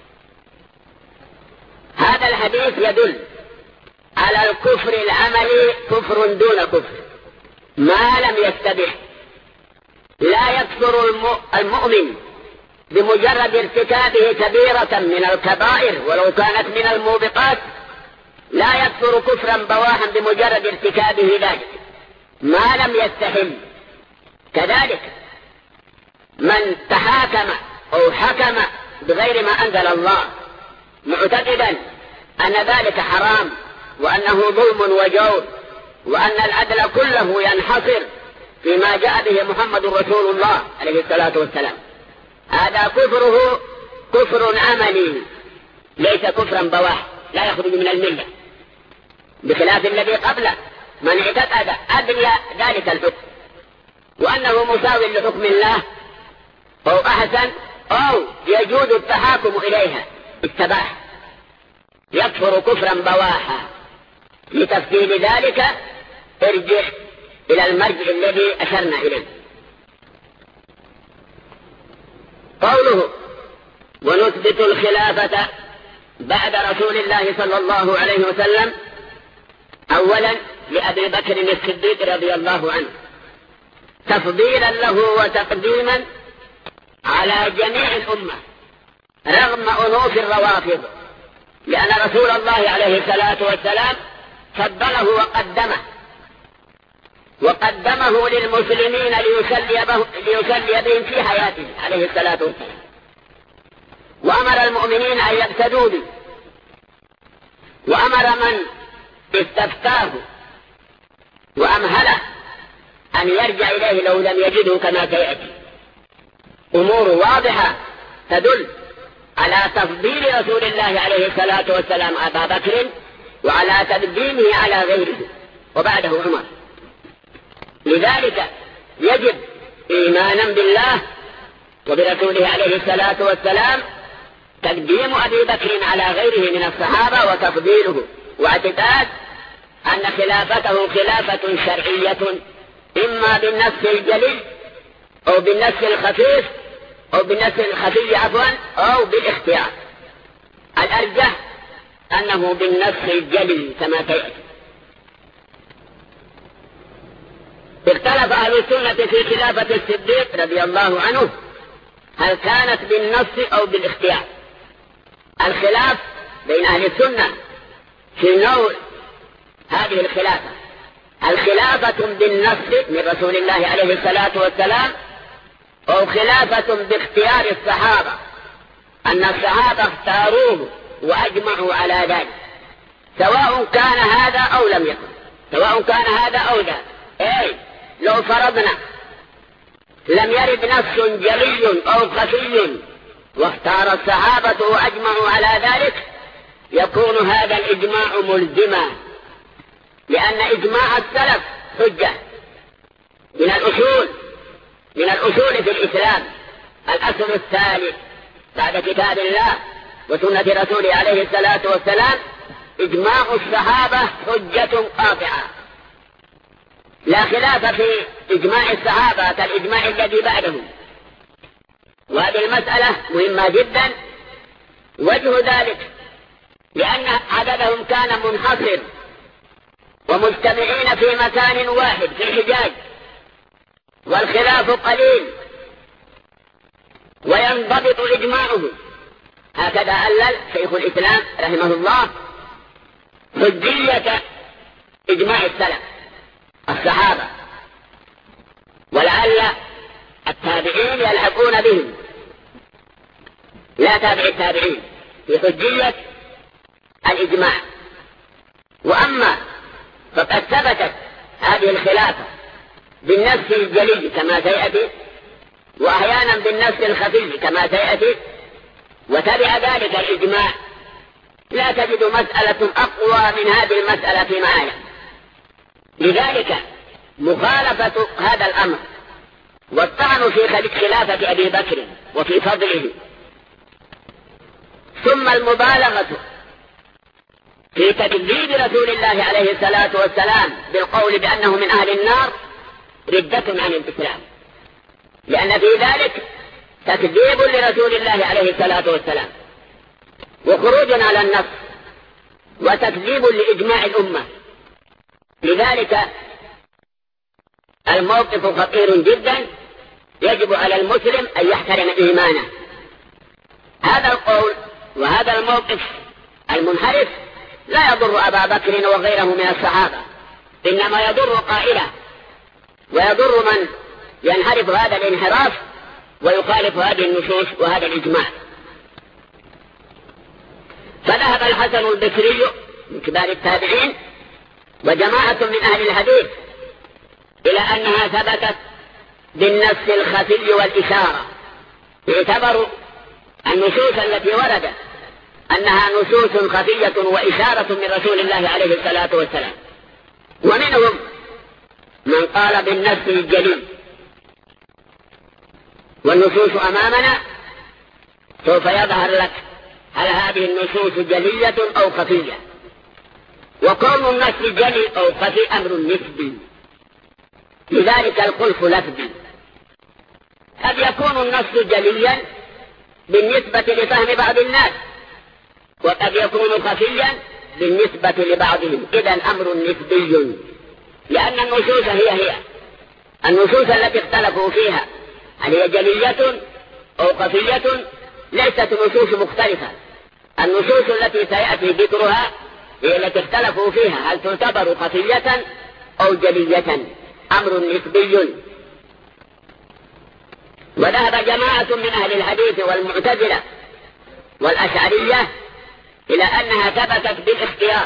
هذا الحديث يدل على الكفر العملي كفر دون كفر ما لم يستبح. لا يكفر المؤمن بمجرد ارتكابه كبيرة من الكبائر ولو كانت من الموبقات، لا يكفر كفرا بواحا بمجرد ارتكابه ذلك ما لم يستحل. كذلك من تحاكم أو حكم بغير ما أنزل الله معتقدا أن ذلك حرام وأنه ظلم وجور وأن العدل كله ينحصر فيما جاء به محمد رسول الله عليه الصلاة والسلام، هذا كفره كفر عملي ليس كفرا بواح، لا يخرج من الملة، بخلاف الذي قبله من اعتقد أدنى ذلك الحكم وأنه مساو لحكم الله أو أحسن أو يجوز التحاكم إليها اتباح، يكفر كفرا بواحا. لتفصيل ذلك ارجع إلى المرجع الذي أشرنا إليه. قوله: ونثبت الخلافة بعد رسول الله صلى الله عليه وسلم، أولا لأبي بكر الصديق رضي الله عنه تفضيلا له وتقديما على جميع الأمة رغم أنوف الروافض، لأن رسول الله عليه الصلاة والسلام فضله وقدمه وقدمه للمسلمين ليصلي ليصلي بهم في حياته عليه الصلاة والسلام، وأمر المؤمنين أن يقتدوا به، وأمر من استفتاه وأمهله أن يرجع إليه لو لم يجده كما سيأتي. أمور واضحة تدل على تفضيل رسول الله عليه الصلاة والسلام أبا بكر وعلى تقديمه على غيره وبعده عمر. لذلك يجب إيمانا بالله وبرسوله عليه الصلاة والسلام تقديم أبي بكر على غيره من الصحابة وتفضيله، واعتقاد أن خلافته خلافة شرعية إما بالنص الجلي أو بالنص الخفيف أو بالنص الخفي عفوا أو بالاختيار. الأرجح أنه بالنص الجلي كما سيأتي. اختلف أهل السنة في خلافة الصديق رضي الله عنه هل كانت بالنص أو بالاختيار. الخلاف بين أهل السنة في نوع هذه الخلافة، الخلافة بالنص من رسول الله عليه الصلاة والسلام أو خلافة باختيار الصحابة، أن الصحابة اختاروه وأجمعوا على ذلك سواء كان هذا أو لم يكن، سواء كان هذا أو ذا. أي لو فرضنا لم يرد نص جلي أو خفي واختار الصحابة وأجمعوا على ذلك يكون هذا الإجماع ملزما، لأن إجماع السلف حجة من الأصول من الأصول في الإسلام. الأصل الثالث بعد كتاب الله وسنة رسوله عليه الصلاة والسلام إجماع الصحابة حجة قاطعة، لا خلاف في إجماع الصحابة كالإجماع الذي بعدهم. وهذه المسألة مهمة جدا. وجه ذلك لأن عددهم كان منحصر ومجتمعين في مكان واحد في الحجاز، والخلاف قليل وينضبط إجماعه. هكذا ألل شيخ الإسلام رحمه الله حجية إجماع السلف الصحابة، ولعل التابعين يلحقون بهم، لا تابع التابعين في حجية الإجماع. وأما فقد ثبتت هذه الخلافة بالنص الجلي كما سيأتي، وأحيانا بالنص الخفي كما سيأتي، وتبع ذلك الإجماع، لا تجد مسألة أقوى من هذه المسألة في معايا. لذلك مخالفة هذا الأمر والطعن في خلافة أبي بكر وفي فضله، ثم المبالغة في تكذيب رسول الله عليه الصلاة والسلام بالقول بأنه من أهل النار ردة عن الإسلام، لأن في ذلك تكذيب لرسول الله عليه الصلاة والسلام وخروج على النص وتكذيب لإجماع الأمة. لذلك الموقف خطير جدا، يجب على المسلم أن يحترم إيمانه. هذا القول وهذا الموقف المنحرف لا يضر أبا بكر وغيره من الصحابة، إنما يضر قائله ويضر من ينحرف هذا الانحراف ويخالف هذه النصوص وهذا الإجماع. فذهب الحسن البصري من كبار التابعين وجماعة من أهل الحديث إلى أنها ثبتت بالنص الخفي والإشارة، اعتبروا النصوص التي وردت أنها نصوص خفية وإشارة من رسول الله عليه الصلاة والسلام. ومنهم من قال بالنص الجلي، والنصوص أمامنا سوف يظهر لك هل هذه النصوص جلية أو خفية. وكون النص جلي أو خفي أمر نسبي، لذلك الخلف لفظي. قد يكون النص جليا بالنسبة لفهم بعض الناس، وقد يكون خفيا بالنسبة لبعضهم، إذن أمر نسبي، لأن النصوص هي هي النصوص التي اختلفوا فيها هل هي جلية أو خفية ليست نصوص مختلفة. النصوص التي سيأتي ذكرها هي التي اختلفوا فيها هل تعتبر خفية أو جلية، أمر نسبي. وذهب جماعة من أهل الحديث والمعتزلة والأشعرية إلى أنها ثبتت بالاختيار.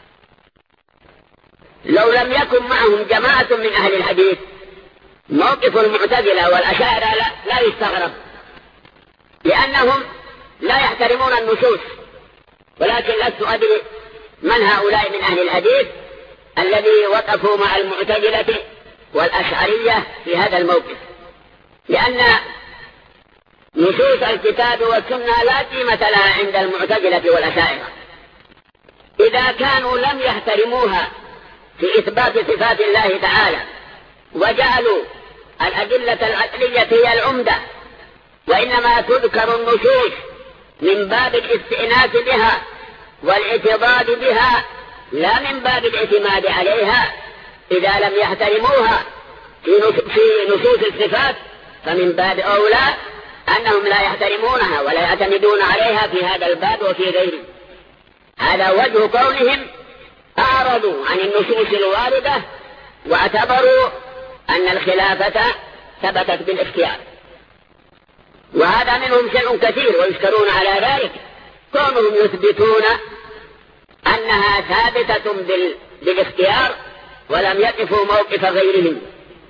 لو لم يكن معهم جماعة من أهل الحديث موقف المعتزلة والأشاعرة لا, لا يستغرب، لأنهم لا يحترمون النصوص. ولكن لست أدري من هؤلاء من أهل الحديث الذي وقفوا مع المعتزلة والأشعرية في هذا الموقف، لأن نصوص الكتاب والسنة لا قيمة لها عند المعتزلة والأشاعرة إذا كانوا لم يحترموها في إثبات صفات الله تعالى، وجعلوا الأدلة العقلية هي العمدة، وإنما تذكر النصوص من باب الاستئناس بها والاعتضاد بها لا من باب الاعتماد عليها. إذا لم يحترموها في نصوص الصفات فمن باب أولى أنهم لا يحترمونها ولا يعتمدون عليها في هذا الباب وفي غيره. هذا وجه كونهم أعرضوا عن النصوص الواردة واعتبروا أن الخلافة ثبتت بالاختيار. وهذا منهم شيء كثير ويشكرون على ذلك، كونهم يثبتون أنها ثابتة بالاختيار ولم يقفوا موقف غيرهم.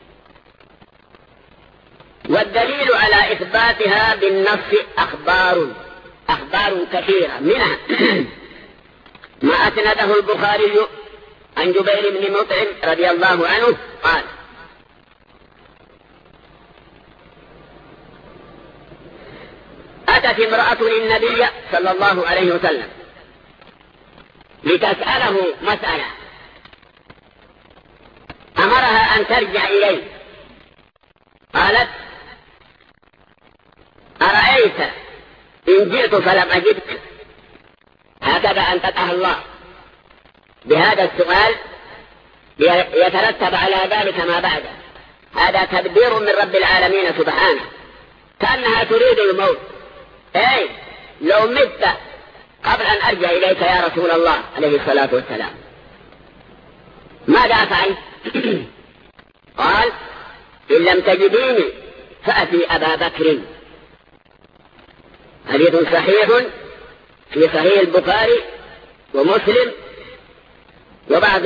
والدليل على إثباتها بالنص أخبار أخبار كثيرة، منها ما أسنده البخاري عن جبير بن مطعم رضي الله عنه قال: أتت امرأة للنبي صلى الله عليه وسلم لتسأله مسألة، أمرها أن ترجع إليه. قالت: أرأيت إن جئت فلم أجدك؟ هكذا أنطقها الله بهذا السؤال يترتب على ذلك ما بعده. هذا تدبير من رب العالمين سبحانه، كأنها تريد الموت. أي لو مت قبل أن أرجع إليك يا رسول الله عليه الصلاة والسلام ماذا أفعل؟ قال: إن لم تجديني فأتي أبا بكر. حديث صحيح في صحيح البخاري ومسلم وبعض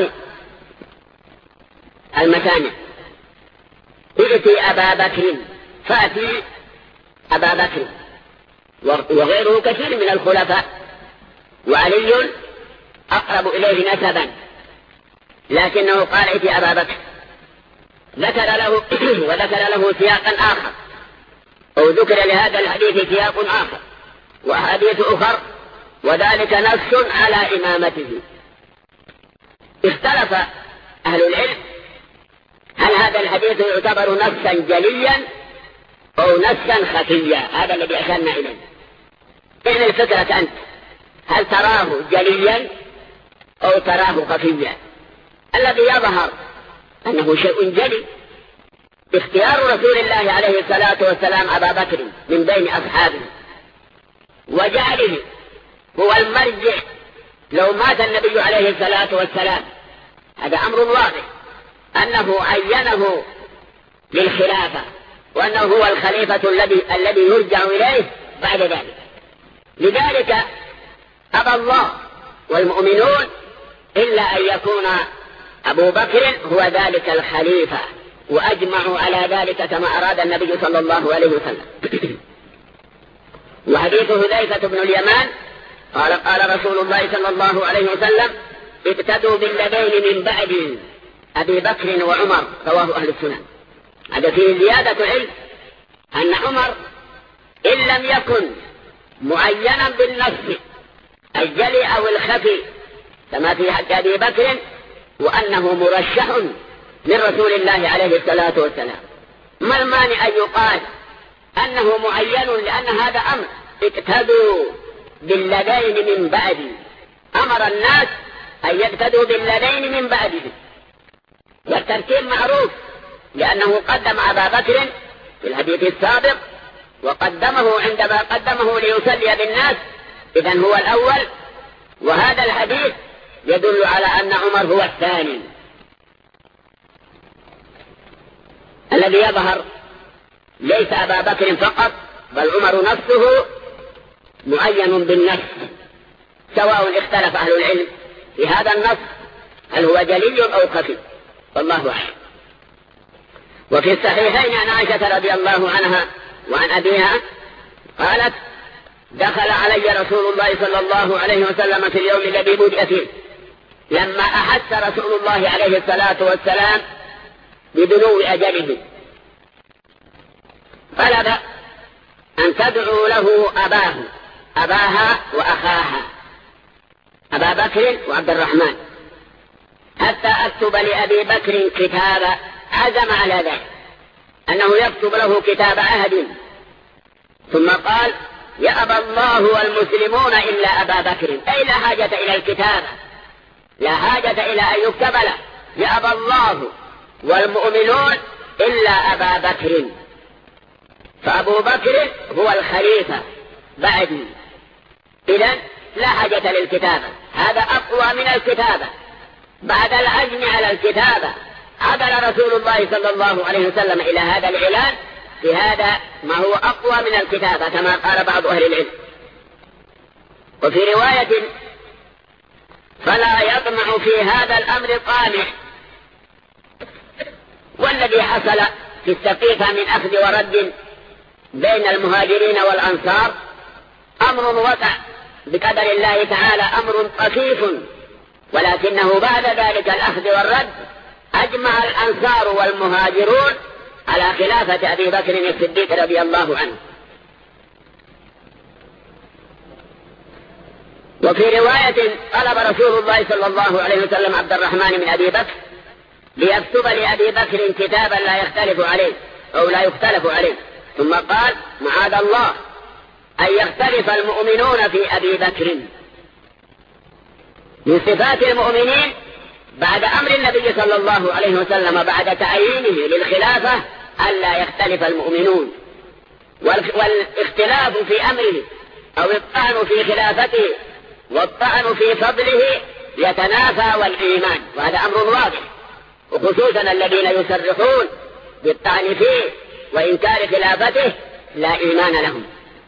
المسانع. ائتي أبا بكر، فأتي أبا بكر وغيره كثير من الخلفاء، وعلي أقرب إليه نسبا، لكنه قال: ائتي أبا بكر. ذكر له وذكر له سياقا آخر، أو ذكر لهذا الحديث سياق آخر وأحاديث أخر، وذلك نص على إمامته. اختلف أهل العلم هل هذا الحديث يعتبر نصا جليا أو نصا خفيا. هذا الذي أشرنا إليه. إذن الفكرة أنت، هل تراه جليا أو تراه خفيا؟ الذي يظهر أنه شيء جلي. اختيار رسول الله عليه الصلاة والسلام أبا بكر من بين أصحابه وجعله هو المرجع لو مات النبي عليه الصلاة والسلام، هذا أمر واضح أنه عينه للخلافة، وأنه هو الخليفة الذي الذي يرجع إليه بعد ذلك. لذلك أبى الله والمؤمنون إلا أن يكون أبو بكر هو ذلك الخليفة، وأجمعوا على ذلك كما أراد النبي صلى الله عليه وسلم. وحديث حذيفة بن اليمان قال: قال رسول الله صلى الله عليه وسلم: اقتدوا بالذين من بعد أبي بكر وعمر، رواه أهل السنن. هذا فيه زيادة علم أن عمر إن لم يكن معينا بالنص الجلي أو الخفي كما في حق أبي بكر، وأنه مرشح من رسول الله عليه الصلاة والسلام. ما المانع أن يقال أنه معين؟ لأن هذا أمر. اقتدوا بالذين من بعد، أمر الناس أن يقتدوا بالذين من بعده، والترتيب معروف لأنه قدم أبا بكر في الحديث السابق، وقدمه عندما قدمه ليصلي بالناس، إذن هو الأول. وهذا الحديث يدل على أن عمر هو الثاني. الذي يظهر ليس أبا بكر فقط، بل عمر نفسه معين بالنص، سواء اختلف أهل العلم في هذا النص هل هو جلي أو خفي، والله أعلم. وفي الصحيحين عن عائشة رضي الله عنها وعن أبيها قالت: دخل علي رسول الله صلى الله عليه وسلم في اليوم الذي بدأ فيه، لما أحس رسول الله عليه الصلاة والسلام بدنو أجله، طلب أن تدعو له أباه أباها وأخاها أبا بكر وعبد الرحمن حتى أكتب لأبي بكر كتابا. عزم على ذلك أنه يكتب له كتاب عهد، ثم قال: يأبى الله والمسلمون إلا أبا بكر، أي لا حاجة إلى الكتابة، لا حاجة إلى أن يكتب له. يأبى الله والمؤمنون إلا أبا بكر، فأبو بكر هو الخليفة بعدي، إذن لا حاجة للكتابة. هذا أقوى من الكتابة. بعد العزم على الكتابة عدل رسول الله صلى الله عليه وسلم إلى هذا الإعلان في هذا ما هو أقوى من الكتابة كما قال بعض أهل العلم. وفي رواية: فلا يطمع في هذا الأمر طامع، والذي حصل في السقيفة من أخذ ورد بين المهاجرين والأنصار أمر وقع بقدر الله تعالى، أمر طفيف، ولكنه بعد ذلك الأخذ والرد أجمع الأنصار والمهاجرون على خلافة أبي بكر الصديق رضي الله عنه. وفي رواية طلب رسول الله صلى الله عليه وسلم عبد الرحمن من أبي بكر ليكتب لأبي بكر كتابا لا يختلف عليه أو لا يختلف عليه، ثم قال معاذ الله أن يختلف المؤمنون في أبي بكر. من صفات المؤمنين بعد أمر النبي صلى الله عليه وسلم بعد تعيينه للخلافة ألا يختلف المؤمنون، والاختلاف في أمره أو الطعن في خلافته والطعن في فضله يتنافى والإيمان، وهذا أمر واضح، وخصوصا الذين يصرحون بالطعن فيه وإنكار خلافته لا إيمان لهم.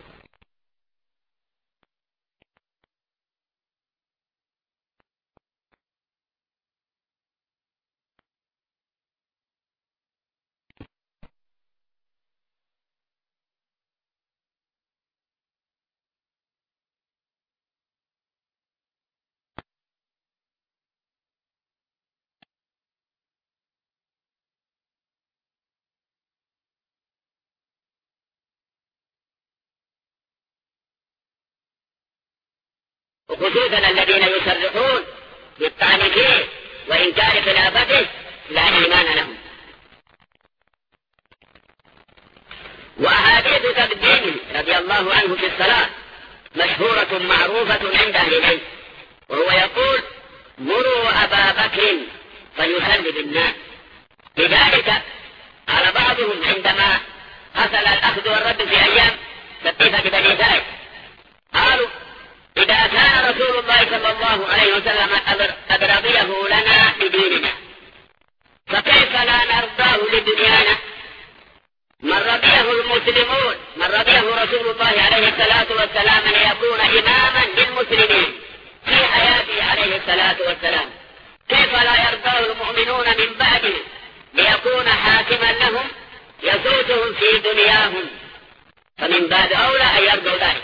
وخصوصا الذين يصرحون بالطعن فيه وإنكار خلافته لا إيمان لهم. وأحاديث تبديل رضي الله عنه في الصلاة مشهورة معروفة عند أهل العلم، وهو يقول مروا أبا بكر فيصلي بالناس. لذلك قال بعضهم عندما حصل الأخذ والرد في أيام سقيفة بني سعد قالوا إذا كان رسول الله صلى الله عليه وسلم أبرضيه لنا بديننا فكيف لا نرضاه لدنيانا؟ من رضيه المسلمون، من رضيه رسول الله عليه الصلاة والسلام ليكون إماما للمسلمين في حياته عليه الصلاة والسلام، كيف لا يرضاه المؤمنون من بعده ليكون حاكما لهم يسوسهم في دنياهم؟ فمن بعد أولى أن يرضوا ذلك.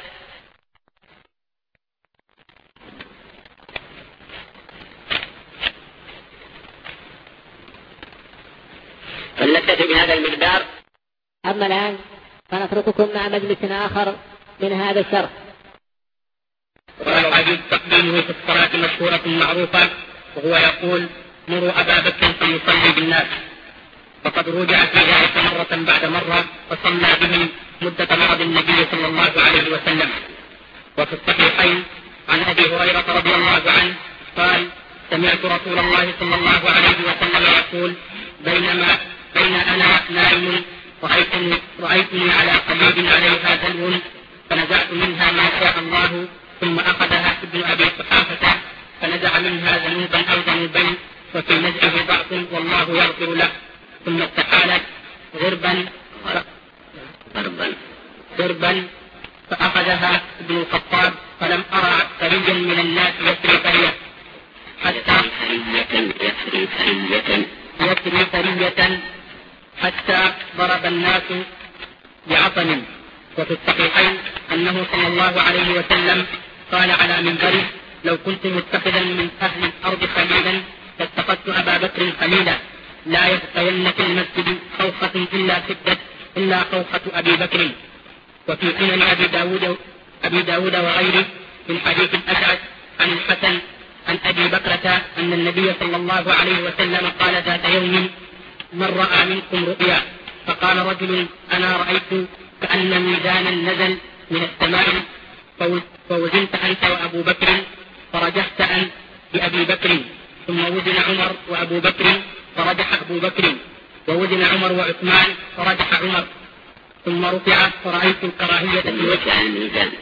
فلنكتفي بهذا المقدار. أما الآن فنترككم مع مجلس آخر من هذا الشرح. والحديث تقديمه في الصلاة مشهورة معروفة، وهو يقول مروا أبا بكر فليصلي بالناس، فقد رجع في ذلك مرة بعد مرة وصلى بهم مدة مرض النبي صلى الله عليه وسلم. وفي الصحيحين عن أبي هريرة رضي الله عنه قال سمعت رسول الله صلى الله عليه وسلم يقول بينما بين أنا نائم رأيتني, رأيتني على قليب عليها دلو فنزعت منها ما شاء الله، ثم أخذها ابن أبي قحافة فنزع منها ذنوبا أو ذنوبين وفي نزعه ضعف والله يغفر له، ثم استحالت غربا غربا غربا فأخذها ابن الخطاب فلم أرى عبقريا من الناس يسري فرية حتى يسري فرية يسري فرية حتى ضرب الناس بعصم. وفي الصحيحين أنه صلى الله عليه وسلم قال على منبره لو كنت متخذا من أهل الأرض خليلا فاتخذت أبا بكر خليلا، لا يبقين في المسجد خوخة إلا سدت إلا خوخة أبي بكر. وفي سنن أبي داود, أبي داود وغيره من حديث الأشعث عن الحسن عن أبي بكرة أن النبي صلى الله عليه وسلم قال ذات يوم من رأى منكم رؤيا؟ فقال رجل أنا رأيت كأن ميزانا نزل من السماء فوزنت أنت وأبو بكر فرجحت أنت بأبي بكر، ثم وزن عمر وأبو بكر فرجح أبو بكر، ووزن عمر وعثمان فرجح عمر، ثم رفع فرأيت الكراهية في وجه الميزان.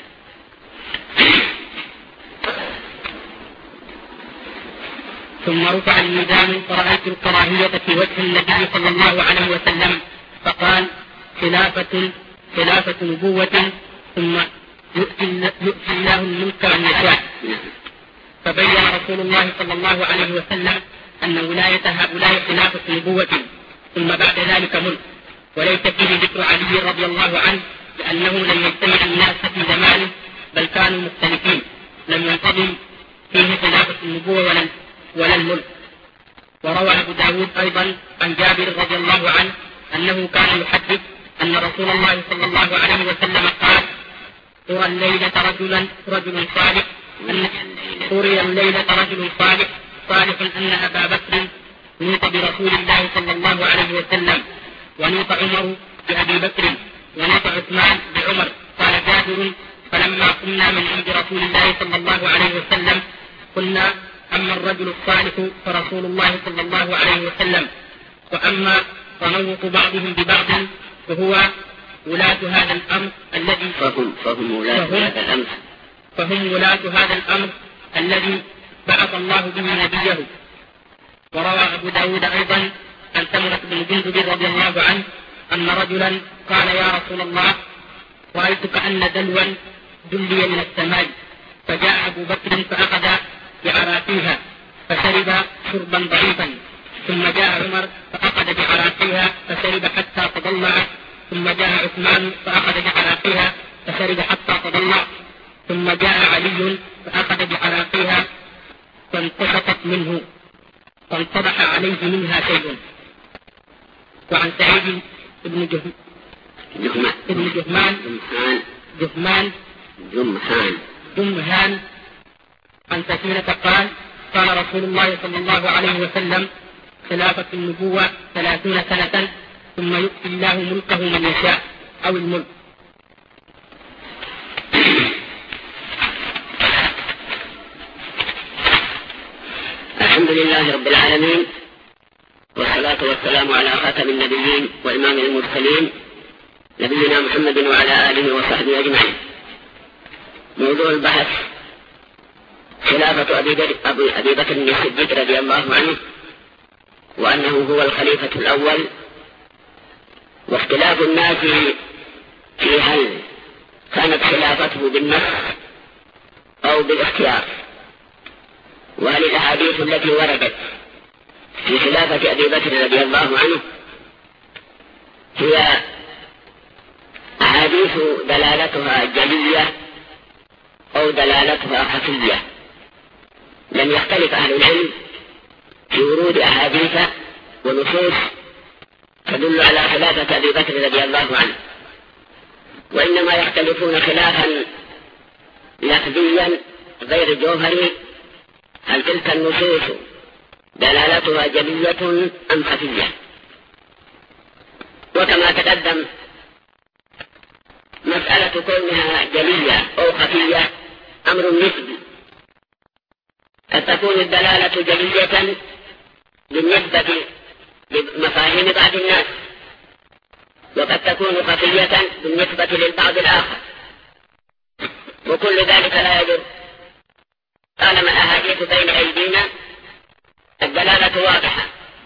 ثم رفع الميزان فرأيت الكراهية في وجه النبي صلى الله عليه وسلم فقال خلافة خلافة نبوة ثم يؤتي الله الملك من يشاء. فبين رسول الله صلى الله عليه وسلم أن ولاية هؤلاء خلافة نبوة، ثم بعد ذلك ملك، وليس فيه ذكر علي رضي الله عنه لأنه لم يجتمع الناس في زمانه بل كانوا مختلفين، لم ينتظم فيه خلافة النبوة ولا, ولا الملك. وروى أبو داود أيضا عن جابر رضي الله عنه أنه كان يحدث أن رسول الله صلى الله عليه وسلم قال: أرى الليلة رجلا رجل صالح أن أري الليلة رجل صالح صالح أن أبا بكر نوط برسول الله صلى الله عليه وسلم، ونوط عمر بأبي بكر، ونوط عثمان بعمر. قال جابر: فلما قمنا من عند رسول الله صلى الله عليه وسلم قلنا: أما الرجل الصالح فرسول الله صلى الله عليه وسلم، وأما تنوط بعضهم ببعض فهو ولاة هذا الأمر الذي فهم, فهم ولاة هذا الأمر فهم ولاة هذا الأمر الذي بعث الله به نبيه. وروى أبو داود أيضا عن سمرة بن جندب رضي الله عنه أن رجلا قال: يا رسول الله، رأيت كأن دلوا دلي من السماء، فجاء أبو بكر فأخذ بعراقيها فشرب شربا ضعيفا، ثم جاء عمر فأخذ بعراقيها فشرب حتى تضلع، ثم جاء عثمان فأخذ بعراقيها فشرب حتى تضلع، ثم جاء علي فأخذ بعراقيها فانتشطت منه فانطبح عليه منها شيء. وعن سعيد بن جهمان ابن جهمان جهمان جمهان جمهان عن سفينة قال: قال رسول الله صلى الله عليه وسلم: خلافة النبوة ثلاثون سنة ثم يؤتي الله ملكه من يشاء، أو الملك. الحمد لله رب العالمين، والصلاة والسلام على خاتم النبيين وإمام المرسلين نبينا محمد وعلى آله وصحبه أجمعين. موضوع البحث خلافة أبي بكر الصديق رضي الله عنه، وأنه هو الخليفة الأول، واختلاف الناس في هل كانت خلافته بالنص أو بالاختيار، وهل الأحاديث التي وردت في خلافة أبي بكر رضي الله عنه هي أحاديث دلالتها جلية أو دلالتها خفية. لم يختلف أهل العلم في ورود أحاديث ونصوص تدل على خلافة أبي بكر رضي الله عنه، وإنما يختلفون خلافا لفظيا غير جوهري، هل تلك النصوص دلالتها جلية أم خفية. وكما تقدم مسألة كونها جلية أو خفية أمر نسبي، قد تكون الدلالة جلية بالنسبة لمفاهيم بعض الناس، وقد تكون خفية بالنسبة للبعض الآخر، وكل ذلك لا يضر طالما الأحاديث بين أيدينا الدلالة واضحة.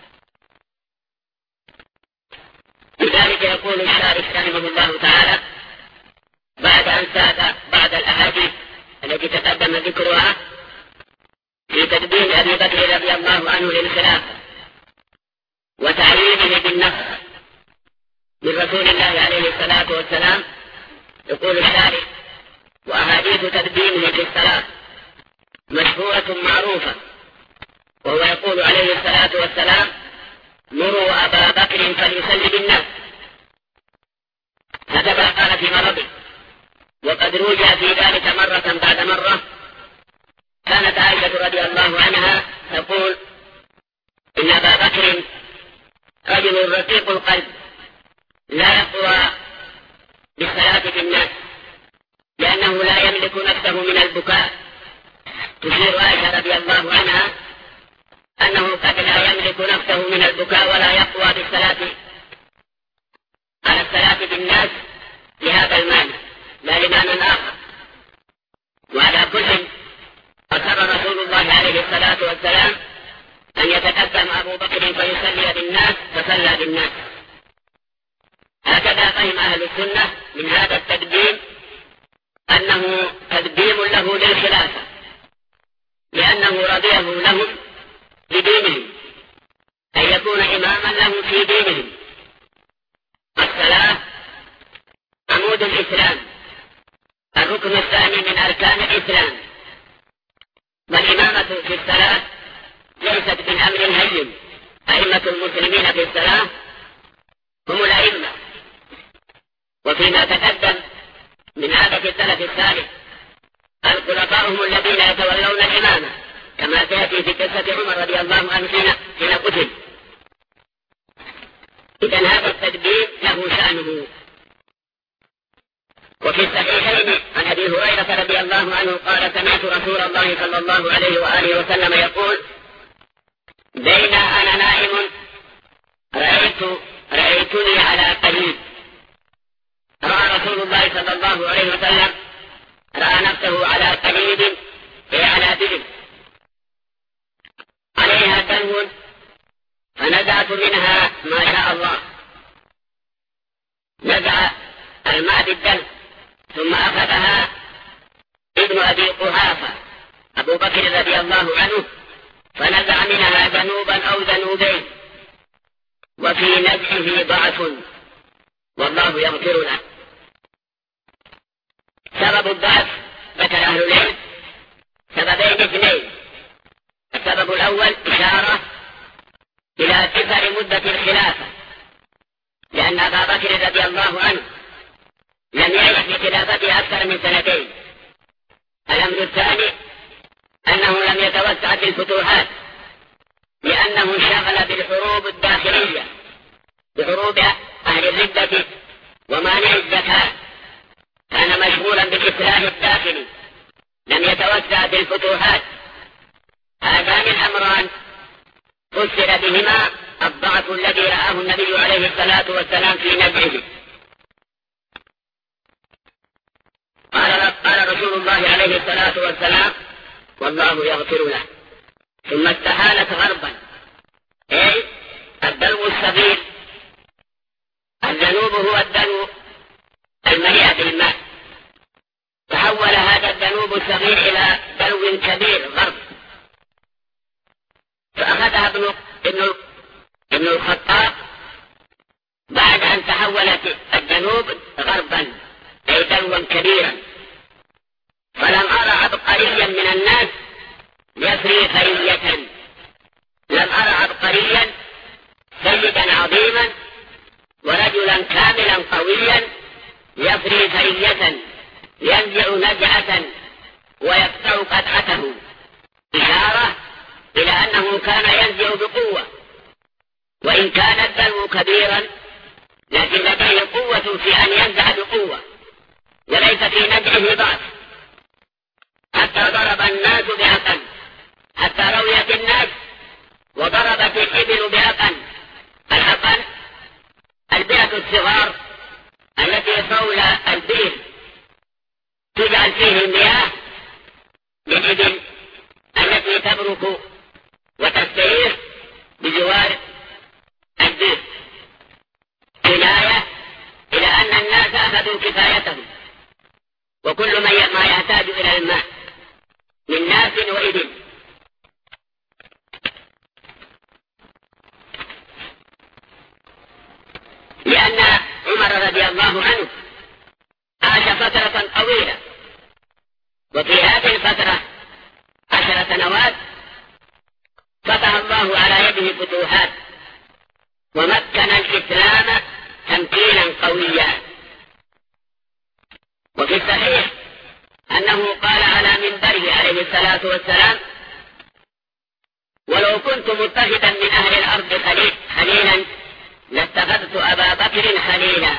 لذلك يقول الشارح رحمه الله تعالى بعد أن ساد بعد الأحاديث التي تقدم ذكرها في تقديم أبي بكر رضي الله عنه للخلافة وتعيينه بالنص من رسول الله عليه الصلاة والسلام، يقول الشارح: وأحاديث تقديمه في الصلاة مشهورة معروفة، وهو يقول عليه الصلاة والسلام: مروا أبا بكر فليصلي بالناس، هكذا قال في مرضه. وقد روي في ذلك مرة بعد مرة. كانت عائشة رضي الله عنها تقول: إن أبا بكر رجل رقيق القلب لا يقوى بالصلاة بالناس، لأنه لا يملك نفسه من البكاء. تشير عائشة رضي الله عنها أنه قد لا يملك نفسه من البكاء ولا يقوى بالصلاة على الصلاة بالناس لهذا المعنى لا لمعنى آخر. وعلى كل أصر رسول الله عليه الصلاة والسلام أن يتقدم أبو بكر فيصلي بالناس فصلى بالناس. هكذا فهم أهل السنة من هذا التقديم أنه تقديم له للخلافة، لأنه رضيه لهم بدينهم، أي يكون إماما لهم في دينهم. الصلاة عمود الإسلام، الركن الثاني من أركان الإسلام، والإمامة في الصلاة ليست بالأمر الهين. أئمة المسلمين في الصلاة هم الأئمة، وفيما تقدم من عادة السلف الصالح الخلفاء هم الذين يتولون الإمامة، كما تأتي في قصة عمر رضي الله عنه حين قتل. إذن هذا التدبير له شأنه. وفي الصحيحين عن أبي هريرة رضي الله عنه قال: سمعت رسول الله صلى الله عليه وآله وسلم يقول: بين أنا نائم رأيت رأيتني على قريب. رأى رسول الله صلى الله عليه وسلم رأى نفسه على قريب، أي على بئر عليها دلو، فنزعت منها ما شاء الله. نزع الماء بالدلو، ثم أخذها ابن أبي قحافة أبو بكر رضي الله عنه، فنزع منها ذنوبا أو ذنوبين، وفي نزعه ضعف والله يغفر له. سبب الضعف ذكر أهل العلم سببين اثنين. السبب الأول إشارة إلى قصر مدة الخلافة، لأن أبا بكر رضي الله عنه لم يعيش في خلافته أكثر من سنتين. الأمر الثاني أنه لم يتوسع في الفتوحات، لأنه انشغل بالحروب الداخلية، بحروب أهل الردة ومانع الزكاة، كان مشغولا بالإصلاح الداخلي، لم يتوسع في الفتوحات. هذان الأمران فسر بهما الضعف الذي رآه النبي عليه الصلاة والسلام في نزعه. قال, قال رسول الله عليه الصلاة والسلام: والله يغفر له. ثم استحالت غربا، أي الدلو الصغير. الذنوب هو الدلو المليء بالماء، تحول هذا الذنوب الصغير إلى دلو كبير غرب، فأخذها ابن, ابن, ابن الخطاب بعد أن تحولت الذنوب غربا، أي دلوا كبيرا. فلم أرى عبقريا من الناس يفري فرية، لم أرى عبقريا سيدا عظيما ورجلا كاملا قويا يفري فرية، ينزع نزعة ويقطع قطعته، إشارة إلى أنه كان ينزع بقوة، وإن كان الدلو كبيرا لكن لديه قوة في أن ينزع بقوة، وليس في نزعه ضعف. حتى ضرب الناس بأقل، حتى رويت الناس وضربت الإبل بأقل. الأقل البئر الصغار التي حول البئر تجعل فيه المياه للإبل التي تبرك وتستريح بجوار البئر، كناية إلى أن الناس أخذوا كفايتهم، وكل ما يحتاج إلى الماء من ناس وإبل. لأن عمر رضي الله عنه عاش فترة طويلة، وفي هذه الفترة عشر سنوات فتح الله على يده فتوحات، ومكن الإسلام تمكينا قويا. وفي الصحيح أنه قال على منبره عليه الصلاة والسلام: ولو كنت متخذا من أهل الأرض خليلا لاتخذت أبا بكر خليلا.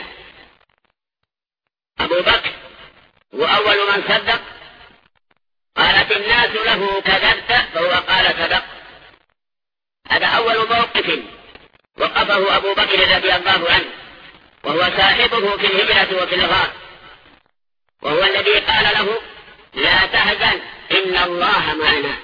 أبو بكر وأول من صدق، قالت الناس له كذبت، فهو قال صدق. هذا أول موقف وقفه أبو بكر رضي الله عنه، وهو صاحبه في الهجرة وفي الغار، وهو الذي قال له: لا تهزن إن الله معنا.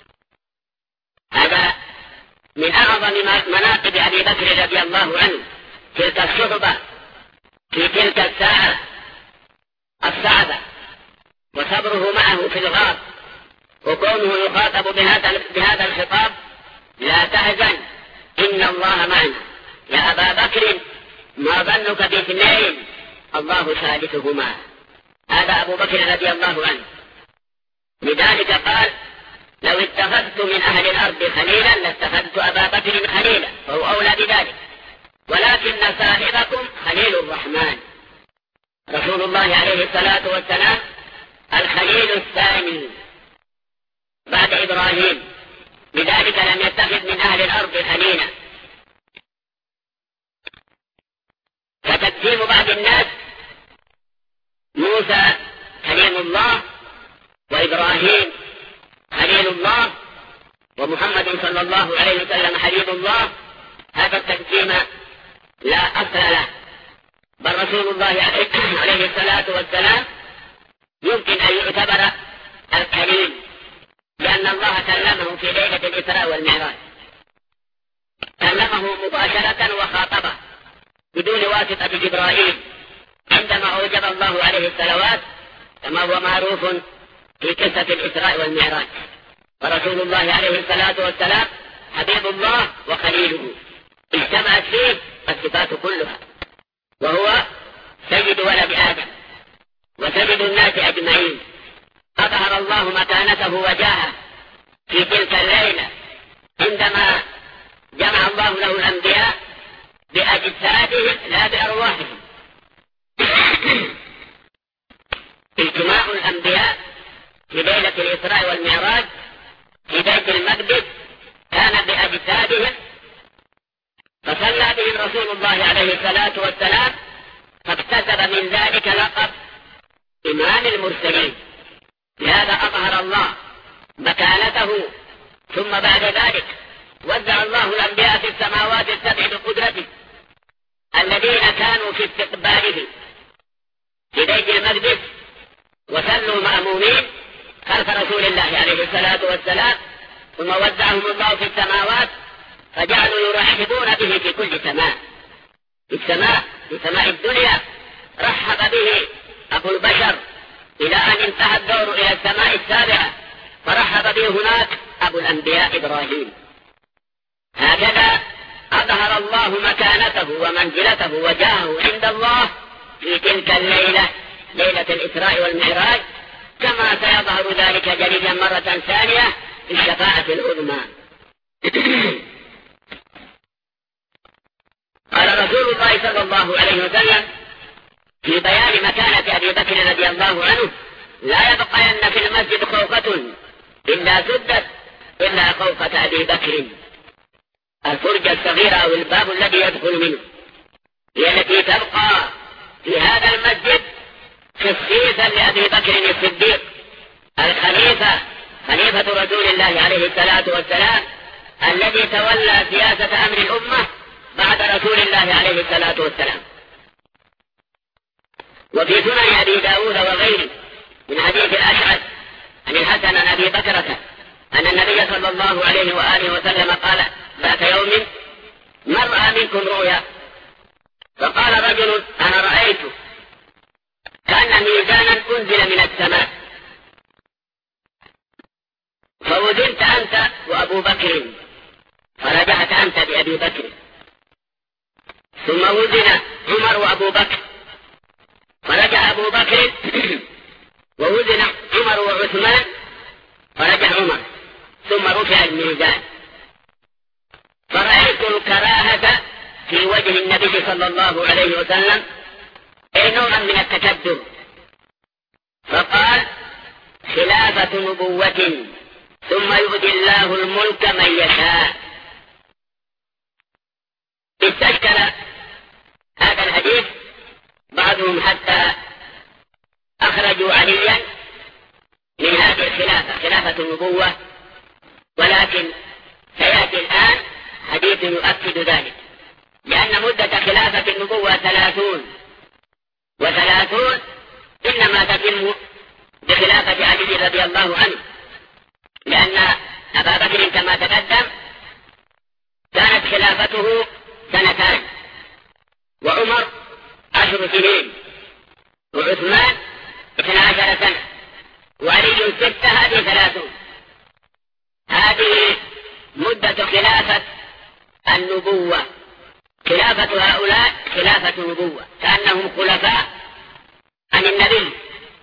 هذا من أعظم مناقب أبي بكر رضي الله عنه، تلك الصحبة في تلك الساعة الصعبة، وصبره معه في الغار، وكونه يخاطب بهذا بهذا الخطاب: لا تهزن إن الله معنا يا أبا بكر ما ظنك باثنين الله ثالثهما. هذا أبو بكر رضي الله عنه. لذلك قال لو اتخذت من أهل الأرض خليلا لاتخذت أبا بكر خليلا، فهو أولى بذلك، ولكن صاحبكم خليل الرحمن. رسول الله عليه الصلاة والسلام الخليل الثاني بعد إبراهيم، لذلك لم يتخذ من أهل الأرض خليلا. فتقسيم بعض الناس موسى خليل الله وإبراهيم خليل الله ومحمد صلى الله عليه وسلم حبيب الله، هذا التقسيم لا أصل له، بل رسول الله عليه الصلاة والسلام يمكن أن يعتبر الخليل، لأن الله كلمه في ليلة الإسراء والمعراج، كلمه مباشرة وخاطبه بدون واسطة جبرائيل عندما أوجب الله عليه الصلوات، كما هو معروف في قصة الإسراء والمعراج. ورسول الله عليه الصلاة والسلام حبيب الله وخليله، اجتمعت فيه الصفات كلها، وهو سيد ولد آدم وسيد الناس أجمعين. أظهر الله مكانته وجاهه في تلك الليلة عندما جمع الله له الأنبياء بأجسادهم لا بأرواحهم. اجتماع الأنبياء في ليلة الإسراء والمعراج في بيت المقدس كان بأجسادهم، فصلى بهم رسول الله عليه الصلاة والسلام، فاكتسب من ذلك لقب إمام المرسلين. لهذا أظهر الله مكانته، ثم بعد ذلك وزع الله الأنبياء في السماوات السبع بقدرته الذين كانوا في استقباله في بيت المقدس وصلوا مأمومين خلف رسول الله عليه الصلاة والسلام، ثم وزعهم الله في السماوات فجعلوا يرحبون به في كل سماء. في السماء في سماء الدنيا رحب به أبو البشر إلى أن انتهى الدور إلى السماء السابعة، فرحب به هناك أبو الأنبياء إبراهيم. هكذا أظهر الله مكانته ومنزلته وجاهه عند الله في تلك الليلة، ليلة الإسراء والمعراج، كما سيظهر ذلك جليا مرة ثانية في الشفاعة العظمى. قال رسول الله صلى الله عليه وسلم في بيان مكانة أبي بكر رضي الله عنه: لا يبقين في المسجد خوفة إلا سدت إلا خوفة أبي بكر. الفرجة الصغيرة أو الباب الذي يدخل منه هي التي تبقى في هذا المسجد خصيصا لأبي بكر الصديق الخليفة، خليفة رسول الله عليه الصلاة والسلام، الذي تولى سياسة أمر الأمة بعد رسول الله عليه الصلاة والسلام. وفي سنن أبي داود وغيره من حديث الأشعث عن الحسن عن أبي بكرة أن النبي صلى الله عليه وآله وسلم قال ذات يوم: من رأى منكم رؤيا؟ فقال رجل: أنا رأيت كأن ميزانا أنزل من السماء، فوزنت أنت وأبو بكر، فرجعت أنت بأبي بكر، ثم وزن عمر وأبو بكر، فرجع أبو بكر، ووزن عمر وعثمان، فرجع عمر، ثم رفع الميزان. فرأيت الكراهة في وجه النبي صلى الله عليه وسلم، أي نوعا من التكبر، فقال: خلافة نبوة ثم يؤتي الله الملك من يشاء. استشكل هذا الحديث بعضهم حتى أخرجوا عليا من هذه الخلافة، خلافة النبوة، ولكن سيأتي الآن حديث يؤكد ذلك، لأن مدة خلافة النبوة ثلاثون، وثلاثون إنما تتم بخلافة علي رضي الله عنه، لأن أبا بكر كما تقدم كانت خلافته سنتان، وعمر عشر سنين، وعثمان اثنا عشر سنة، وعلي ستة، هذه ثلاثون. هذه مدة خلافة نبوة. خلافة هؤلاء خلافة نبوة، كأنهم خلفاء عن النبي،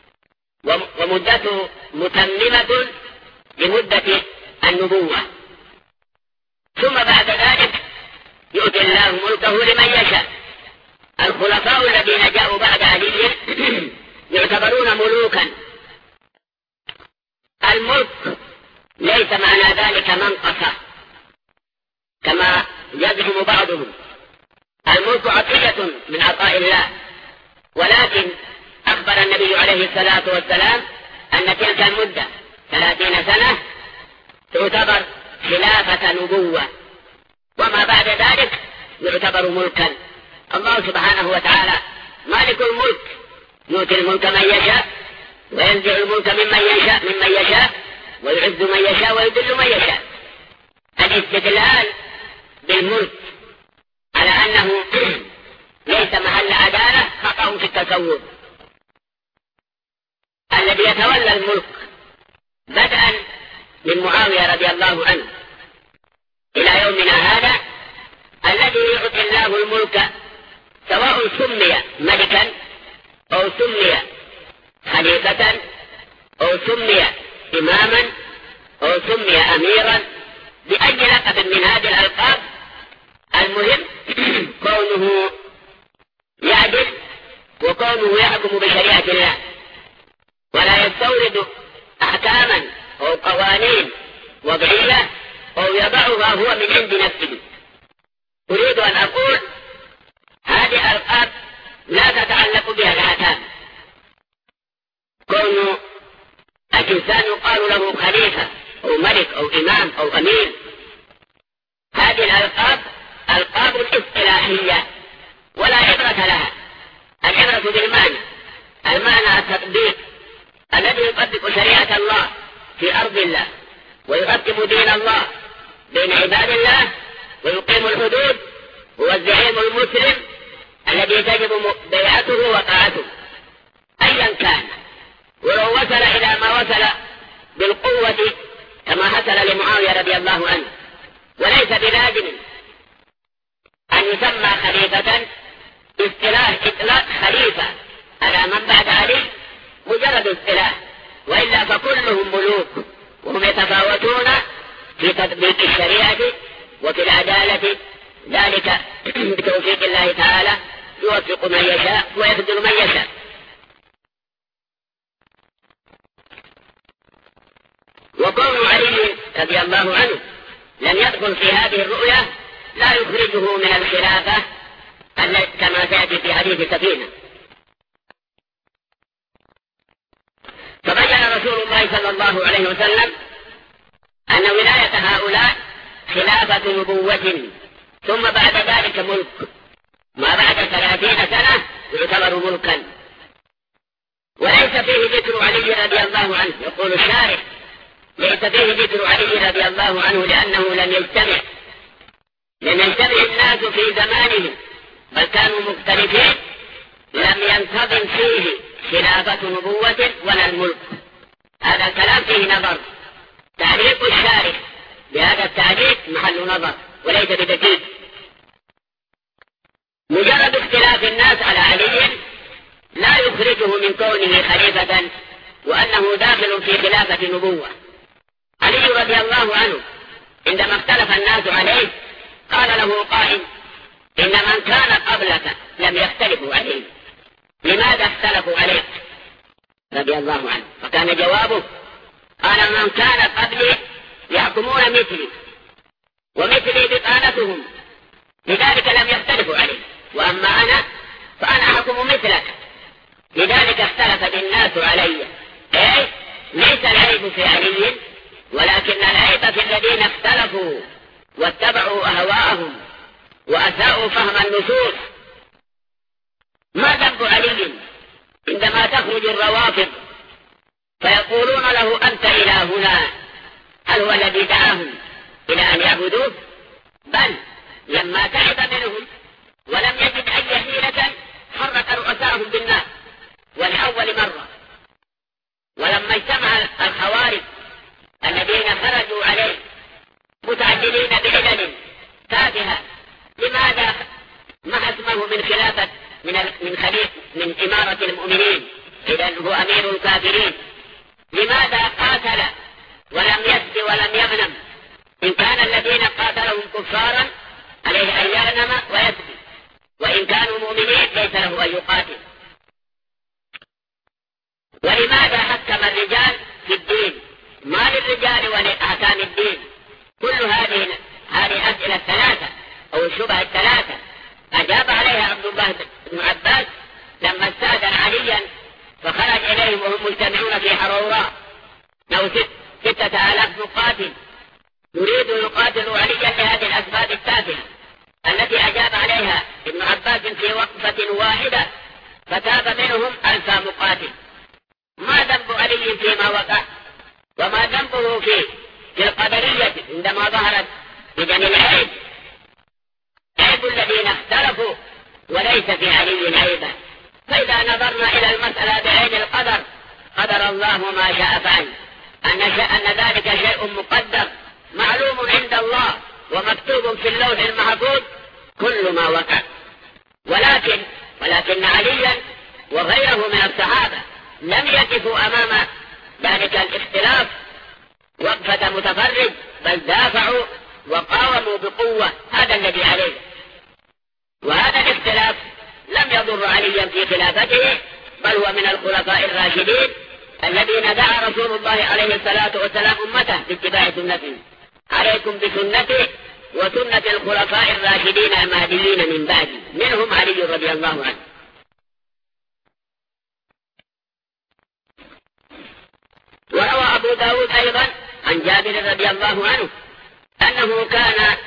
ومدته متممة لمدة النبوة. ثم بعد ذلك يؤتي الله ملكه لمن يشاء. الخلفاء الذين جاءوا بعد علي يعتبرون ملوكا. الملك ليس معنى ذلك منقصة كما يزعم بعضهم. الملك عطية من عطاء الله، ولكن أخبر النبي عليه الصلاة والسلام أن تلك المدة ثلاثين سنة تعتبر خلافة نبوة، وما بعد ذلك يعتبر ملكا. الله سبحانه وتعالى مالك الملك، يؤتي الملك من يشاء وينزع الملك ممن يشاء ممن يشاء ويعز من يشاء ويذل من يشاء. الاستدلال بالملك على أنه ليس محل عدالة خطأ في التصور. الذي يتولى الملك بدءا من معاوية رضي الله عنه إلى يومنا هذا، الذي يعطي الله الملك سواء سمي ملكا أو سمي خليفة أو سمي إماما أو سمي أميرا بأي لقب من هذه الألقاب، المهم كونه يعدل وكونه يحكم بشريعة الله، ولا يستورد أحكاما أو قوانين وضعية أو يضعها هو من عند نفسه. أريد أن أقول هذه الألقاب لا تتعلق بها الآثام. كون الإنسان يقال له خليفة أو ملك أو إمام أو أمير، هذه الألقاب ألقاب اصطلاحية ولا عبرة لها. العبرة بالمعنى، المعنى التطبيق الذي يطبق شريعة الله في أرض الله ويقدم دين الله بين عباد الله ويقيم الحدود، هو الزعيم المسلم الذي تجب بيعته وطاعته أيا كان، ولو وصل إلى ما وصل بالقوة كما حصل لمعاوية رضي الله عنه. وليس بلازم أن يسمى خليفة اصطلاح إطلاق خليفة على من بعد علي مجرد اصطلاح، وإلا فكلهم ملوك وهم يتفاوتون في تطبيق الشريعة وفي العدالة، ذلك بتوفيق الله تعالى يوفق من يشاء ويخذل من يشاء. وكون علي رضي الله عنه لم يدخل في هذه الرؤية لا يخرجه من الخلافة كما تأتي في حديث السفينة. فبين رسول الله صلى الله عليه وسلم أن ولاية هؤلاء خلافة نبوة، ثم بعد ذلك ملك، ما بعد ثلاثين سنة يعتبر ملكا. وليس فيه ذكر علي رضي الله عنه. يقول الشارح ليس فيه ذكر علي رضي الله عنه لأنه لم يجتمع لم يجتمع الناس في زمانهم، بل كانوا مختلفين، لم ينتظم فيه خلافة نبوة ولا الملك. هذا الكلام فيه نظر. تعليق الشارح بهذا التعليق محل نظر وليس بدقيق. مجرد اختلاف الناس على علي لا يخرجه من كونه خليفة وأنه داخل في خلافة نبوة. علي رضي الله عنه عندما اختلف الناس عليه قال له قائل: إن من كان قبلك لم يختلفوا عليه، لماذا اختلفوا عليك رضي الله عنه؟ فكان جوابه قال: من كان قبلي يحكمون مثلي ومثلي بطانتهم، لذلك لم يختلفوا عليه، وأما أنا فأنا أحكم مثلك، لذلك اختلفت الناس علي. إيه؟ ليس العيب في علي، ولكن العيب في الذين اختلفوا واتبعوا أهواءهم وأساءوا فهم النصوص. ما ذنب علي عندما تخرج الروافض فيقولون له: أنت إلهنا؟ هل هو الذي دعاهم إلى أن يعبدوه؟ بل لما تعب منهم ولم يجد أي حيلة حرك رؤساءهم بالنار ولأول مرة. ولما اجتمع الخوارج الذين خرجوا عليه متعجلين بعلل تافهة من من خليفة من إمارة المؤمنين، إذا هو أمير الكافرين، لماذا قاتل ولم يسب ولم يغنم؟ إن كان الذين قاتلهم كفارا عليه أن يغنم ويسبي، وإن كانوا مؤمنين ليس له أن يقاتل. ولماذا حكم الرجال في الدين؟ ما للرجال ولأحكام الدين؟ كل هذه هذه أسئلة الثلاثة أو الشبهة الثلاثة أجاب عليها عبد الله بن عباس لما استأذن عليا فخرج إليهم وهم مجتمعون في حروراء لو ست ستة آلاف مقاتل يريد أن يقاتلوا عليا لهذه الأسباب التافهة التي أجاب عليها ابن عباس في وقفة واحدة فتاب منهم ألف مقاتل. ما ذنب علي فيما وقع؟ وما ذنبه في في القدرية عندما ظهرت إذن العيب عيب الذين اختلفوا وليس في علي عيبة. فإذا نظرنا إلى المسألة بعين القدر قدر الله ما شاء فعل، أن, أن ذلك شيء مقدر معلوم عند الله ومكتوب في اللوح المحفوظ كل ما وقع. ولكن ولكن عليا وغيره من الصحابة لم يقفوا أمام ذلك الاختلاف وقفة متفرج، بل دافعوا وقاوموا بقوة. هذا الذي عليه، وهذا الاختلاف لم يضر عليا في خلافته، بل هو من الخلفاء الراشدين الذين دعا رسول الله عليه الصلاة والسلام أمته باتباع سنته. عليكم بسنته وسنة الخلفاء الراشدين المهديين من بعد، منهم علي رضي الله عنه. وروى أبو داود أيضا عن جابر رضي الله عنه أنه كان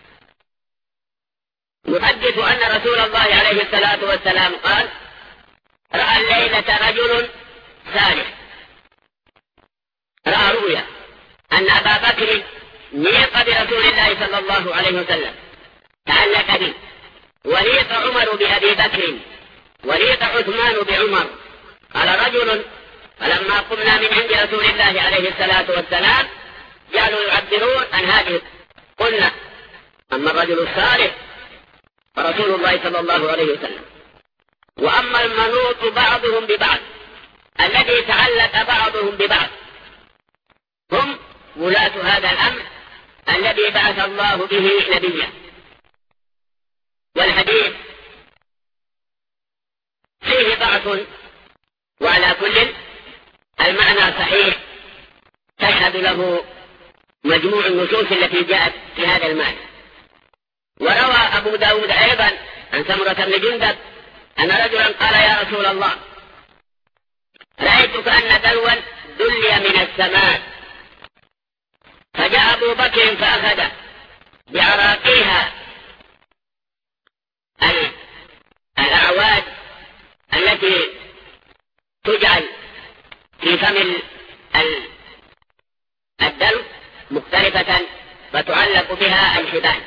يحدث أن رسول الله عليه الصلاة والسلام قال: رأى الليلة رجل صالح، رأى رؤيا أن أبا بكر ليق برسول الله صلى الله عليه وسلم، تعلق به، وليق عمر بأبي بكر، وليق عثمان بعمر. قال رجل: فلما قمنا من عند رسول الله عليه الصلاة والسلام جعلوا يعبرون عن هذه، قلنا: أما الرجل الصالح فرسول الله صلى الله عليه وسلم، وأما المنوط بعضهم ببعض الذي تعلق بعضهم ببعض هم ولاة هذا الأمر الذي بعث الله به نبيا. والحديث فيه ضعف، وعلى كل المعنى صحيح تشهد له مجموع النصوص التي جاءت في هذا المعنى. وروى أبو داود أيضا عن سمرة بن جندب أن رجلا قال: يا رسول الله، رأيت كأن دلوا دلي من السماء، فجاء أبو بكر فأخذ بعراقيها الأعواد التي تجعل في فم الدلو مختلفة وتعلق بها الحبال،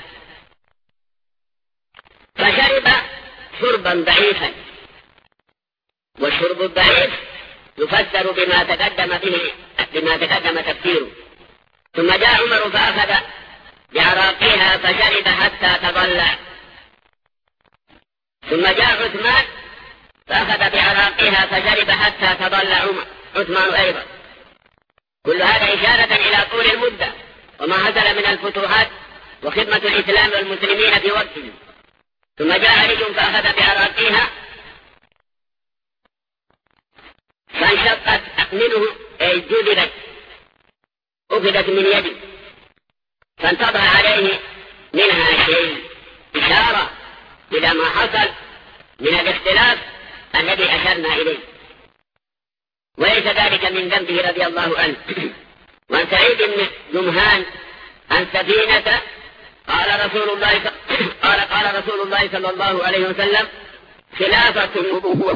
فشرب شربا ضعيفا، والشرب الضعيف يفسر بما تقدم به بما تقدم تفسيره. ثم جاء عمر فأخذ بعراقيها فشرب حتى تضلع، ثم جاء عثمان فأخذ بعراقيها فشرب حتى تضلع عثمان أيضا. كل هذا إشارة إلى طول المدة وما حصل من الفتوحات وخدمة الإسلام والمسلمين في وقته. ثم جاء علي فأخذ بعراقيها فانشقت منه، أي جذبت، أخذت من يده، فانتبه عليه منها شيء، إشارة إلى ما حصل من الاختلاف الذي أشرنا إليه، وليس ذلك من ذنبه رضي الله عنه. وعن سعيد بن جمهان عن سفينة قال رسول الله قال قال رسول الله صلى الله عليه وسلم: خلافة النبوة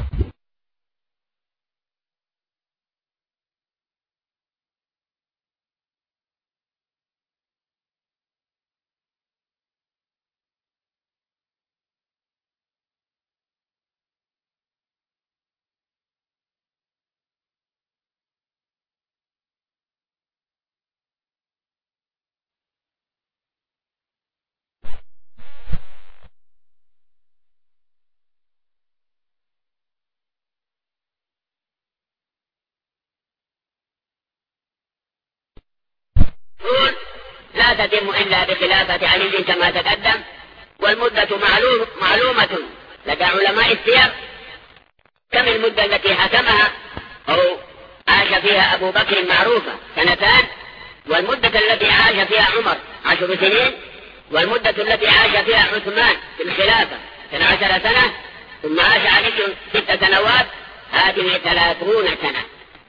تتم إلا بخلافة علي كما تقدم. والمدة معلوم معلومة لدى علماء السير. كم المدة التي حكمها أو عاش فيها أبو بكر معروفة سنتان، والمدة التي عاش فيها عمر عشر سنين، والمدة التي عاش فيها عثمان في الخلافة اثنا عشر سنة، ثم عاش علي ست سنوات، هذه ثلاثون سنة.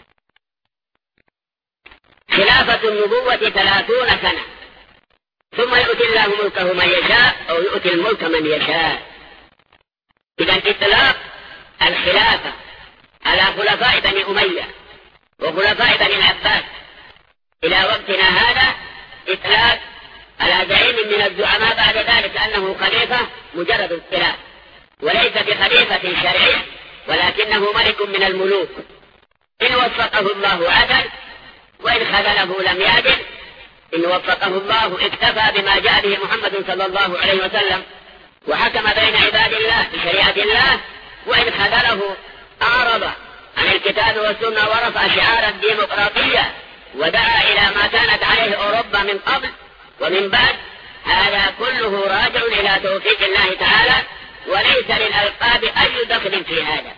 خلافة النبوة ثلاثون سنة، ثم يؤتي الله ملكه من يشاء أو يؤتي الملك من يشاء. إذا إطلاق الخلافة على خلفاء بني أمية وخلفاء بني العباس إلى وقتنا هذا إطلاق على زعيم من الزعماء بعد ذلك أنه خليفة مجرد اصطلاح، وليس بخليفة شرعي، ولكنه ملك من الملوك. إن وفقه الله عدل، وإن خذله لم يعدل. إن وفقه الله اكتفى بما جاء به محمد صلى الله عليه وسلم وحكم بين عباد الله بشريعة الله، وإن خذله أعرض عن الكتاب والسنة ورفع شعار الديمقراطية ودعا إلى ما كانت عليه أوروبا من قبل ومن بعد. هذا كله راجع إلى توفيق الله تعالى، وليس للألقاب أي دخل في هذا.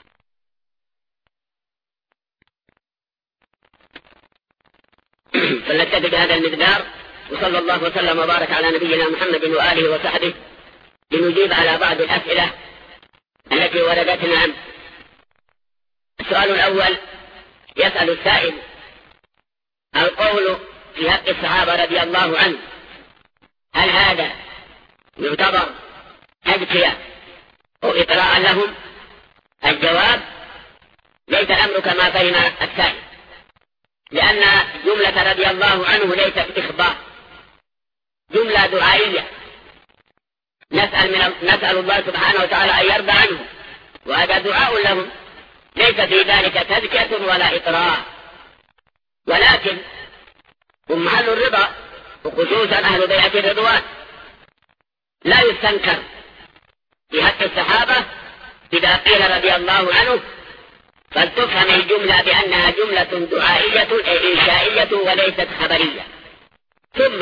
فلنكتفي بهذا المقدار، وصلى الله وسلم وبارك على نبينا محمد وآله وصحبه، لنجيب على بعض الأسئلة التي وردتنا. السؤال الأول يسأل السائل: القول في حق الصحابة رضي الله عنه هل هذا يعتبر تزكية أو إطراء لهم؟ الجواب: ليس الأمر كما فهم السائل، لأن جملة رضي الله عنه ليست إخبار، جملة دعائية. نسأل, من نسأل الله سبحانه وتعالى أن يرضى عنه، وهذا دعاء لهم، ليس في ذلك تزكية ولا إطراء. ولكن هم محل الرضا، وخصوصا أهل بيعة الرضوان. لا يستنكر في حق الصحابة إذا قيل رضي الله عنه، فلتفهم الجملة بأنها جملة دعائية إنشائية وليست خبرية. ثم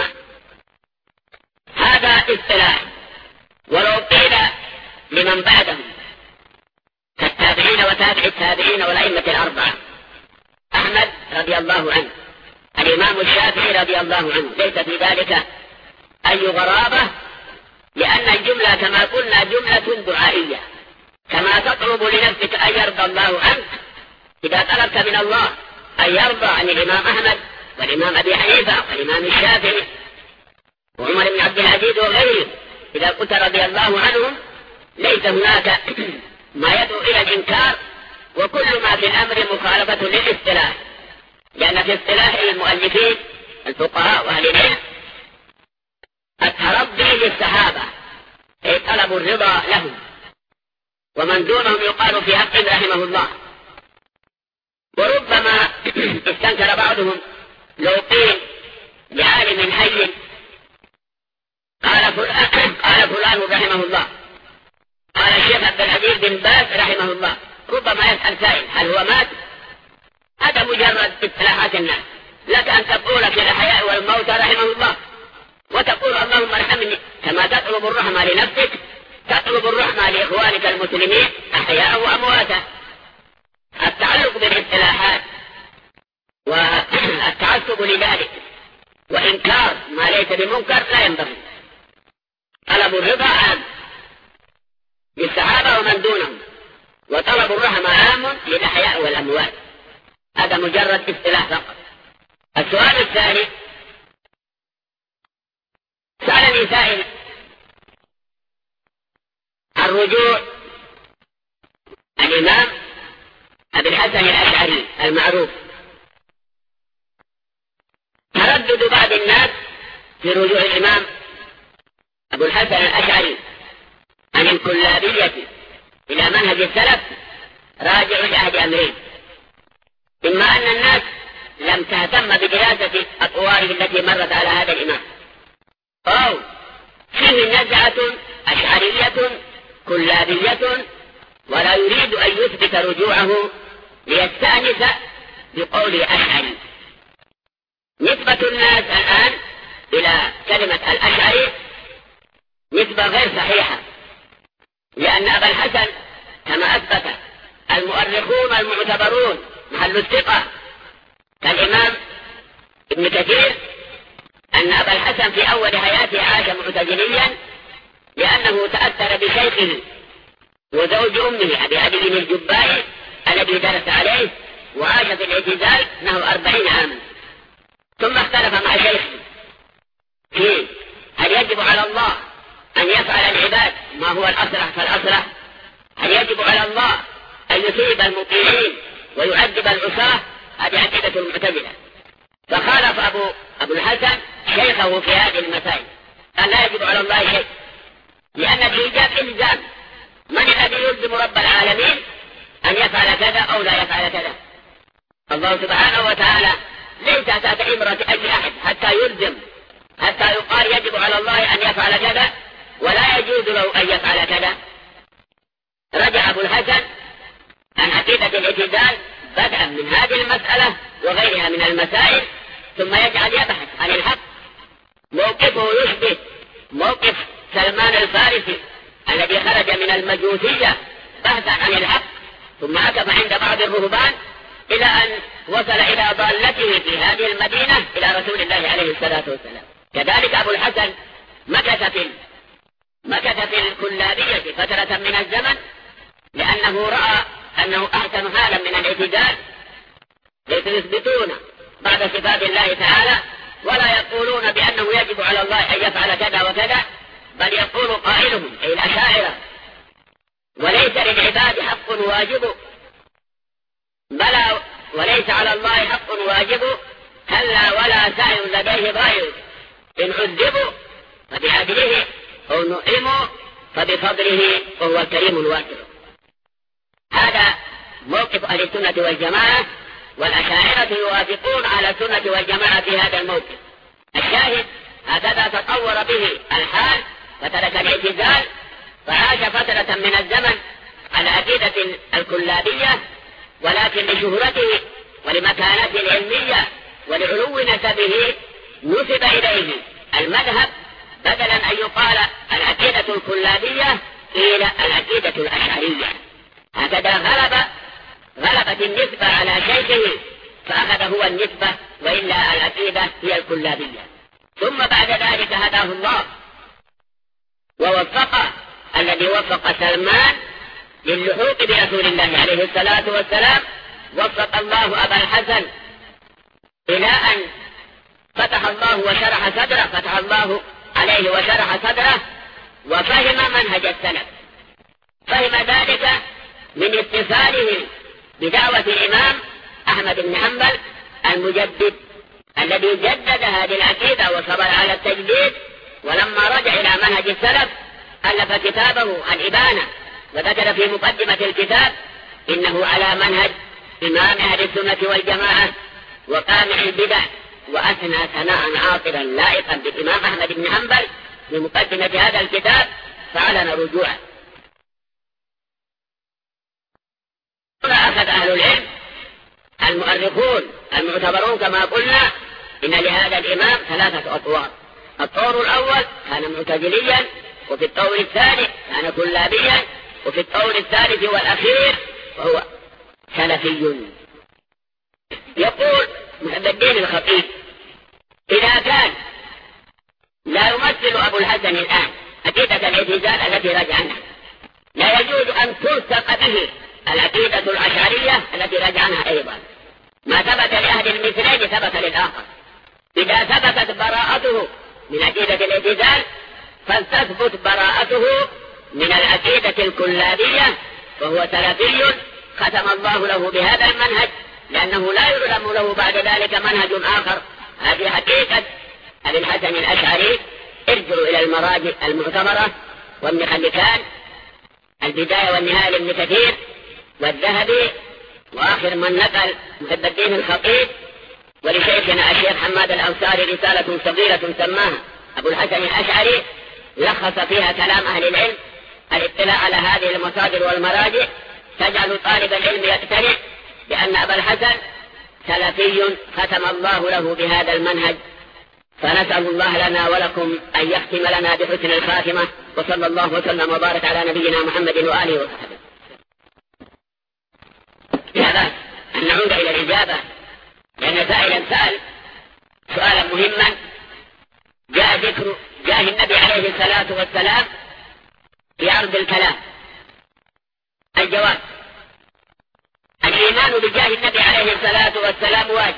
هذا اصطلاح، ولو قيل لمن بعدهم كالتابعين وتابع التابعين والأئمة الأربعة، أحمد رضي الله عنه، الإمام الشافعي رضي الله عنه، ليس في ذلك أي غرابة، لأن الجملة كما قلنا جملة دعائية. كما تطلب لنفسك أن يرضى الله عنك، إذا طلبت من الله أن يرضى عن الإمام أحمد والإمام أبي حنيفة والإمام الشافعي وعمر بن عبد العزيز وغيره، إذا قلت رضي الله عنهم، ليس هناك ما يدعو إلى الإنكار، وكل ما في الأمر مخالفة للاصطلاح، لأن في اصطلاح المؤلفين الفقهاء وأهل العلم الترضي للصحابة أي طلب الرضا لهم، ومن دونهم يقال في حقهم رحمه الله. وربما استنكر بعضهم لو قيل لعالم حي قال فلان, قال فلان رحمه الله، قال الشيخ عبد العزيز بن باز رحمه الله، ربما يسأل سائل: هل هو مات؟ هذا مجرد اصطلاحات الناس. لك أن تقول في الأحياء والموتى رحمه الله، وتقول اللهم ارحمني، كما تطلب الرحمة لنفسك تطلب الرحمة لإخوانك المسلمين أحياء وأمواتا. التعلق بالاصطلاحات والتعصب لذلك وإنكار ما ليس بمنكر لا ينبغي. طلب الرضا عام للصحابة ومن دونهم، وطلب الرحمة عام للأحياء والأموات. هذا مجرد اصطلاح فقط. السؤال الثاني: سألني سائل عن رجوع الإمام أبي الحسن الأشعري المعروف. تردد بعض الناس في رجوع الإمام أبو الحسن الأشعري عن الكلابية إلى منهج السلف راجع لأحد أمرين: إما أن الناس لم تهتم بدراسة أطواره التي مرت على هذا الإمام، أو فيه نزعة أشعرية كلابية ولا يريد أن يثبت رجوعه ليستأنس بقول أشعري. نسبة الناس الآن إلى كلمة الأشعري نسبة غير صحيحة، لأن أبا الحسن كما أثبت المؤرخون المعتبرون محل الثقة كالإمام ابن كثير أن أبا الحسن في أول حياته عاش معتزليا لأنه تأثر بشيخه وزوج أمه أبي علي بن الجبائي الذي درس عليه وعاش في الاعتزال نحو أربعين عاما، ثم اختلف مع شيخه في هل يجب على الله أن يفعل العباد ما هو الأصلح فالأصلح، هل يجب على الله أن يثيب المطيعين ويعذب العصاة. هذه عقيدة المعتزلة. فخالف أبو, أبو الحسن شيخه في هذه المسائل، قال لا يجب على الله شيء، لأن الإيجاب إلزام. من الذي يلزم رب العالمين أن يفعل كذا أو لا يفعل كذا؟ الله سبحانه وتعالى ليس تحت إمرة أي أحد حتى يلزم، حتى يقال يجب على الله أن يفعل كذا ولا يجوز له أن يفعل كذا. رجع أبو الحسن عن عقيدة الاعتزال بدءا من هذه المسألة وغيرها من المسائل، ثم يجعل يبحث عن الحق. موقفه يشبه موقف سلمان الفارسي الذي خرج من المجوسية بحثا عن الحق، ثم عكف عند بعض الرهبان إلى أن وصل إلى ضالته في هذه المدينة إلى رسول الله عليه الصلاة والسلام. كذلك أبو الحسن مكث في مكث في الكلابية فترة من الزمن، لأنه رأى أنه أحسن حالا من الاعتزال، ليس يثبتون بعد صفات الله تعالى ولا يقولون بأنه يجب على الله أن يفعل كذا وكذا، بل يقول قائلهم أي الأشاعرة وليس للعباد حق واجب، بلى وليس على الله حق واجب، هلا ولا سعي لديه ضائر، إن عذبوا فبعدله أو نعموا فبفضله وهو الكريم الواسع. هذا موقف أهل السنة والجماعة، والأشاعرة يوافقون على السنة والجماعة في هذا الموقف. الشاهد هكذا تطور به الحال فترك الاعتزال، فعاش فترة من الزمن على عقيدة الكلابية، ولكن لشهرته ولمكانته العلمية ولعلو نسبه نسب إليه المذهب، بدلا أن يقال العقيدة الكلابية إلى العقيدة الأشعرية. هكذا غلب غلبت النسبة على شيخه فأخذ هو النسبة، وإلا العقيدة هي الكلابية. ثم بعد ذلك هداه الله ووفقه الذي وفق سلمان للحوق برسول الله عليه الصلاة والسلام. وفق الله أبا الحسن إلى أن فتح الله وشرح صدره فتح الله عليه وشرح صدره وفهم منهج السلف. فهم ذلك من اتصاله بدعوة الإمام أحمد بن حنبل المجدد الذي جدد هذه العقيدة وصبر على التجديد، ولما رجع إلى منهج السلف ألف كتابه الإبانة، وذكر في مقدمة الكتاب إنه على منهج إمام أهل السنة والجماعة وقامع البدع، وأثنى ثناء عاطرا لائقا بالإمام أحمد بن حنبل في مقدمة هذا الكتاب، فأعلن رجوعه. أخذ أهل العلم المؤرخون المعتبرون كما قلنا إن لهذا الإمام ثلاثة أطوار. الطور الأول كان معتزليا، وفي الطور الثاني كان كلابيا، وفي الطور الثالث والأخير وهو سلفي. يقول محب الدين الخطيب إذا كان لا يمثل أبو الحسن الآن عقيدة الاعتزال التي رجع عنها، لا يجوز أن تلصق به العقيدة الأشعرية التي رجع عنها أيضا. ما ثبت لأحد المثلين ثبت للآخر. إذا ثبتت براءته من عقيدة الاعتزال فلتثبت براءته من العقيدة الكلابية، فهو سلفي ختم الله له بهذا المنهج، لأنه لا يعلم له بعد ذلك منهج آخر. هذه حقيقة أبي الحسن الأشعري. ارجعوا إلى المراجع المعتبرة وابن خلكان البداية والنهاية لابن كثير والذهبي، وآخر من نقل محب الدين الخطيب. ولشيخنا الشيخ حماد الأنصاري رسالة صغيرة سماها أبو الحسن الأشعري، لخص فيها كلام أهل العلم. الاطلاع على هذه المصادر والمراجع تجعل طالب العلم يقتنع بأن أبا الحسن سلفي ختم الله له بهذا المنهج، فنسأل الله لنا ولكم أن يختم لنا بحسن الخاتمة، وصلى الله وسلم وبارك على نبينا محمد وآله وصحبه. هذا أن نعود إلى الإجابة، لأن سائلا سأل سؤالا مهما جاء ذكر جاه النبي عليه الصلاة والسلام في عرض الكلام. الجواب: الإيمان بجاه النبي عليه الصلاة والسلام واجب.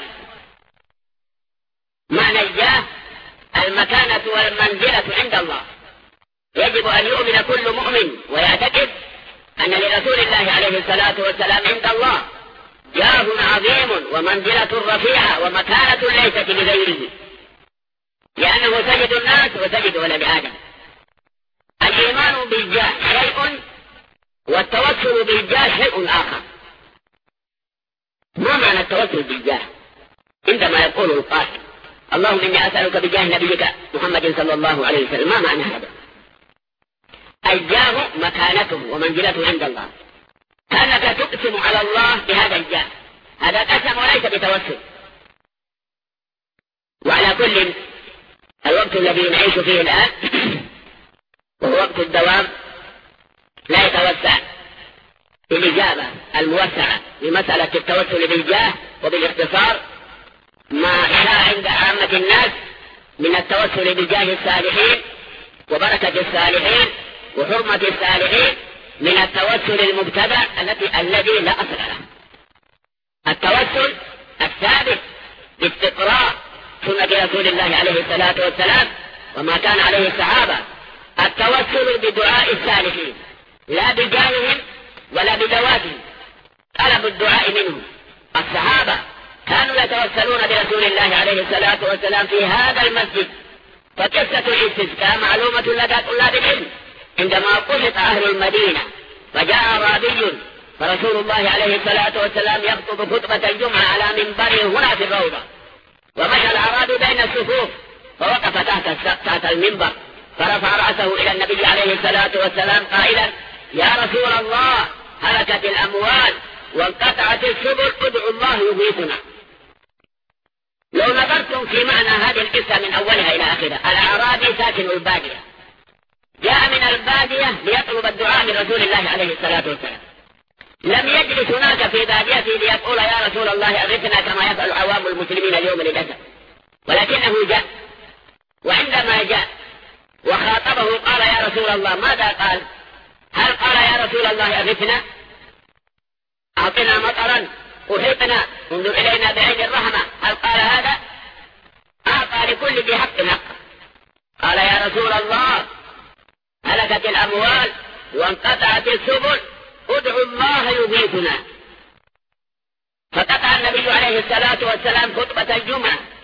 معنى الجاه المكانة والمنزلة عند الله. يجب أن يؤمن كل مؤمن ويعتقد أن لرسول الله عليه الصلاة والسلام عند الله جاه عظيم ومنزلة رفيعة ومكانة ليست لغيره، لأنه سيد الناس وسيد ولد آدم. الإيمان بالجاه شيء، والتوسل بالجاه شيء آخر. ما معنى التوسل بالجاه؟ عندما يقول القائل: اللهم إني أسألك بجاه نبيك محمد صلى الله عليه وسلم، ما معنى هذا؟ الجاه مكانته ومنزلته عند الله، كأنك تقسم على الله بهذا الجاه. هذا قسم وليس بتوسل. وعلى كل، الوقت الذي نعيش فيه الآن وهو وقت الدوام لا يتوسع في الإجابة الموسعة لمسألة التوسل بالجاه وبالاختصار ما شاء عند عامة الناس من التوسل بجاه الصالحين وبركة الصالحين وحرمة الصالحين من التوسل المبتدع الذي لا أصل له. التوسل الثابت باستقراء سنة رسول الله عليه الصلاة والسلام وما كان عليه الصحابة، التوسل بدعاء الصالحين لا بجاههم ولا بدواتهم، طلب الدعاء منهم. الصحابة كانوا يتوسلون برسول الله عليه الصلاة والسلام في هذا المسجد. فقصة الاستسقاء معلومة لدى طلاب العلم. عندما قصد أهل المدينة فجاء أعرابي، فرسول الله عليه الصلاة والسلام يخطب خطبة الجمعة على منبره هنا في الروضة، ومشى الأعرابي بين الصفوف فوقف تحت تحت المنبر، فرفع رأسه إلى النبي عليه الصلاة والسلام قائلا: يا رسول الله، هلكت الأموال وانقطعت السبل، ادعوا الله يغيثنا. لو نظرتم في معنى هذه القصة من أولها إلى آخرها، الأعرابي ساكن البادية جاء من البادية ليطلب الدعاء من رسول الله عليه الصلاة والسلام. لم يجلس هناك في باديته ليقول: يا رسول الله أغثنا كما يفعل عوام المسلمين اليوم للأسف، ولكنه جاء. وعندما جاء وخاطبه قال: يا رسول الله، ماذا قال؟ هل قال: يا رسول الله أغثنا، أعطنا مطرا، أحيطنا، انظر إلينا بعين الرحمة؟ هل قال هذا؟ أعطى لكل ذي حق حقه. قال: يا رسول الله، هلكت الأموال وانقطعت السبل، ادعوا الله يغيثنا. فقطع النبي عليه الصلاة والسلام خطبة الجمعة